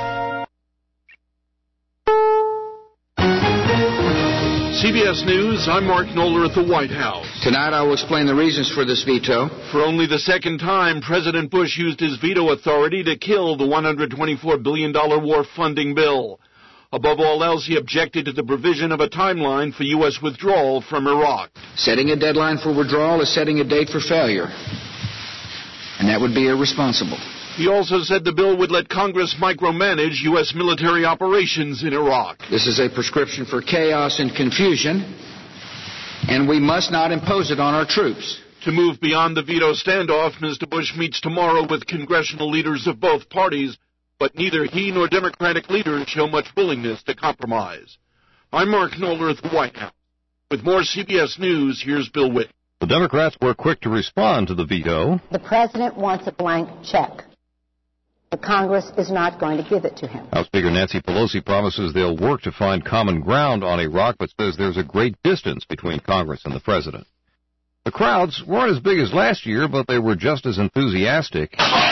CBS News, I'm Mark Knoller at the White House. Tonight I will explain the reasons for this veto. For only the second time, President Bush used his veto authority to kill the $124 billion war funding bill. Above all else, he objected to the provision of a timeline for U.S. withdrawal from Iraq. Setting a deadline for withdrawal is setting a date for failure, and that would be irresponsible. He also said the bill would let Congress micromanage U.S. military operations in Iraq. This is a prescription for chaos and confusion, and we must not impose it on our troops. To move beyond the veto standoff, Mr. Bush meets tomorrow with congressional leaders of both parties, but neither he nor Democratic leaders show much willingness to compromise. I'm Mark Knoller at the White House. With more CBS News, here's Bill Whitney. The Democrats were quick to respond to the veto. The president wants a blank check. The Congress is not going to give it to him. House Speaker Nancy Pelosi promises they'll work to find common ground on Iraq, but says there's a great distance between Congress and the president. The crowds weren't as big as last year, but they were just as enthusiastic.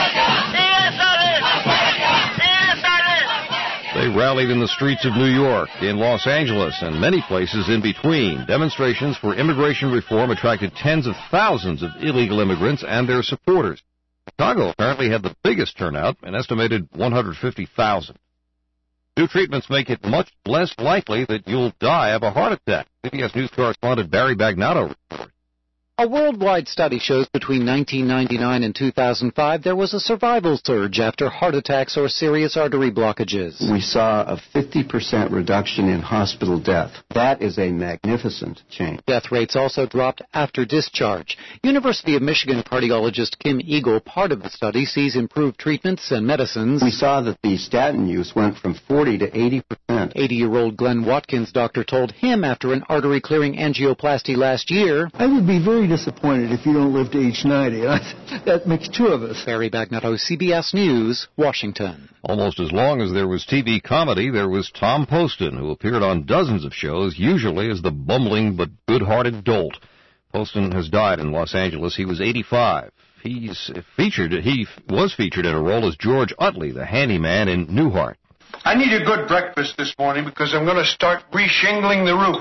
They rallied in the streets of New York, in Los Angeles, and many places in between. Demonstrations for immigration reform attracted tens of thousands of illegal immigrants and their supporters. Chicago apparently had the biggest turnout, an estimated 150,000. New treatments make it much less likely that you'll die of a heart attack. CBS News correspondent Barry Bagnotto reports. A worldwide study shows between 1999 and 2005 there was a survival surge after heart attacks or serious artery blockages. We saw a 50% reduction in hospital death. That is a magnificent change. Death rates also dropped after discharge. University of Michigan cardiologist Kim Eagle, part of the study, sees improved treatments and medicines. We saw that the statin use went from 40 to 80%. 80-year-old Glenn Watkins' doctor told him after an artery-clearing angioplasty last year, I would be very disappointed if you don't live to age 90. That makes two of us. Barry Bagnetto, CBS News, Washington. Almost as long as there was TV comedy, there was Tom Poston, who appeared on dozens of shows, usually as the bumbling but good-hearted dolt. Poston has died in Los Angeles. He was 85. He was featured in a role as George Utley, the handyman in Newhart. I need a good breakfast this morning because I'm going to start re-shingling the roof.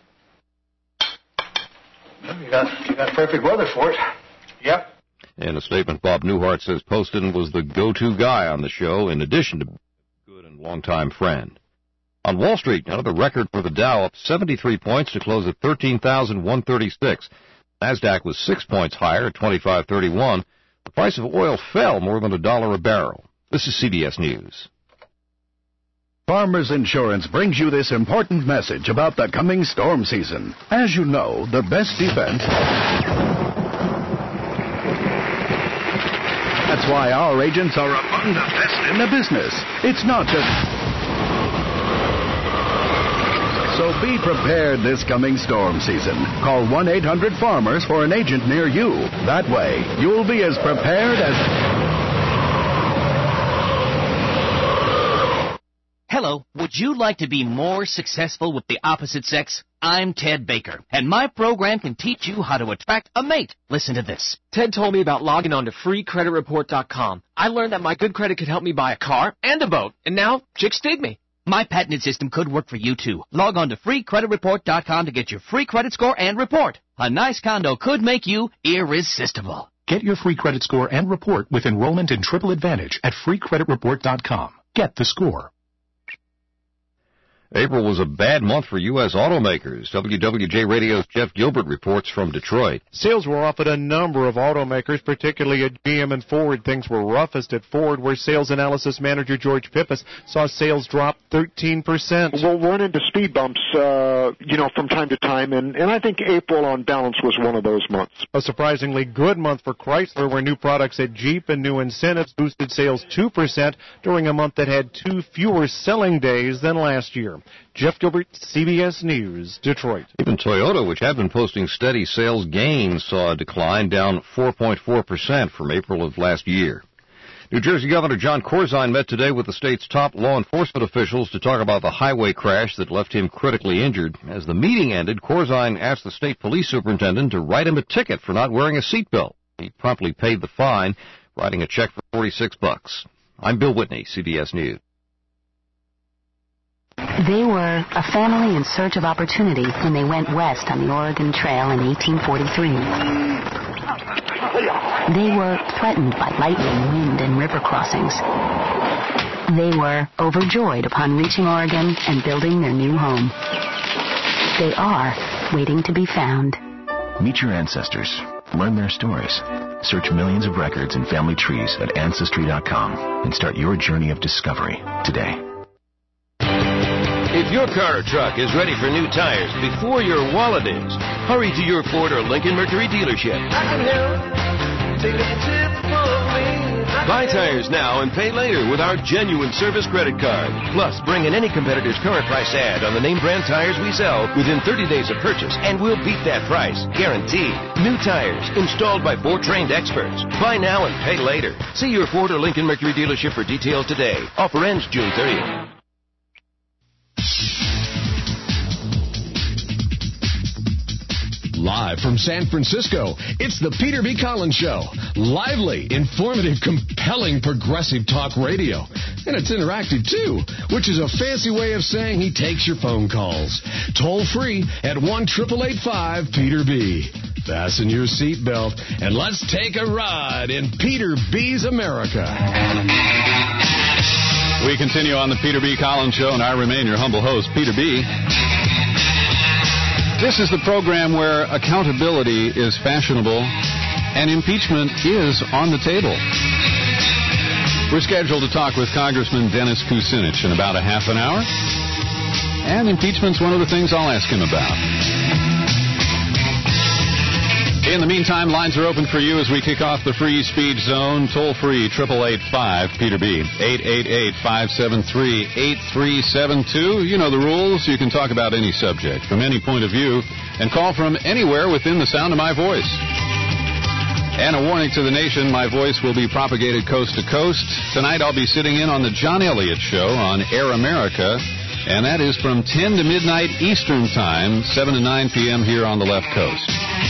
You got perfect weather for it. Yep. In a statement, Bob Newhart says Poston was the go-to guy on the show, in addition to a good and longtime friend. On Wall Street, another record for the Dow, up 73 points to close at 13,136. NASDAQ was 6 points higher at 25.31. The price of oil fell more than $1 a barrel. This is CBS News. Farmers Insurance brings you this important message about the coming storm season. As you know, the best defense... That's why our agents are among the best in the business. It's not just... So be prepared this coming storm season. Call 1-800-FARMERS for an agent near you. That way, you'll be as prepared as... Hello, would you like to be more successful with the opposite sex? I'm Ted Baker, and my program can teach you how to attract a mate. Listen to this. Ted told me about logging on to freecreditreport.com. I learned that my good credit could help me buy a car and a boat, and now chicks dig me. My patented system could work for you, too. Log on to freecreditreport.com to get your free credit score and report. A nice condo could make you irresistible. Get your free credit score and report with enrollment in Triple Advantage at freecreditreport.com. Get the score. April was a bad month for U.S. automakers. WWJ Radio's Jeff Gilbert reports from Detroit. Sales were off at a number of automakers, particularly at GM and Ford. Things were roughest at Ford, where sales analysis manager George Pippas saw sales drop 13%. We'll run into speed bumps, from time to time, and I think April on balance was one of those months. A surprisingly good month for Chrysler, where new products at Jeep and new incentives boosted sales 2% during a month that had 2 fewer selling days than last year. Jeff Gilbert, CBS News, Detroit. Even Toyota, which had been posting steady sales gains, saw a decline, down 4.4% from April of last year. New Jersey Governor John Corzine met today with the state's top law enforcement officials to talk about the highway crash that left him critically injured. As the meeting ended, Corzine asked the state police superintendent to write him a ticket for not wearing a seatbelt. He promptly paid the fine, writing a check for $46. I'm Bill Whitney, CBS News. They were a family in search of opportunity when they went west on the Oregon Trail in 1843. They were threatened by lightning, wind, and river crossings. They were overjoyed upon reaching Oregon and building their new home. They are waiting to be found. Meet your ancestors. Learn their stories. Search millions of records and family trees at Ancestry.com and start your journey of discovery today. If your car or truck is ready for new tires before your wallet is, hurry to your Ford or Lincoln Mercury dealership. Buy tires now and pay later with our genuine service credit card. Plus, bring in any competitor's current price ad on the name brand tires we sell within 30 days of purchase, and we'll beat that price, guaranteed. New tires, installed by Ford trained experts. Buy now and pay later. See your Ford or Lincoln Mercury dealership for details today. Offer ends June 30th. Live from San Francisco, it's the Peter B. Collins Show. Lively, informative, compelling, progressive talk radio. And it's interactive, too, which is a fancy way of saying he takes your phone calls. Toll free at 1-888-5-PETER-B. Fasten your seatbelt, and let's take a ride in Peter B.'s America. We continue on the Peter B. Collins Show, and I remain your humble host, Peter B. This is the program where accountability is fashionable and impeachment is on the table. We're scheduled to talk with Congressman Dennis Kucinich in about a half an hour. And impeachment's one of the things I'll ask him about. In the meantime, lines are open for you as we kick off the Free Speech Zone. Toll free, 888-5-PETER-B, 888-573-8372. You know the rules. You can talk about any subject from any point of view and call from anywhere within the sound of my voice. And a warning to the nation, my voice will be propagated coast to coast. Tonight I'll be sitting in on the John Elliott Show on Air America, and that is from 10 to midnight Eastern Time, 7 to 9 p.m. here on the left coast.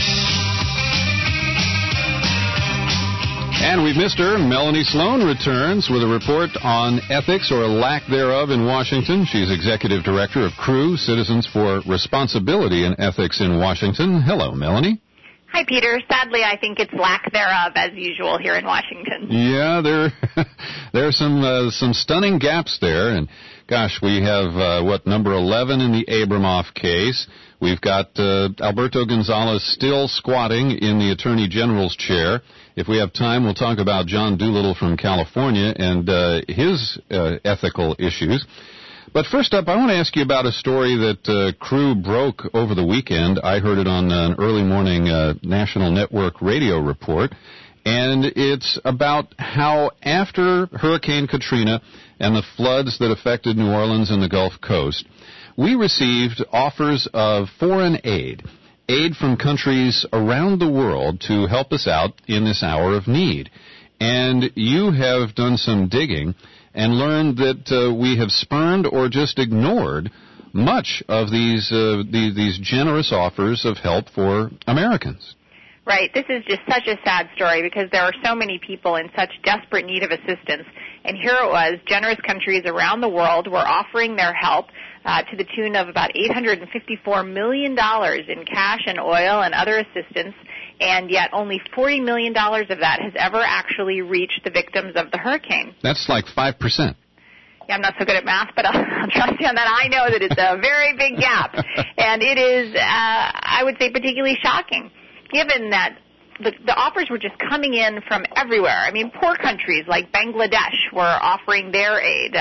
And we've missed her. Melanie Sloan returns with a report on ethics or lack thereof in Washington. She's Executive Director of CREW, Citizens for Responsibility and Ethics in Washington. Hello, Melanie. Hi, Peter. Sadly, I think it's lack thereof, as usual, here in Washington. Yeah, there are some stunning gaps there. And, gosh, we have, number 11 in the Abramoff case. We've got Alberto Gonzalez still squatting in the Attorney General's chair. If we have time, we'll talk about John Doolittle from California and his ethical issues. But first up, I want to ask you about a story that CREW broke over the weekend. I heard it on an early morning national network radio report. And it's about how after Hurricane Katrina and the floods that affected New Orleans and the Gulf Coast, we received offers of foreign aid from countries around the world to help us out in this hour of need. And you have done some digging and learned that we have spurned or just ignored much of these generous offers of help for Americans. Right. This is just such a sad story because there are so many people in such desperate need of assistance. And here it was, generous countries around the world were offering their help to the tune of about $854 million in cash and oil and other assistance, and yet only $40 million of that has ever actually reached the victims of the hurricane. That's like 5%. Yeah, I'm not so good at math, but I'll trust you on that. I know that it's a very big gap, and it is, I would say, particularly shocking, given that the offers were just coming in from everywhere. I mean, poor countries like Bangladesh were offering their aid,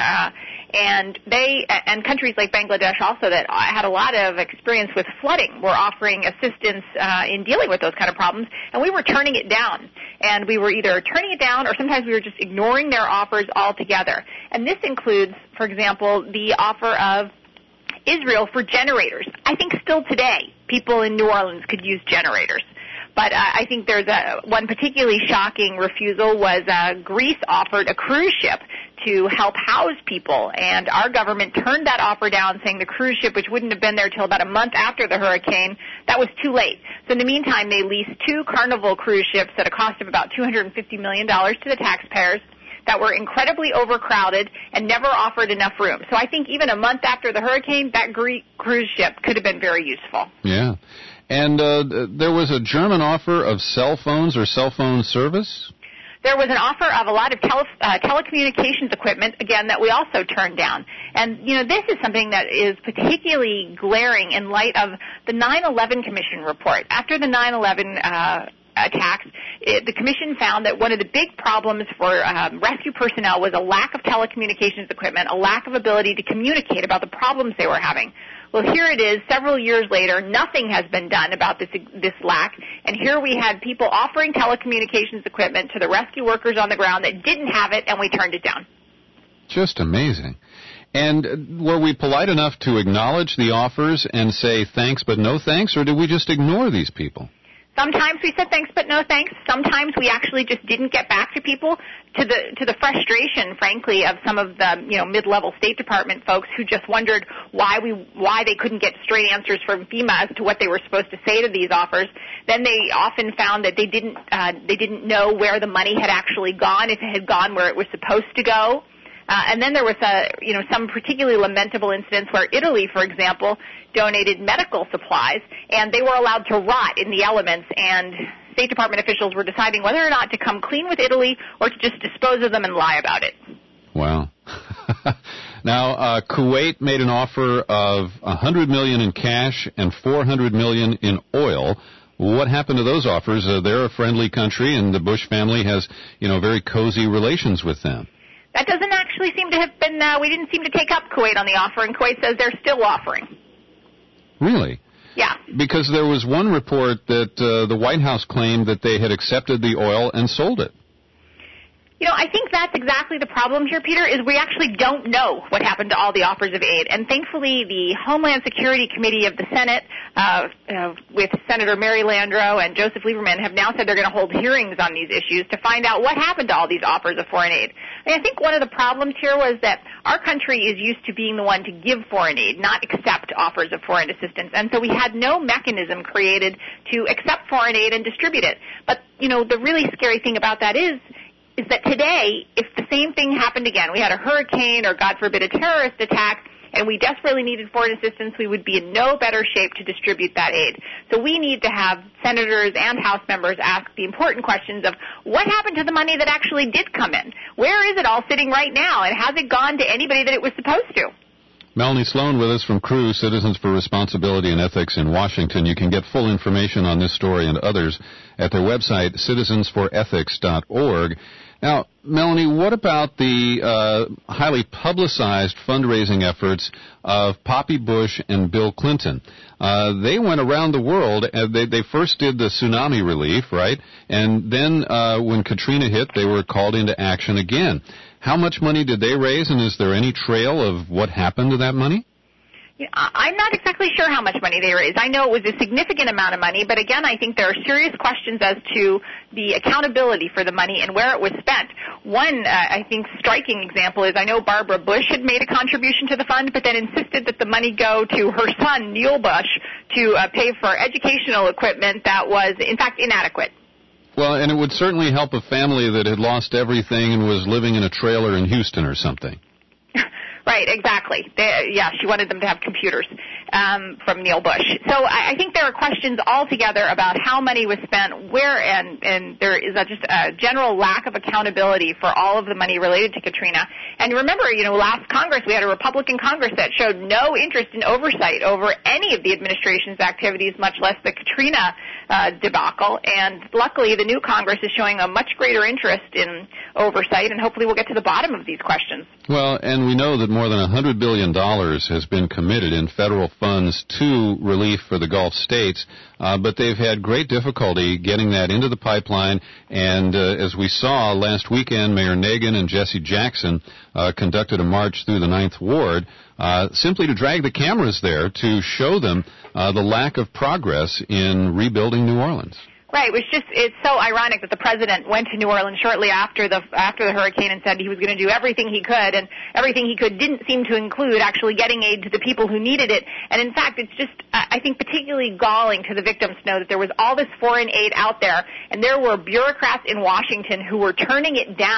and countries like Bangladesh also that had a lot of experience with flooding were offering assistance in dealing with those kind of problems, and we were turning it down. And we were either turning it down or sometimes we were just ignoring their offers altogether. And this includes, for example, the offer of Israel for generators. I think still today people in New Orleans could use generators. But I think there's one particularly shocking refusal was Greece offered a cruise ship to help house people, and our government turned that offer down, saying the cruise ship, which wouldn't have been there till about a month after the hurricane, that was too late. So in the meantime, they leased 2 Carnival cruise ships at a cost of about $250 million to the taxpayers that were incredibly overcrowded and never offered enough room. So I think even a month after the hurricane, that Greek cruise ship could have been very useful. Yeah. And there was a German offer of cell phones or cell phone service? There was an offer of a lot of telecommunications equipment, again, that we also turned down. And, you know, this is something that is particularly glaring in light of the 9/11 Commission report. After the 9/11 attacks, the Commission found that one of the big problems for rescue personnel was a lack of telecommunications equipment, a lack of ability to communicate about the problems they were having. Well, here it is, several years later, nothing has been done about this lack, and here we had people offering telecommunications equipment to the rescue workers on the ground that didn't have it, and we turned it down. Just amazing. And were we polite enough to acknowledge the offers and say thanks but no thanks, or did we just ignore these people? Sometimes we said thanks but no thanks. Sometimes we actually just didn't get back to people, to the frustration, frankly, of some of the mid-level State Department folks who just wondered why they couldn't get straight answers from FEMA as to what they were supposed to say to these offers. Then they often found that they didn't know where the money had actually gone, if it had gone where it was supposed to go. And then there was some particularly lamentable incidents where Italy, for example, donated medical supplies, and they were allowed to rot in the elements, and State Department officials were deciding whether or not to come clean with Italy or to just dispose of them and lie about it. Wow. Now, Kuwait made an offer of $100 million in cash and $400 million in oil. What happened to those offers? They're a friendly country, and the Bush family has, very cozy relations with them. That doesn't actually seem to have been, we didn't seem to take up Kuwait on the offer, and Kuwait says they're still offering. Really? Yeah. Because there was one report that the White House claimed that they had accepted the oil and sold it. I think that's exactly the problem here, Peter, is we actually don't know what happened to all the offers of aid. And thankfully, the Homeland Security Committee of the Senate, with Senator Mary Landrieu and Joseph Lieberman, have now said they're going to hold hearings on these issues to find out what happened to all these offers of foreign aid. I think one of the problems here was that our country is used to being the one to give foreign aid, not accept offers of foreign assistance. And so we had no mechanism created to accept foreign aid and distribute it. But, the really scary thing about that is that today, if the same thing happened again, we had a hurricane or, God forbid, a terrorist attack, and we desperately needed foreign assistance, we would be in no better shape to distribute that aid. So we need to have senators and House members ask the important questions of what happened to the money that actually did come in? Where is it all sitting right now, and has it gone to anybody that it was supposed to? Melanie Sloan with us from CREW, Citizens for Responsibility and Ethics in Washington. You can get full information on this story and others at their website, citizensforethics.org. Now, Melanie, what about the highly publicized fundraising efforts of Poppy Bush and Bill Clinton? They went around the world. They first did the tsunami relief, right? And then when Katrina hit, they were called into action again. How much money did they raise, and is there any trail of what happened to that money? I'm not exactly sure how much money they raised. I know it was a significant amount of money, but again, I think there are serious questions as to the accountability for the money and where it was spent. One, I think, striking example is I know Barbara Bush had made a contribution to the fund, but then insisted that the money go to her son, Neil Bush, to pay for educational equipment that was, in fact, inadequate. Well, and it would certainly help a family that had lost everything and was living in a trailer in Houston or something. Right, exactly. She wanted them to have computers from Neil Bush. So I think there are questions altogether about how money was spent, where, and there is just a general lack of accountability for all of the money related to Katrina. And remember, last Congress, we had a Republican Congress that showed no interest in oversight over any of the administration's activities, much less the Katrina debacle. And luckily, the new Congress is showing a much greater interest in oversight, and hopefully we'll get to the bottom of these questions. Well, and we know that more than $100 billion has been committed in federal funds to relief for the Gulf states, but they've had great difficulty getting that into the pipeline. And as we saw last weekend, Mayor Nagin and Jesse Jackson conducted a march through the Ninth Ward simply to drag the cameras there to show them the lack of progress in rebuilding New Orleans. Right. It's so ironic that the president went to New Orleans shortly after the hurricane and said he was going to do everything he could, and everything he could didn't seem to include actually getting aid to the people who needed it. And in fact, it's just, I think, particularly galling to the victims to know that there was all this foreign aid out there, and there were bureaucrats in Washington who were turning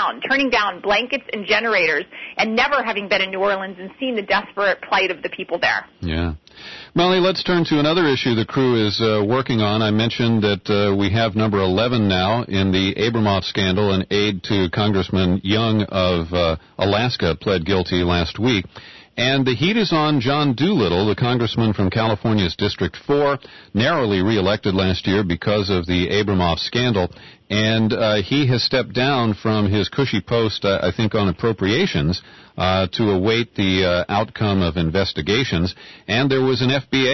down blankets and generators, and never having been in New Orleans and seen the desperate plight of the people there. Yeah. Melanie, let's turn to another issue the CREW is working on. I mentioned that we have number 11 now in the Abramoff scandal. An aide to Congressman Young of Alaska pled guilty last week. And the heat is on John Doolittle, the congressman from California's District 4, narrowly reelected last year because of the Abramoff scandal. And he has stepped down from his cushy post, I think, on appropriations to await the outcome of investigations. And there was an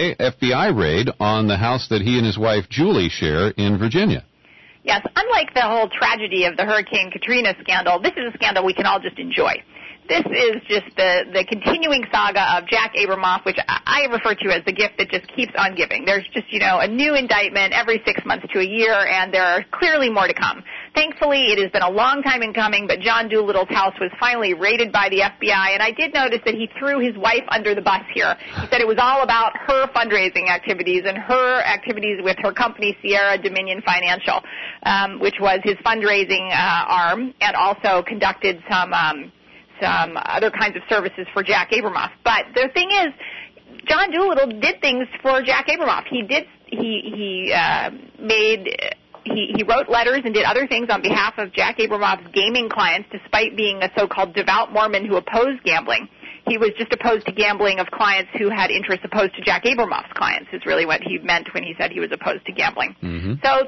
FBI raid on the house that he and his wife Julie share in Virginia. Yes, unlike the whole tragedy of the Hurricane Katrina scandal, this is a scandal we can all just enjoy. This is just the continuing saga of Jack Abramoff, which I refer to as the gift that just keeps on giving. There's just, a new indictment every 6 months to a year, and there are clearly more to come. Thankfully, it has been a long time in coming, but John Doolittle's house was finally raided by the FBI, and I did notice that he threw his wife under the bus here. He said it was all about her fundraising activities and her activities with her company, Sierra Dominion Financial, which was his fundraising arm, and also conducted some other kinds of services for Jack Abramoff. But the thing is, John Doolittle did things for Jack Abramoff. He wrote letters and did other things on behalf of Jack Abramoff's gaming clients, despite being a so-called devout Mormon who opposed gambling. he was just opposed to gambling of clients who had interests opposed to Jack Abramoff's clients, is really what he meant when he said he was opposed to gambling. Mm-hmm. So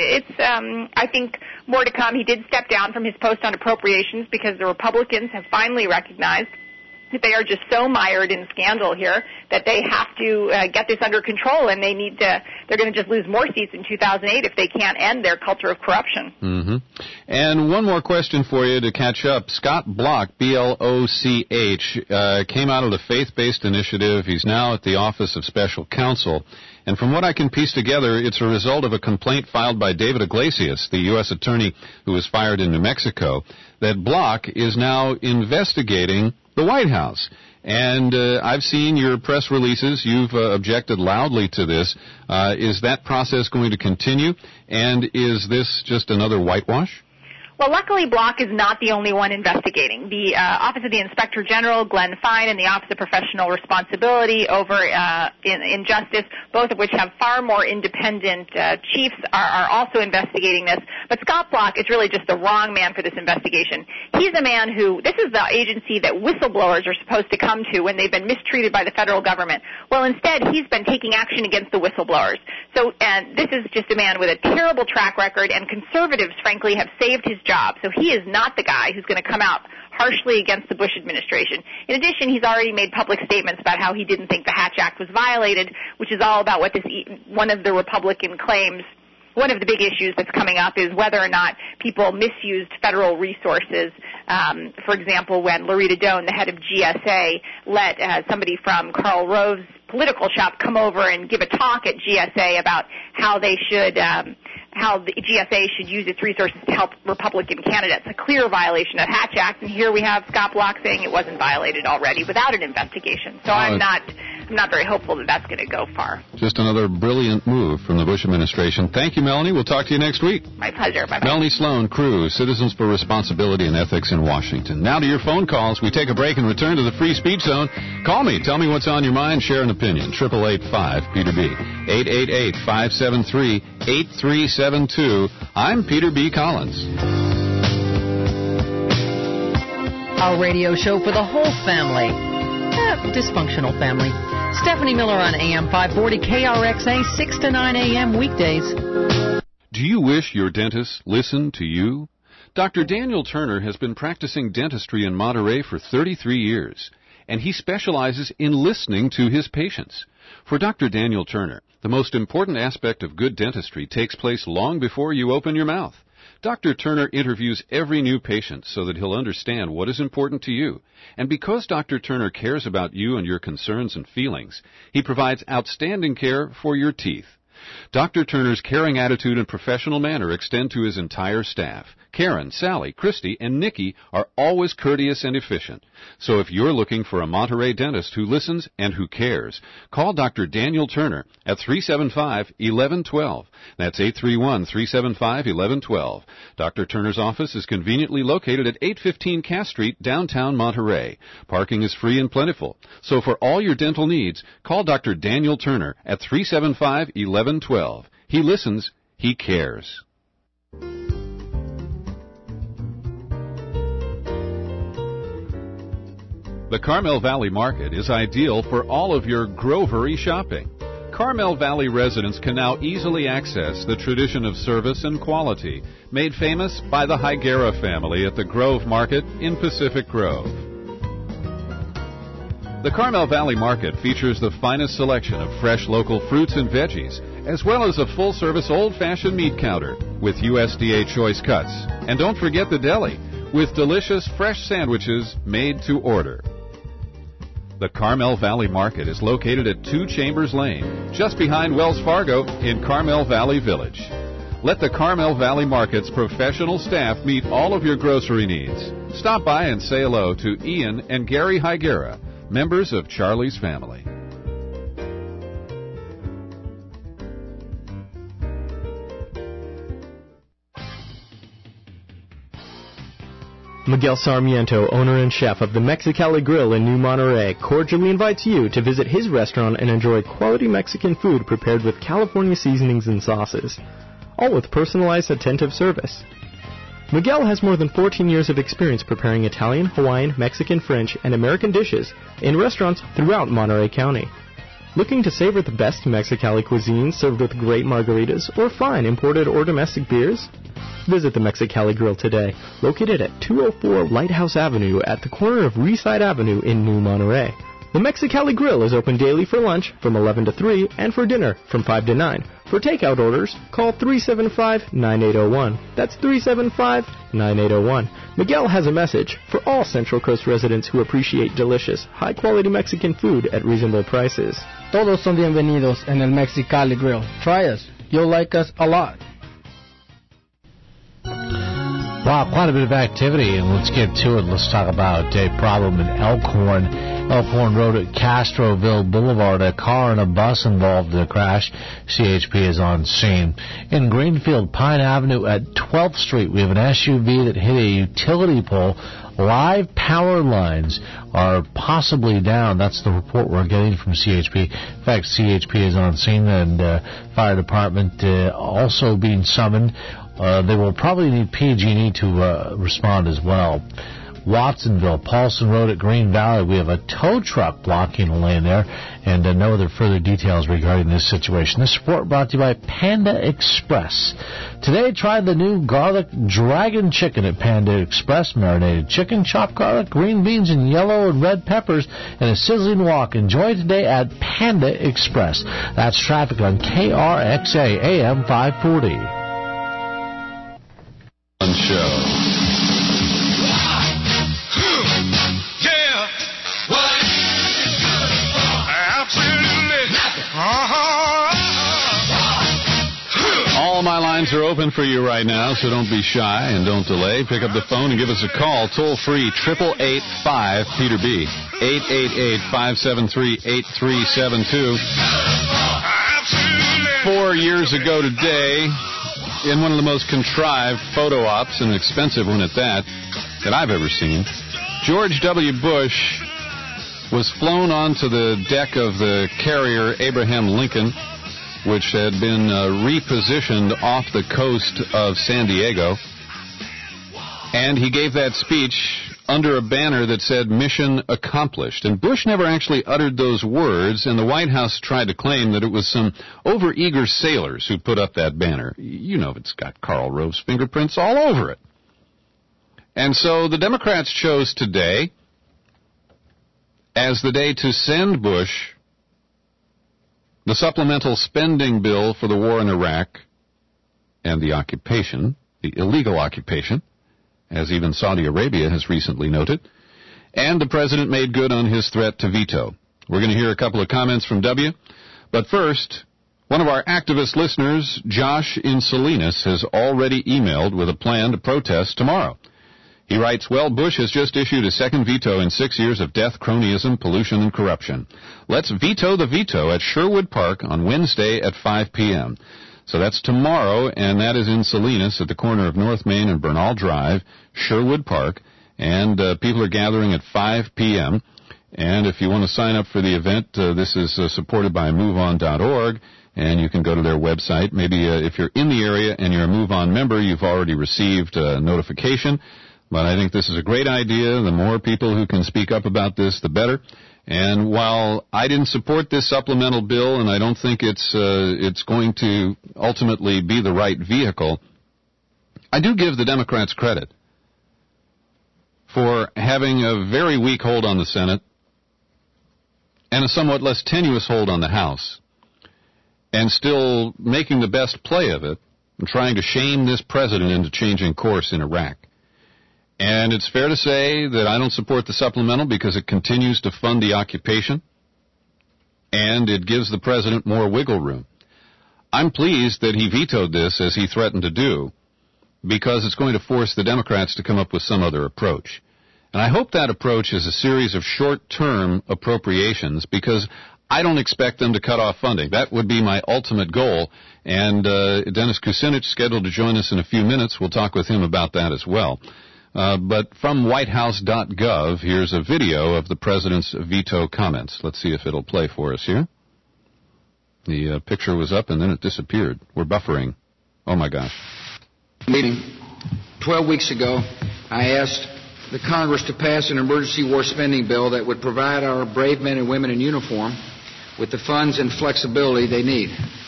I think, more to come. He did step down from his post on appropriations because the Republicans have finally recognized that they are just so mired in scandal here that they have to get this under control, and they're going to just lose more seats in 2008 if they can't end their culture of corruption. Mm-hmm. And one more question for you to catch up. Scott Bloch, B-L-O-C-H, came out of the Faith-Based Initiative. He's now at the Office of Special Counsel. And from what I can piece together, it's a result of a complaint filed by David Iglesias, the U.S. attorney who was fired in New Mexico, that Bloch is now investigating the White House. And I've seen your press releases. You've objected loudly to this. Is that process going to continue? And is this just another whitewash? Well, luckily, Bloch is not the only one investigating. The Office of the Inspector General, Glenn Fine, and the Office of Professional Responsibility over in Justice, both of which have far more independent chiefs, are also investigating this. But Scott Bloch is really just the wrong man for this investigation. He's a man this is the agency that whistleblowers are supposed to come to when they've been mistreated by the federal government. Well, instead, he's been taking action against the whistleblowers. And this is just a man with a terrible track record, and conservatives, frankly, have saved his job. So he is not the guy who's going to come out harshly against the Bush administration. In addition, he's already made public statements about how he didn't think the Hatch Act was violated, which is all about what one of the Republican claims. One of the big issues that's coming up is whether or not people misused federal resources. For example, when Loretta Doan, the head of GSA, let somebody from Karl Rove's political shop come over and give a talk at GSA about how they should how the GSA should use its resources to help Republican candidates, a clear violation of Hatch Act. And here we have Scott Bloch saying it wasn't violated already without an investigation. So I'm not very hopeful that that's going to go far. Just another brilliant move from the Bush administration. Thank you, Melanie. We'll talk to you next week. My pleasure. Bye-bye. Melanie Sloan, Cruz, Citizens for Responsibility and Ethics in Washington. Now to your phone calls. We take a break and return to the Free Speech Zone. Call me. Tell me what's on your mind. Share an opinion. 888-5-PETER-B. 888-573-8372. I'm Peter B. Collins. Our radio show for the whole family. Dysfunctional family. Stephanie Miller on AM 540 KRXA, 6 to 9 a.m. weekdays. Do you wish your dentist listened to you? Dr. Daniel Turner has been practicing dentistry in Monterey for 33 years, and he specializes in listening to his patients. For Dr. Daniel Turner, the most important aspect of good dentistry takes place long before you open your mouth. Dr. Turner interviews every new patient so that he'll understand what is important to you. And because Dr. Turner cares about you and your concerns and feelings, he provides outstanding care for your teeth. Dr. Turner's caring attitude and professional manner extend to his entire staff. Karen, Sally, Christy, and Nikki are always courteous and efficient. So if you're looking for a Monterey dentist who listens and who cares, call Dr. Daniel Turner at 375-1112. That's 831-375-1112. Dr. Turner's office is conveniently located at 815 Cass Street, downtown Monterey. Parking is free and plentiful. So for all your dental needs, call Dr. Daniel Turner at 375-1112. He listens, he cares. The Carmel Valley Market is ideal for all of your grovery shopping. Carmel Valley residents can now easily access the tradition of service and quality made famous by the Higuera family at the Grove Market in Pacific Grove. The Carmel Valley Market features the finest selection of fresh local fruits and veggies, as well as a full-service old-fashioned meat counter with USDA choice cuts. And don't forget the deli, with delicious fresh sandwiches made to order. The Carmel Valley Market is located at 2 Chambers Lane, just behind Wells Fargo in Carmel Valley Village. Let the Carmel Valley Market's professional staff meet all of your grocery needs. Stop by and say hello to Ian and Gary Higuera, members of Charlie's family. Miguel Sarmiento, owner and chef of the Mexicali Grill in New Monterey, cordially invites you to visit his restaurant and enjoy quality Mexican food prepared with California seasonings and sauces, all with personalized, attentive service. Miguel has more than 14 years of experience preparing Italian, Hawaiian, Mexican, French, and American dishes in restaurants throughout Monterey County. Looking to savor the best Mexicali cuisine served with great margaritas or fine imported or domestic beers? Visit the Mexicali Grill today, located at 204 Lighthouse Avenue at the corner of Reeside Avenue in New Monterey. The Mexicali Grill is open daily for lunch from 11 to 3 and for dinner from 5 to 9. For takeout orders, call 375-9801. That's 375-9801. Miguel has a message for all Central Coast residents who appreciate delicious, high-quality Mexican food at reasonable prices. Todos son bienvenidos en el Mexicali Grill. Try us. You'll like us a lot. Wow, quite a bit of activity, and let's get to it. Let's talk about a problem in Elkhorn. Elkhorn Road at Castroville Boulevard. A car and a bus involved in the crash. CHP is on scene. In Greenfield Pine Avenue at 12th Street, we have an SUV that hit a utility pole. Live power lines are possibly down. That's the report we're getting from CHP. In fact, CHP is on scene, and fire department also being summoned. They will probably need PG&E to respond as well. Watsonville, Paulson Road at Green Valley, we have a tow truck blocking a lane there, and no other further details regarding this situation. This report brought to you by Panda Express. Today, try the new garlic dragon chicken at Panda Express. Marinated chicken, chopped garlic, green beans, and yellow and red peppers, and a sizzling wok. Enjoy today at Panda Express. That's traffic on KRXA AM 540. Show. All my lines are open for you right now, so don't be shy and don't delay. Pick up the phone and give us a call. Toll free, 888-5-PETER-B, 888-573-8372. 4 years ago today, in one of the most contrived photo ops, and an expensive one at that I've ever seen, George W. Bush was flown onto the deck of the carrier Abraham Lincoln, which had been repositioned off the coast of San Diego, and he gave that speech under a banner that said, "Mission accomplished." And Bush never actually uttered those words, and the White House tried to claim that it was some overeager sailors who put up that banner. You know, it's got Karl Rove's fingerprints all over it. And so the Democrats chose today as the day to send Bush the supplemental spending bill for the war in Iraq and the occupation, the illegal occupation, as even Saudi Arabia has recently noted, and the president made good on his threat to veto. We're going to hear a couple of comments from W, but first, one of our activist listeners, Josh in Salinas, has already emailed with a plan to protest tomorrow. He writes, "Well, Bush has just issued a second veto in 6 years of death, cronyism, pollution, and corruption. Let's veto the veto at Sherwood Park on Wednesday at 5 p.m. So that's tomorrow, and that is in Salinas at the corner of North Main and Bernal Drive, Sherwood Park, and people are gathering at 5 p.m. And if you want to sign up for the event, this is supported by MoveOn.org, and you can go to their website. Maybe if you're in the area and you're a MoveOn member, you've already received a notification. But I think this is a great idea. The more people who can speak up about this, the better. And while I didn't support this supplemental bill, and I don't think it's going to ultimately be the right vehicle, I do give the Democrats credit for having a very weak hold on the Senate and a somewhat less tenuous hold on the House, and still making the best play of it and trying to shame this president into changing course in Iraq. And it's fair to say that I don't support the supplemental because it continues to fund the occupation, and it gives the president more wiggle room. I'm pleased that he vetoed this, as he threatened to do, because it's going to force the Democrats to come up with some other approach. And I hope that approach is a series of short-term appropriations, because I don't expect them to cut off funding. That would be my ultimate goal. And Dennis Kucinich, scheduled to join us in a few minutes. We'll talk with him about that as well. But from whitehouse.gov, here's a video of the president's veto comments. Let's see if it'll play for us here. The picture was up and then it disappeared. We're buffering. Oh, my gosh. Meeting. 12 weeks ago, I asked the Congress to pass an emergency war spending bill that would provide our brave men and women in uniform with the funds and flexibility they need.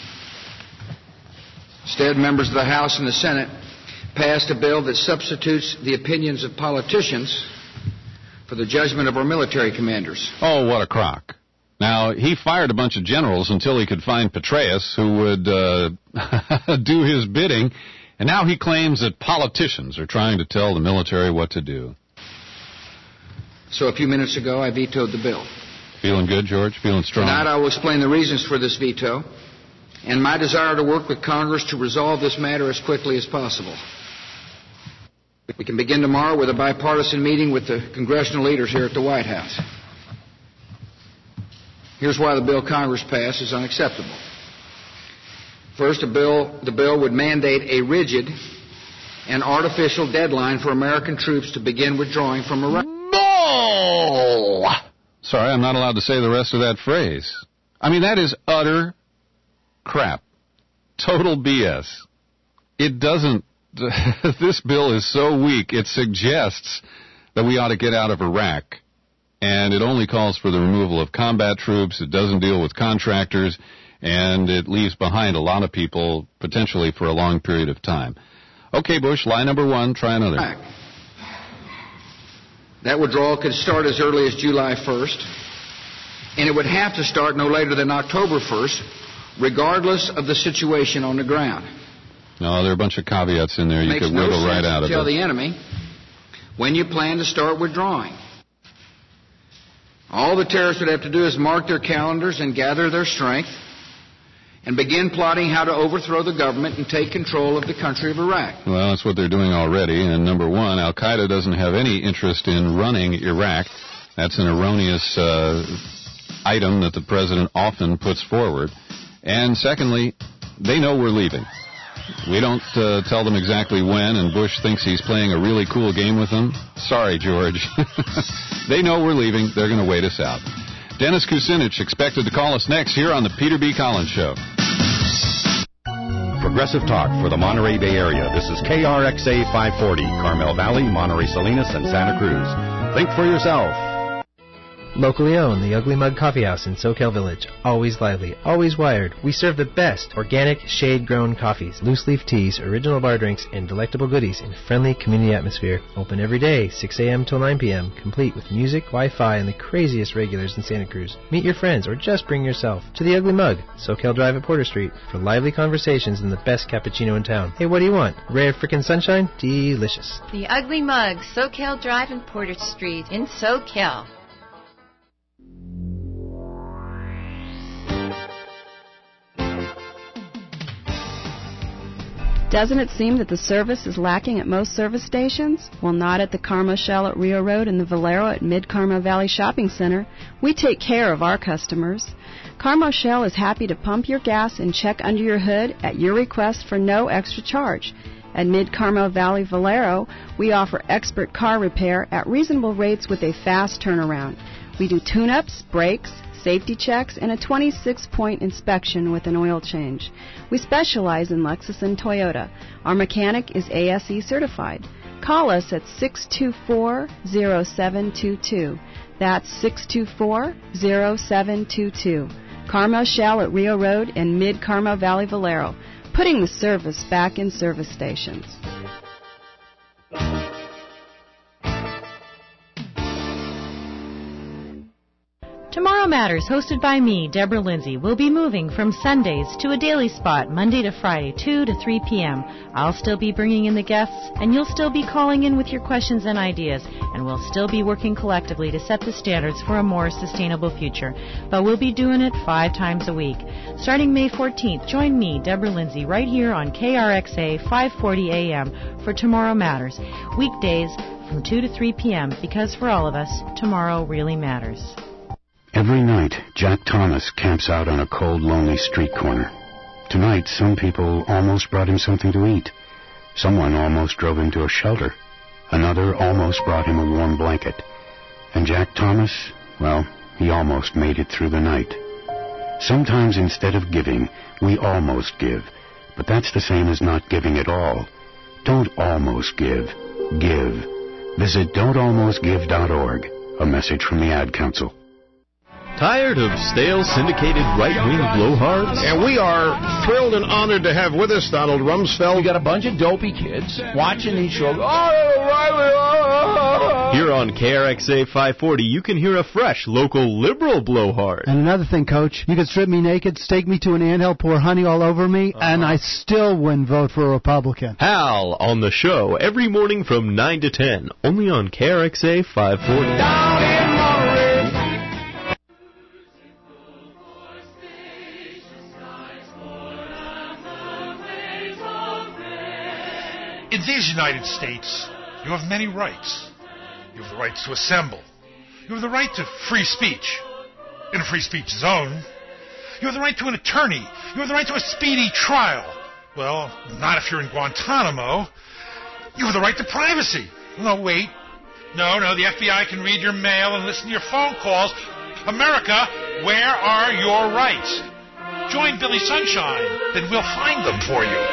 Instead, members of the House and the Senate passed a bill that substitutes the opinions of politicians for the judgment of our military commanders. Oh, what a crock. Now, he fired a bunch of generals until he could find Petraeus, who would do his bidding, and now he claims that politicians are trying to tell the military what to do. So a few minutes ago, I vetoed the bill. Feeling good, George? Feeling strong? Tonight I will explain the reasons for this veto and my desire to work with Congress to resolve this matter as quickly as possible. We can begin tomorrow with a bipartisan meeting with the congressional leaders here at the White House. Here's why the bill Congress passed is unacceptable. First, the bill would mandate a rigid and artificial deadline for American troops to begin withdrawing from Iraq. Bull! Sorry, I'm not allowed to say the rest of that phrase. I mean, that is utter crap. Total BS. It doesn't... This bill is so weak, it suggests that we ought to get out of Iraq. And it only calls for the removal of combat troops. It doesn't deal with contractors. And it leaves behind a lot of people, potentially for a long period of time. Okay, Bush, lie number one, try another. That withdrawal could start as early as July 1st, and it would have to start no later than October 1st, regardless of the situation on the ground. No, there are a bunch of caveats in there. You could wiggle right out of it. Tell the enemy when you plan to start withdrawing. All the terrorists would have to do is mark their calendars and gather their strength and begin plotting how to overthrow the government and take control of the country of Iraq. Well, that's what they're doing already. And number one, Al-Qaeda doesn't have any interest in running Iraq. That's an erroneous item that the president often puts forward. And secondly, they know we're leaving. We don't tell them exactly when, and Bush thinks he's playing a really cool game with them. Sorry, George. They know we're leaving. They're going to wait us out. Dennis Kucinich expected to call us next here on the Peter B. Collins Show. Progressive Talk for the Monterey Bay Area. This is KRXA 540, Carmel Valley, Monterey Salinas, and Santa Cruz. Think for yourself. Locally owned, the Ugly Mug Coffee House in Soquel Village. Always lively, always wired. We serve the best organic, shade-grown coffees, loose-leaf teas, original bar drinks, and delectable goodies in a friendly community atmosphere. Open every day, 6 a.m. till 9 p.m., complete with music, Wi-Fi, and the craziest regulars in Santa Cruz. Meet your friends or just bring yourself to the Ugly Mug, Soquel Drive at Porter Street, for lively conversations and the best cappuccino in town. Hey, what do you want? Rare frickin' sunshine? Delicious. The Ugly Mug, Soquel Drive and Porter Street in Soquel. Doesn't it seem that the service is lacking at most service stations? Well, not at the Carmo Shell at Rio Road and the Valero at Mid-Carmo Valley Shopping Center. We take care of our customers. Carmo Shell is happy to pump your gas and check under your hood at your request for no extra charge. At Mid-Carmo Valley Valero, we offer expert car repair at reasonable rates with a fast turnaround. We do tune-ups, brakes, safety checks, and a 26-point inspection with an oil change. We specialize in Lexus and Toyota. Our mechanic is ASE certified. Call us at 624-0722. That's 624-0722. Carmo Shell at Rio Road and Mid-Carmo Valley Valero, putting the service back in service stations. Tomorrow Matters, hosted by me, Deborah Lindsay, will be moving from Sundays to a daily spot, Monday to Friday, 2 to 3 p.m. I'll still be bringing in the guests, and you'll still be calling in with your questions and ideas, and we'll still be working collectively to set the standards for a more sustainable future. But we'll be doing it 5 times a week. Starting May 14th, join me, Deborah Lindsay, right here on KRXA 540 AM for Tomorrow Matters, weekdays from 2 to 3 p.m., because for all of us, tomorrow really matters. Every night, Jack Thomas camps out on a cold, lonely street corner. Tonight, some people almost brought him something to eat. Someone almost drove him to a shelter. Another almost brought him a warm blanket. And Jack Thomas, well, he almost made it through the night. Sometimes instead of giving, we almost give. But that's the same as not giving at all. Don't almost give. Give. Visit don'talmostgive.org. A message from the Ad Council. Tired of stale, syndicated right-wing blowhards? And we are thrilled and honored to have with us Donald Rumsfeld. We got a bunch of dopey kids watching these shows. Oh, Here on KRXA 540, you can hear a fresh, local liberal blowhard. And another thing, Coach, you could strip me naked, stake me to an anthill, pour honey all over me, and I still wouldn't vote for a Republican. Hal on the show every morning from 9 to 10, only on KRXA 540. In these United States, you have many rights. You have the right to assemble. You have the right to free speech in a free speech zone. You have the right to an attorney. You have the right to a speedy trial. Well, not if you're in Guantanamo. You have the right to privacy. No, wait. No, the FBI can read your mail and listen to your phone calls. America, where are your rights? Join Billy Sunshine, then we'll find them for you.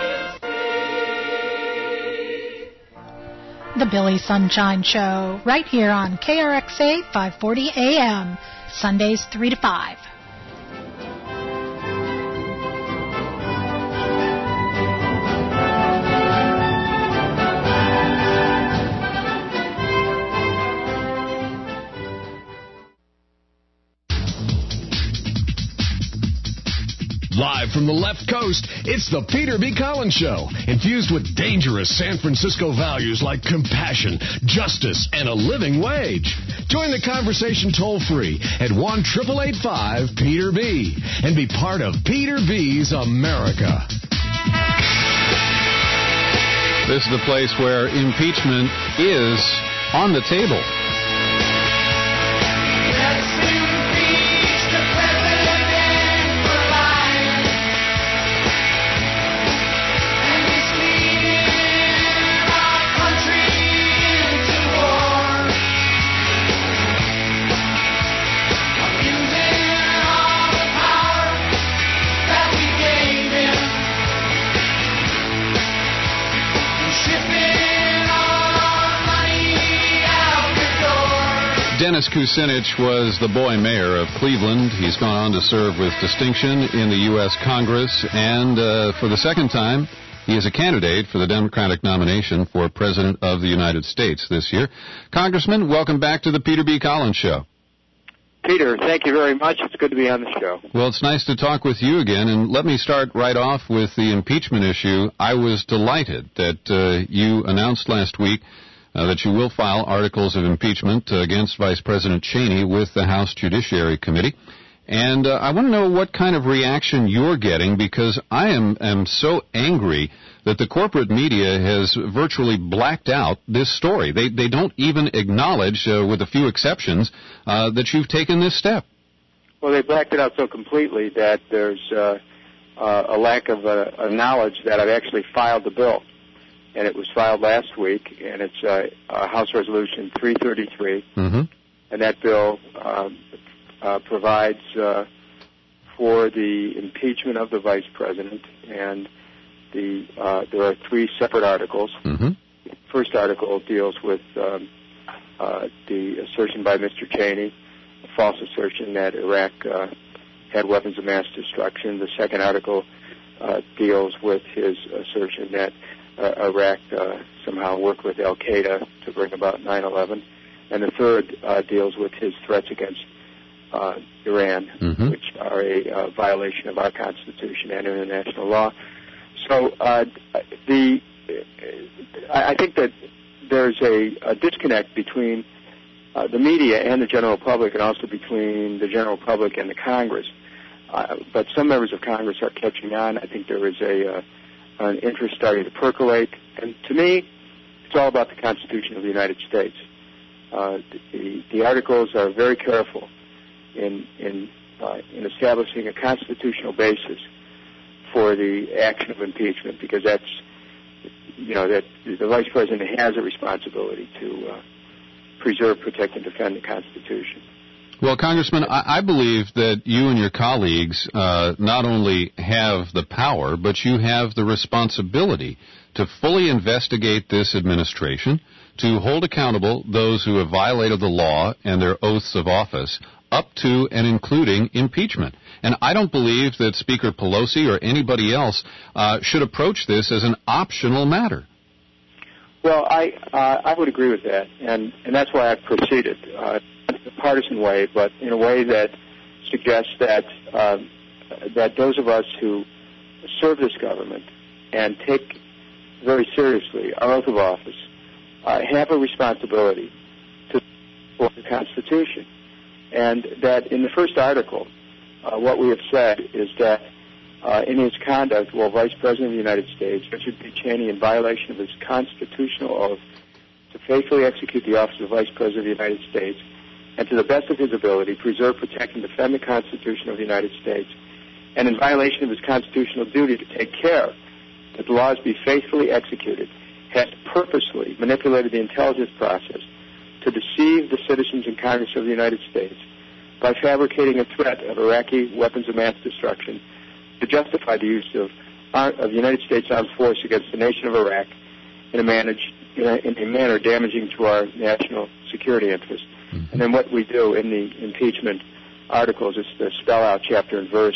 The Billy Sunshine Show, right here on KRXA 540 AM, Sundays 3 to 5. Live from the left coast, it's the Peter B. Collins Show, infused with dangerous San Francisco values like compassion, justice, and a living wage. Join the conversation toll-free at 1-888-5-PETER-B and be part of Peter B.'s America. This is the place where impeachment is on the table. Dennis Kucinich was the boy mayor of Cleveland. He's gone on to serve with distinction in the U.S. Congress, and for the second time, he is a candidate for the Democratic nomination for President of the United States this year. Congressman, welcome back to the Peter B. Collins Show. Peter, thank you very much. It's good to be on the show. Well, it's nice to talk with you again, and let me start right off with the impeachment issue. I was delighted that you announced last week that you will file articles of impeachment against Vice President Cheney with the House Judiciary Committee. And I want to know what kind of reaction you're getting, because I am so angry that the corporate media has virtually blacked out this story. They don't even acknowledge, with a few exceptions, that you've taken this step. Well, they blacked it out so completely that there's a lack of knowledge that I've actually filed the bill. And it was filed last week, and it's House Resolution 333. Mm-hmm. And that bill provides for the impeachment of the Vice President, and there are three separate articles. Mm-hmm. The first article deals with the assertion by Mr. Cheney, a false assertion that Iraq had weapons of mass destruction. The second article deals with his assertion that Iraq somehow worked with Al-Qaeda to bring about 9/11. And the third deals with his threats against Iran, mm-hmm. which are a violation of our Constitution and international law. So I think that there's a disconnect between the media and the general public, and also between the general public and the Congress. But some members of Congress are catching on. I think there is an interest starting to percolate. And to me, it's all about the Constitution of the United States. The articles are very careful in establishing a constitutional basis for the action of impeachment, because that's, that the Vice President has a responsibility to preserve, protect, and defend the Constitution. Well, Congressman, I believe that you and your colleagues not only have the power, but you have the responsibility to fully investigate this administration, to hold accountable those who have violated the law and their oaths of office, up to and including impeachment. And I don't believe that Speaker Pelosi or anybody else should approach this as an optional matter. Well, I would agree with that, and that's why I've proceeded, not in a partisan way, but in a way that suggests that that those of us who serve this government and take very seriously our oath of office have a responsibility to support the Constitution, and that in the first article, what we have said is that in his conduct while Vice President of the United States, Richard B. Cheney, in violation of his constitutional oath to faithfully execute the office of Vice President of the United States and to the best of his ability preserve, protect, and defend the Constitution of the United States, and in violation of his constitutional duty to take care that the laws be faithfully executed, has purposely manipulated the intelligence process to deceive the citizens and Congress of the United States by fabricating a threat of Iraqi weapons of mass destruction to justify the use of the United States Armed Force against the nation of Iraq in a manner damaging to our national security interests. Mm-hmm. And then what we do in the impeachment articles is to spell out chapter and verse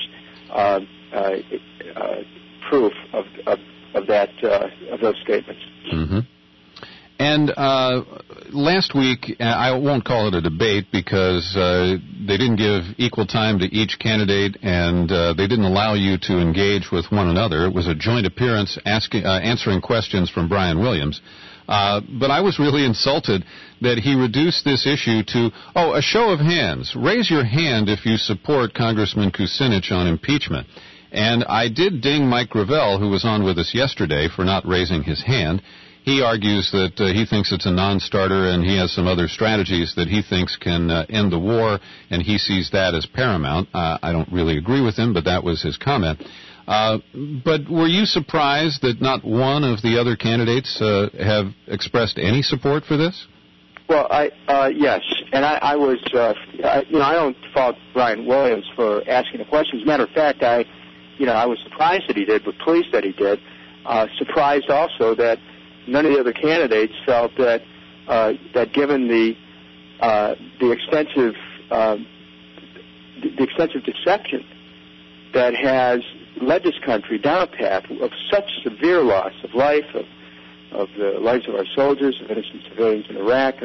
proof of those statements. Mm-hmm. And last week, I won't call it a debate because they didn't give equal time to each candidate, and they didn't allow you to engage with one another. It was a joint appearance answering questions from Brian Williams. But I was really insulted that he reduced this issue to, a show of hands. Raise your hand if you support Congressman Kucinich on impeachment. And I did ding Mike Gravel, who was on with us yesterday, for not raising his hand. He argues that he thinks it's a non-starter and he has some other strategies that he thinks can end the war, and he sees that as paramount. I don't really agree with him, but that was his comment. But were you surprised that not one of the other candidates have expressed any support for this? Well, yes, and I was, I don't fault Brian Williams for asking the questions. As a matter of fact, I was surprised that he did, but pleased that he did. Surprised also that none of the other candidates felt that given the extensive deception that has led this country down a path of such severe loss of life, of the lives of our soldiers, of innocent civilians in Iraq,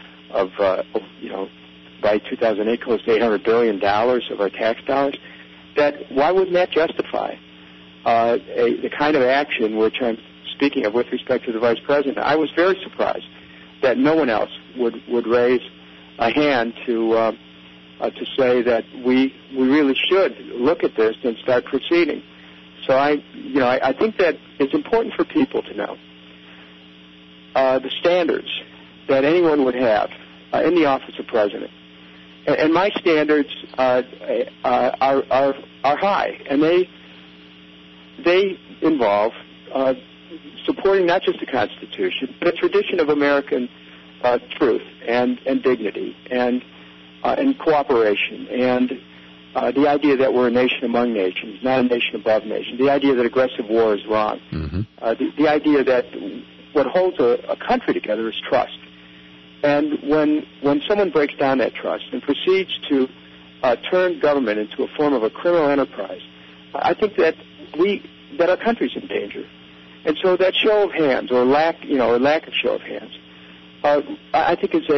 by 2008 close to $800 billion of our tax dollars, that why wouldn't that justify the kind of action which I'm speaking of with respect to the Vice President? I was very surprised that no one else would raise a hand to say that we really should look at this and start proceeding. So I think that it's important for people to know the standards that anyone would have in the office of President. And my standards are high, and they involve supporting not just the Constitution, but a tradition of American truth and dignity and cooperation, and the idea that we're a nation among nations, not a nation above nations, the idea that aggressive war is wrong, mm-hmm. The idea that what holds a country together is trust. And when someone breaks down that trust and proceeds to turn government into a form of a criminal enterprise, I think that our country's in danger. And so that show of hands, or lack of show of hands, I think is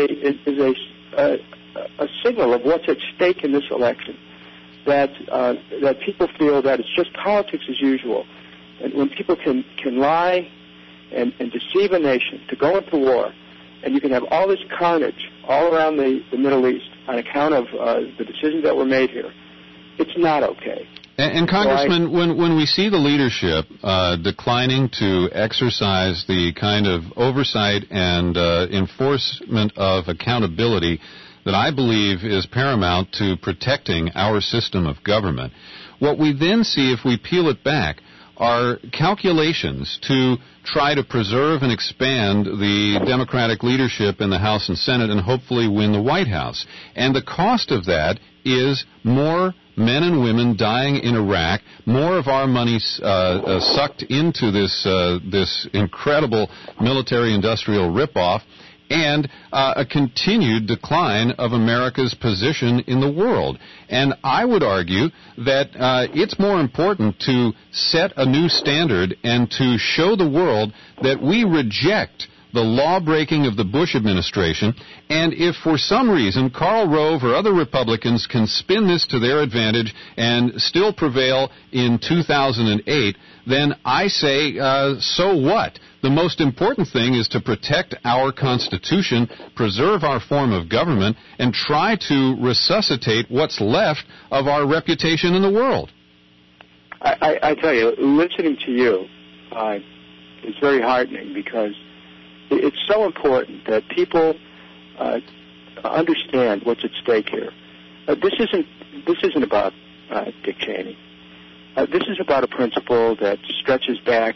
a signal of what's at stake in this election. That people feel that it's just politics as usual, and when people can lie and deceive a nation to go into war, and you can have all this carnage all around the Middle East on account of the decisions that were made here, it's not okay. And Congressman, when we see the leadership declining to exercise the kind of oversight and enforcement of accountability that I believe is paramount to protecting our system of government, what we then see, if we peel it back, are calculations to try to preserve and expand the Democratic leadership in the House and Senate and hopefully win the White House. And the cost of that is more men and women dying in Iraq, more of our money sucked into this incredible military-industrial ripoff, and a continued decline of America's position in the world. And I would argue that it's more important to set a new standard and to show the world that we reject the law-breaking of the Bush administration, and if for some reason Karl Rove or other Republicans can spin this to their advantage and still prevail in 2008, then I say, so what? The most important thing is to protect our Constitution, preserve our form of government, and try to resuscitate what's left of our reputation in the world. I tell you, listening to you is very heartening because it's so important that people understand what's at stake here. This isn't about Dick Cheney. This is about a principle that stretches back,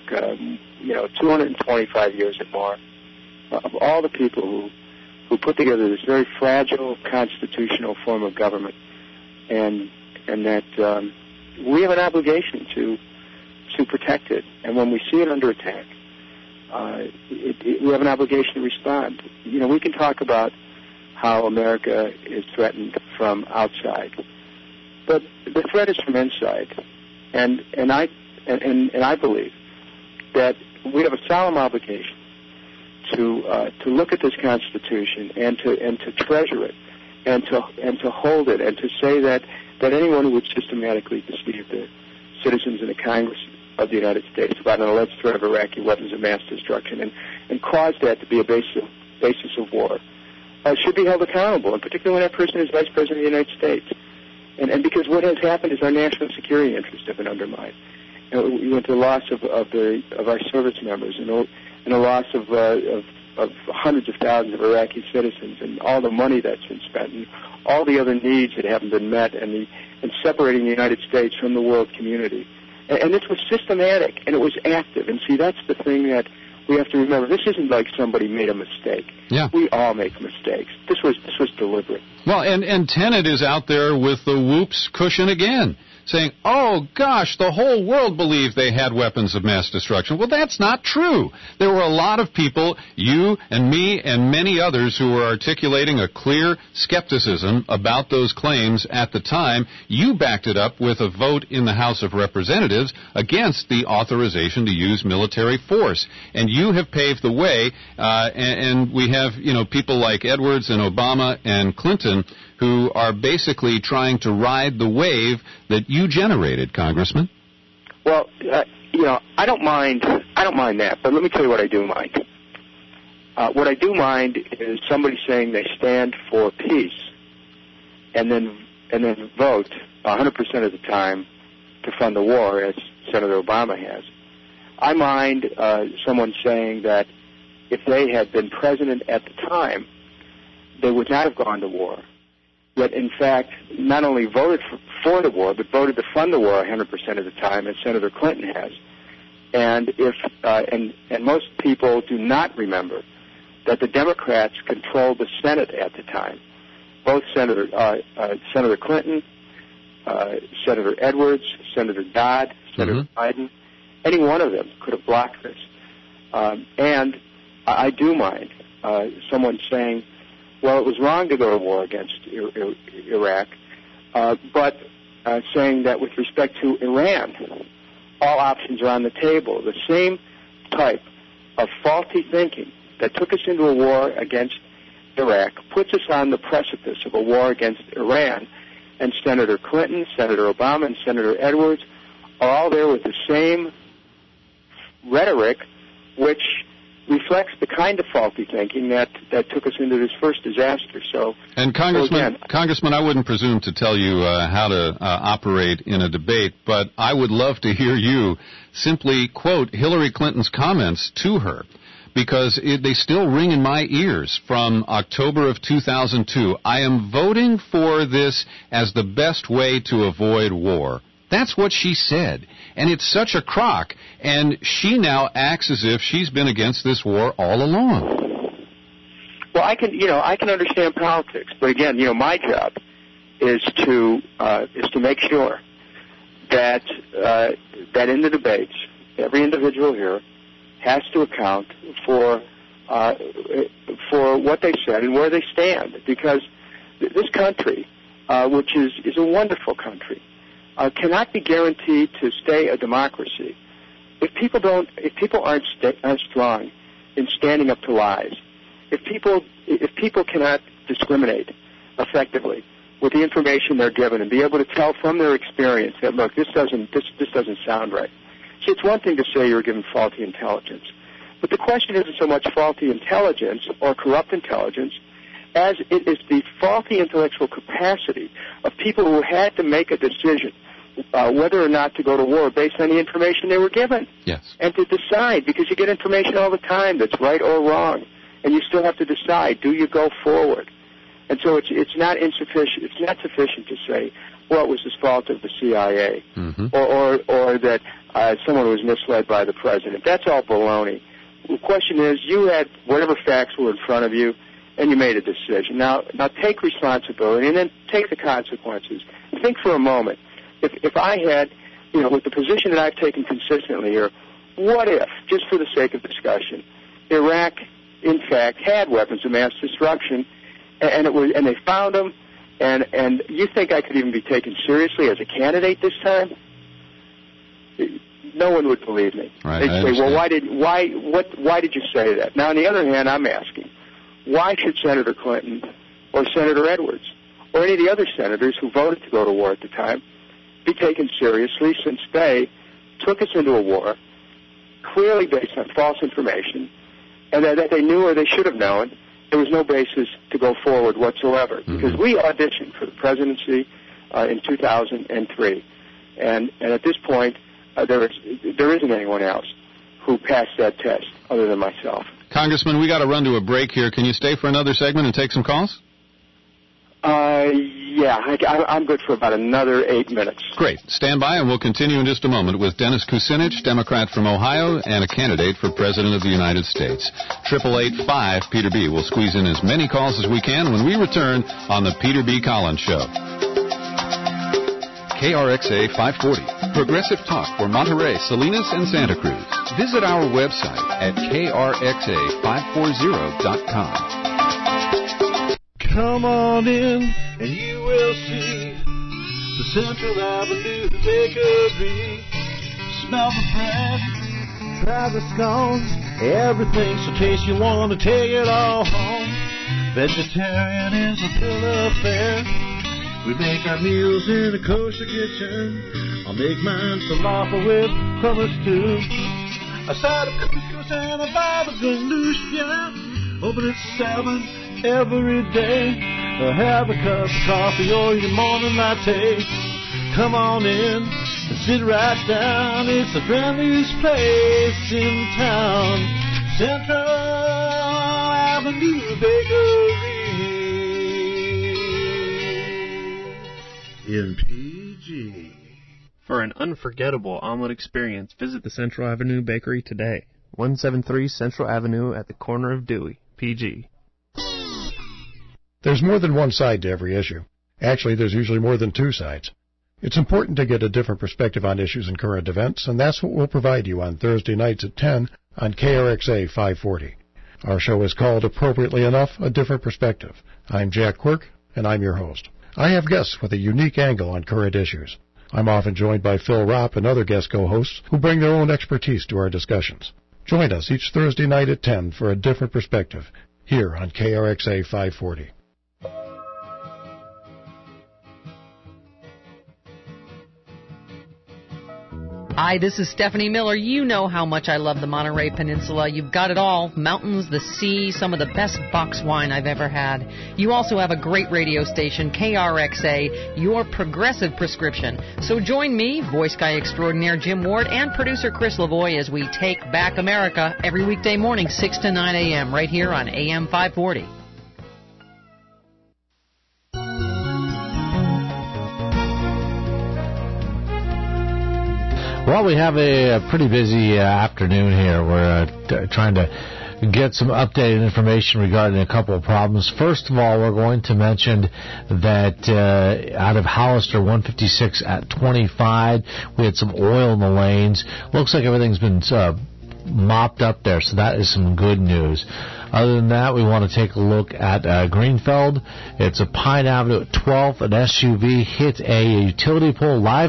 225 years or more, of all the people who put together this very fragile constitutional form of government, and that we have an obligation to protect it. And when we see it under attack, we have an obligation to respond. We can talk about how America is threatened from outside, but the threat is from inside. And I believe that we have a solemn obligation to look at this Constitution and to treasure it and to hold it and to say that anyone who would systematically deceive the citizens in the Congress of the United States about an alleged threat of Iraqi weapons of mass destruction and cause that to be a basis of war should be held accountable, and particularly when that person is Vice President of the United States. And because what has happened is our national security interests have been undermined. We went to the loss of our service members and the loss of hundreds of thousands of Iraqi citizens, and all the money that's been spent, and all the other needs that haven't been met, and separating the United States from the world community. And this was systematic, and it was active. And see, that's the thing that we have to remember. This isn't like somebody made a mistake. Yeah. We all make mistakes. This was deliberate. Well, and Tenet is out there with the whoops cushion again, saying, oh, gosh, the whole world believed they had weapons of mass destruction. Well, that's not true. There were a lot of people, you and me and many others, who were articulating a clear skepticism about those claims at the time. You backed it up with a vote in the House of Representatives against the authorization to use military force. And you have paved the way, and we have, people like Edwards and Obama and Clinton who are basically trying to ride the wave that you generated, Congressman. Well, I don't mind that, but let me tell you what I do mind. What I do mind is somebody saying they stand for peace and then vote 100% of the time to fund the war, as Senator Obama has. I mind someone saying that if they had been president at the time, they would not have gone to war. Yet, in fact, not only voted for the war, but voted to fund the war 100% of the time, as Senator Clinton has. And and most people do not remember that the Democrats controlled the Senate at the time. Both Senator Clinton, Senator Edwards, Senator Dodd, Senator Biden, any one of them could have blocked this. And I do mind someone saying, well, it was wrong to go to war against Iraq, but saying that with respect to Iran, all options are on the table. The same type of faulty thinking that took us into a war against Iraq puts us on the precipice of a war against Iran, and Senator Clinton, Senator Obama, and Senator Edwards are all there with the same rhetoric, which reflects the kind of faulty thinking that took us into this first disaster. And Congressman, I wouldn't presume to tell you how to operate in a debate, but I would love to hear you simply quote Hillary Clinton's comments to her, because they still ring in my ears from October of 2002. I am voting for this as the best way to avoid war. That's what she said. And it's such a crock. And she now acts as if she's been against this war all along. Well, I can understand politics, but again, my job is to make sure that in the debates, every individual here has to account for what they said and where they stand, because this country, which is a wonderful country, cannot be guaranteed to stay a democracy if people aren't strong in standing up to lies. If people cannot discriminate effectively with the information they're given and be able to tell from their experience that, look, this doesn't sound right. See, it's one thing to say you're given faulty intelligence, but the question isn't so much faulty intelligence or corrupt intelligence as it is the faulty intellectual capacity of people who had to make a decision whether or not to go to war based on the information they were given. Yes. And to decide, because you get information all the time that's right or wrong, and you still have to decide, do you go forward? And so it's not insufficient. It's not sufficient to say, well, it was the fault of the CIA, or that someone was misled by the president. That's all baloney. The question is, you had whatever facts were in front of you, and you made a decision. Now take responsibility, and then take the consequences. Think for a moment. If I had, with the position that I've taken consistently here, what if, just for the sake of discussion, Iraq, in fact, had weapons of mass destruction, and they found them, and you think I could even be taken seriously as a candidate this time? No one would believe me. Right, They'd say, well, why did you say that? Now, on the other hand, I'm asking, why should Senator Clinton or Senator Edwards or any of the other senators who voted to go to war at the time be taken seriously, since they took us into a war clearly based on false information, and that they knew or they should have known there was no basis to go forward whatsoever, because we auditioned for the presidency in 2003, and at this point there isn't anyone else who passed that test other than myself. Congressman, we got to run to a break here. Can you stay for another segment and take some calls? Yeah, I'm good for about another 8 minutes. Great. Stand by, and we'll continue in just a moment with Dennis Kucinich, Democrat from Ohio, and a candidate for President of the United States. 888-5-PETER-B. We'll squeeze in as many calls as we can when we return on the Peter B. Collins Show. KRXA 540. Progressive talk for Monterey, Salinas, and Santa Cruz. Visit our website at krxa540.com. Come on in and you will see the Central Avenue Bakery. Smell the bread, try the scones, everything's so tasty you want to take it all home. Vegetarian is a bill of fare. We make our meals in a kosher kitchen. I'll make mine falafel with hummus too. A side of couscous and a baba ganoush, yeah. Open at 7 every day. Have a cup of coffee or your morning latte. Come on in and sit right down. It's the friendliest place in town. Central Avenue Bakery in PG. For an unforgettable omelet experience, visit the Central Avenue Bakery today. 173 Central Avenue at the corner of Dewey, PG. There's more than one side to every issue. Actually, there's usually more than two sides. It's important to get a different perspective on issues and current events, and that's what we'll provide you on Thursday nights at 10 on KRXA 540. Our show is called, appropriately enough, A Different Perspective. I'm Jack Quirk, and I'm your host. I have guests with a unique angle on current issues. I'm often joined by Phil Ropp and other guest co-hosts who bring their own expertise to our discussions. Join us each Thursday night at 10 for A Different Perspective, here on KRXA 540. Hi, this is Stephanie Miller. You know how much I love the Monterey Peninsula. You've got it all. Mountains, the sea, some of the best box wine I've ever had. You also have a great radio station, KRXA, your progressive prescription. So join me, voice guy extraordinaire Jim Ward, and producer Chris Lavoie as we take back America every weekday morning, 6 to 9 a.m., right here on AM 540. Well, we have a pretty busy afternoon here. We're trying to get some updated information regarding a couple of problems. First of all, we're going to mention that out of Hollister 156 at 25, we had some oil in the lanes. Looks like everything's been mopped up there, so that is some good news. Other than that, we want to take a look at Greenfeld. It's a Pine Avenue at 12th. An SUV hit a utility pole. Live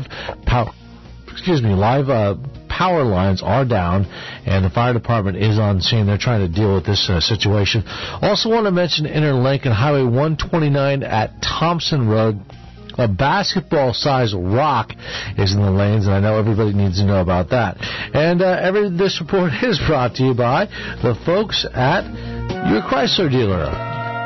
power lines are down, and the fire department is on scene. They're trying to deal with this situation. Also want to mention Interlink and Highway 129 at Thompson Road. A basketball-sized rock is in the lanes, and I know everybody needs to know about that. And this report is brought to you by the folks at your Chrysler dealer.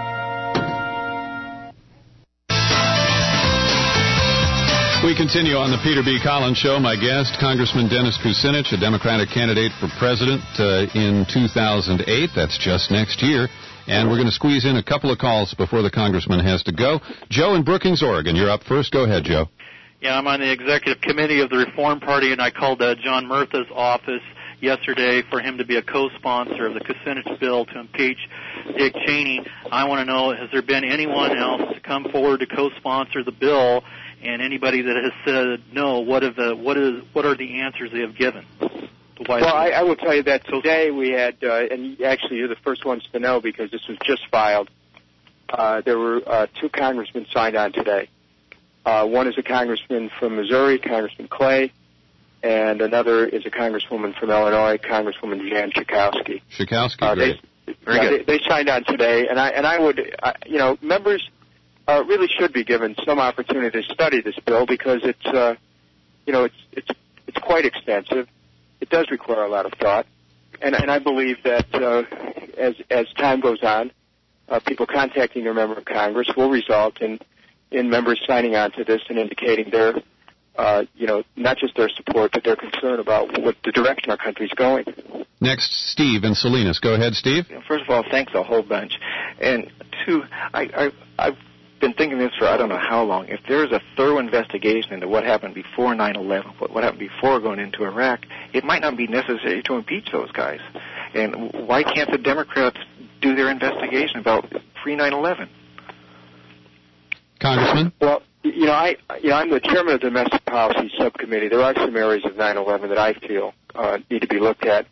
We continue on the Peter B. Collins Show. My guest, Congressman Dennis Kucinich, a Democratic candidate for president in 2008. That's just next year. And we're going to squeeze in a couple of calls before the congressman has to go. Joe in Brookings, Oregon. You're up first. Go ahead, Joe. Yeah, I'm on the executive committee of the Reform Party, and I called John Murtha's office yesterday for him to be a co-sponsor of the Kucinich bill to impeach Dick Cheney. I want to know, has there been anyone else to come forward to co-sponsor the bill? And anybody that has said no, what are the answers they have given? Well, I will tell you that today we had, and actually you're the first ones to know because this was just filed. There were two congressmen signed on today. One is a congressman from Missouri, Congressman Clay, and another is a congresswoman from Illinois, Congresswoman Jan Schakowsky. Schakowsky, great. Very good. They signed on today, and I would, members really should be given some opportunity to study this bill because it's quite extensive. It does require a lot of thought, and I believe that as time goes on, people contacting their member of Congress will result in members signing on to this and indicating their, not just their support, but their concern about what the direction our country's going. Next, Steve in Salinas. Go ahead, Steve. First of all, thanks a whole bunch. And two, I've been thinking this for I don't know how long. If there's a thorough investigation into what happened before 9/11, what happened before going into Iraq, it might not be necessary to impeach those guys. And why can't the Democrats do their investigation about pre-9/11? Congressman? Well, I'm the chairman of the Domestic Policy Subcommittee. There are some areas of 9/11 that I feel need to be looked at.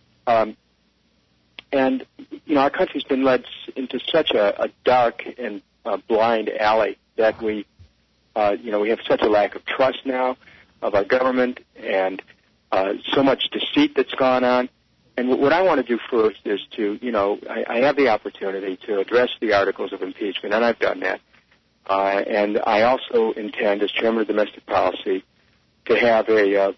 And our country's been led into such a dark and blind alley that we have such a lack of trust now of our government and so much deceit that's gone on. And what I want to do first is to, I have the opportunity to address the articles of impeachment, and I've done that. And I also intend, as chairman of domestic policy, to have a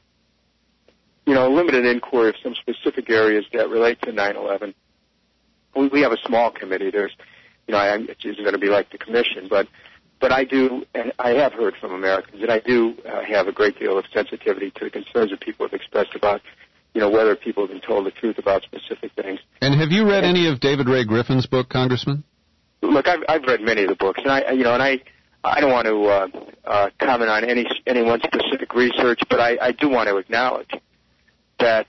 limited inquiry of some specific areas that relate to 9/11. We have a small committee. It isn't going to be like the commission, but I do, and I have heard from Americans, and I do have a great deal of sensitivity to the concerns that people have expressed about, whether people have been told the truth about specific things. And have you read any of David Ray Griffin's book, Congressman? Look, I've read many of the books, and I don't want to comment on any one specific research, but I do want to acknowledge that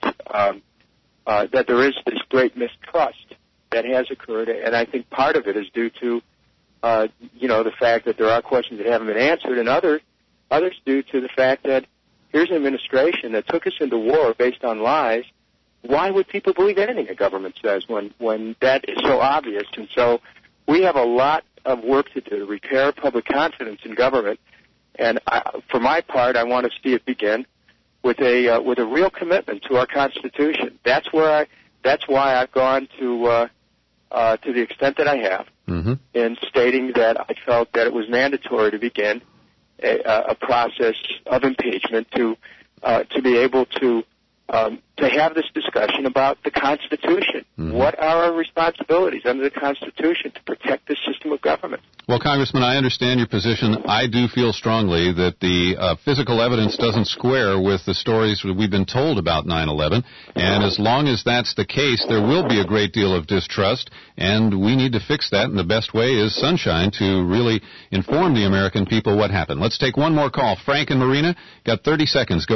there is this great mistrust that has occurred, and I think part of it is due to, the fact that there are questions that haven't been answered, and others due to the fact that here's an administration that took us into war based on lies. Why would people believe anything a government says when that is so obvious? And so we have a lot of work to do to repair public confidence in government, and for my part, I want to see it begin with a real commitment to our Constitution. That's why I've gone to the extent that I have in stating that I felt that it was mandatory to begin a process of impeachment to be able to have this discussion about the Constitution. What are our responsibilities under the Constitution to protect this system of government? Well, Congressman, I understand your position. I do feel strongly that the physical evidence doesn't square with the stories that we've been told about 9/11, and as long as that's the case, there will be a great deal of distrust, and we need to fix that, and the best way is sunshine to really inform the American people what happened. Let's take one more call. Frank and Marina, got 30 seconds. Go ahead.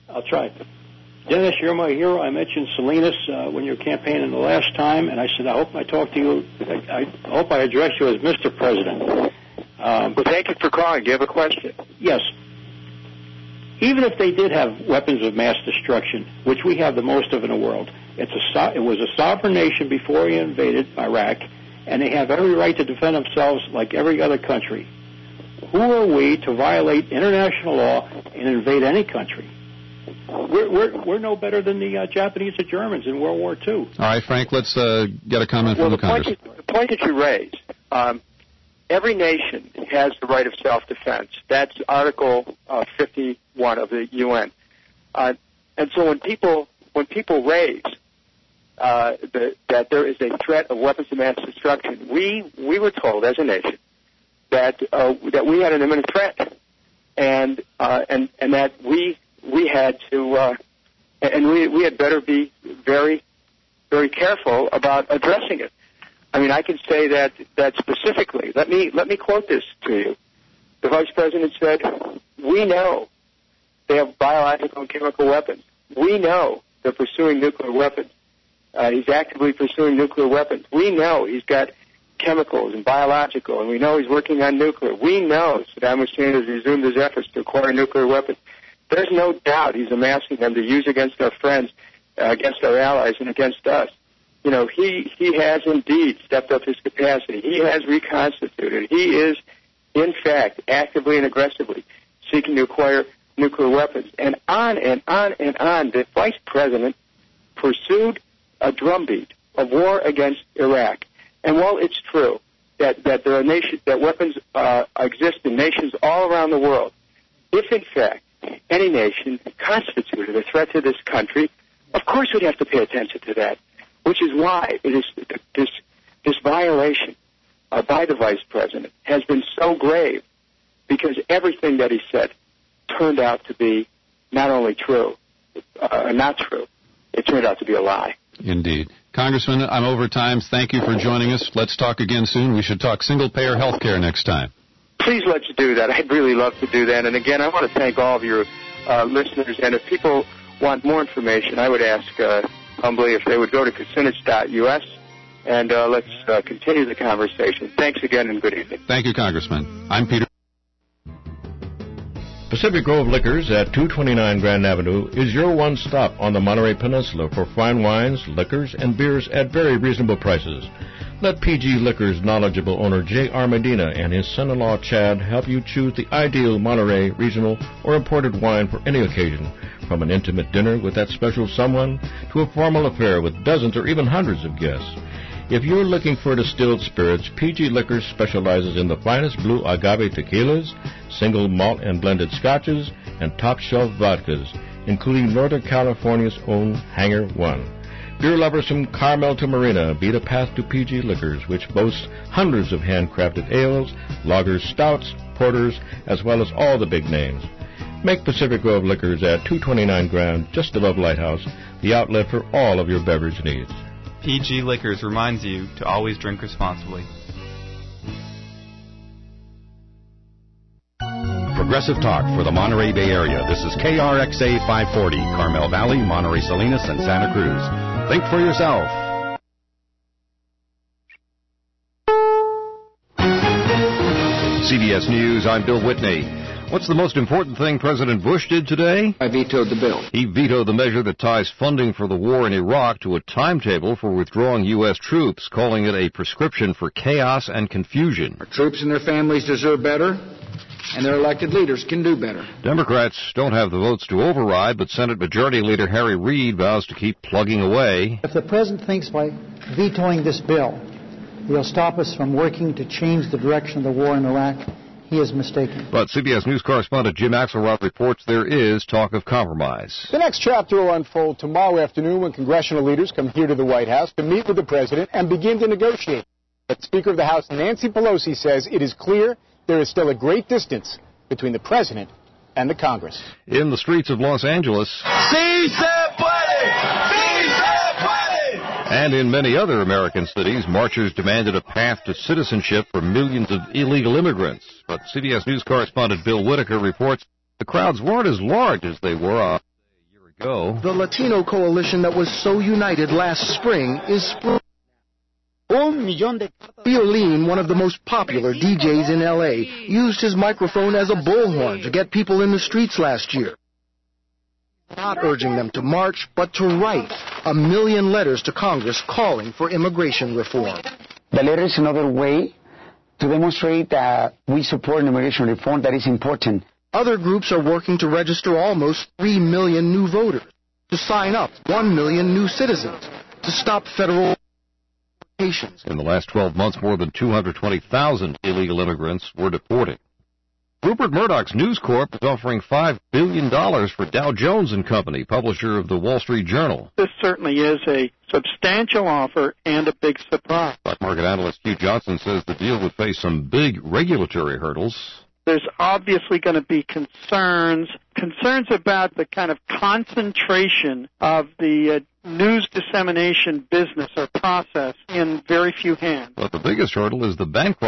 I'll try. Dennis, you're my hero. I mentioned Salinas when you were campaigning the last time, and I said, I hope I talk to you. I hope I address you as Mr. President. Well, thank you for calling. Do you have a question? Yes. Even if they did have weapons of mass destruction, which we have the most of in the world, it was a sovereign nation before he invaded Iraq, and they have every right to defend themselves like every other country. Who are we to violate international law and invade any country? We're no better than the Japanese or Germans in World War II. All right, Frank, let's get a comment from the Congress. The point that you raise, every nation has the right of self-defense. That's Article 51 of the UN. And so when people raise that there is a threat of weapons of mass destruction, we were told as a nation that we had an imminent threat, and that we had to and we had better be very, very careful about addressing it. I mean, I can say that specifically. Let me quote this to you. The Vice President said, "We know they have biological and chemical weapons. We know they're pursuing nuclear weapons. He's actively pursuing nuclear weapons. We know he's got chemicals and biological, and we know he's working on nuclear. We know Saddam Hussein has resumed his efforts to acquire nuclear weapons. There's no doubt he's amassing them to use against our friends, against our allies, and against us. You know, he has indeed stepped up his capacity. He has reconstituted. He is, in fact, actively and aggressively seeking to acquire nuclear weapons." And on and on and on. The Vice President pursued a drumbeat of war against Iraq. And while it's true that there are nations, that weapons exist in nations all around the world, if in fact any nation constituted a threat to this country, of course we'd have to pay attention to that. Which is why it is this violation by the Vice President has been so grave, because everything that he said turned out to be not only true, not true, it turned out to be a lie. Indeed. Congressman, I'm over time. Thank you for joining us. Let's talk again soon. We should talk single-payer health care next time. Please let's do that. I'd really love to do that. And again, I want to thank all of your listeners. And if people want more information, I would ask humbly if they would go to kucinich.us, and let's continue the conversation. Thanks again, and good evening. Thank you, Congressman. I'm Peter. Pacific Grove Liquors at 229 Grand Avenue is your one stop on the Monterey Peninsula for fine wines, liquors, and beers at very reasonable prices. Let PG Liquors' knowledgeable owner J.R. Medina and his son-in-law Chad help you choose the ideal Monterey regional or imported wine for any occasion, from an intimate dinner with that special someone to a formal affair with dozens or even hundreds of guests. If you're looking for distilled spirits, PG Liquors specializes in the finest blue agave tequilas, single malt and blended scotches, and top-shelf vodkas, including Northern California's own Hangar One. Beer lovers from Carmel to Marina beat a path to PG Liquors, which boasts hundreds of handcrafted ales, lagers, stouts, porters, as well as all the big names. Make Pacific Grove Liquors at 229 Grand, just above Lighthouse, the outlet for all of your beverage needs. PG Liquors reminds you to always drink responsibly. Progressive Talk for the Monterey Bay Area. This is KRXA 540, Carmel Valley, Monterey Salinas, and Santa Cruz. Think for yourself. CBS News, I'm Bill Whitney. What's the most important thing President Bush did today? I vetoed the bill. He vetoed the measure that ties funding for the war in Iraq to a timetable for withdrawing U.S. troops, calling it a prescription for chaos and confusion. Our troops and their families deserve better, and their elected leaders can do better. Democrats don't have the votes to override, but Senate Majority Leader Harry Reid vows to keep plugging away. If the President thinks by vetoing this bill he'll stop us from working to change the direction of the war in Iraq, he is mistaken. But CBS News correspondent Jim Axelrod reports there is talk of compromise. The next chapter will unfold tomorrow afternoon when congressional leaders come here to the White House to meet with the President and begin to negotiate. But Speaker of the House Nancy Pelosi says it is clear there is still a great distance between the President and the Congress. In the streets of Los Angeles, ¡Sí se puede! ¡Sí se puede! And in many other American cities, marchers demanded a path to citizenship for millions of illegal immigrants. But CBS News correspondent Bill Whitaker reports the crowds weren't as large as they were on go. The Latino coalition that was so united last spring is split. Violin, one of the most popular DJs in L.A., used his microphone as a bullhorn to get people in the streets last year. Not urging them to march, but to write 1 million letters to Congress calling for immigration reform. The letter is another way to demonstrate that we support immigration reform that is important. Other groups are working to register almost 3 million new voters, to sign up 1 million new citizens, to stop federal deportations. In the last 12 months, more than 220,000 illegal immigrants were deported. Rupert Murdoch's News Corp is offering $5 billion for Dow Jones & Company, publisher of the Wall Street Journal. This certainly is a substantial offer and a big surprise. Stock market analyst Hugh Johnson says the deal would face some big regulatory hurdles. There's obviously going to be concerns about the kind of concentration of the news dissemination business or process in very few hands. But the biggest hurdle is the bank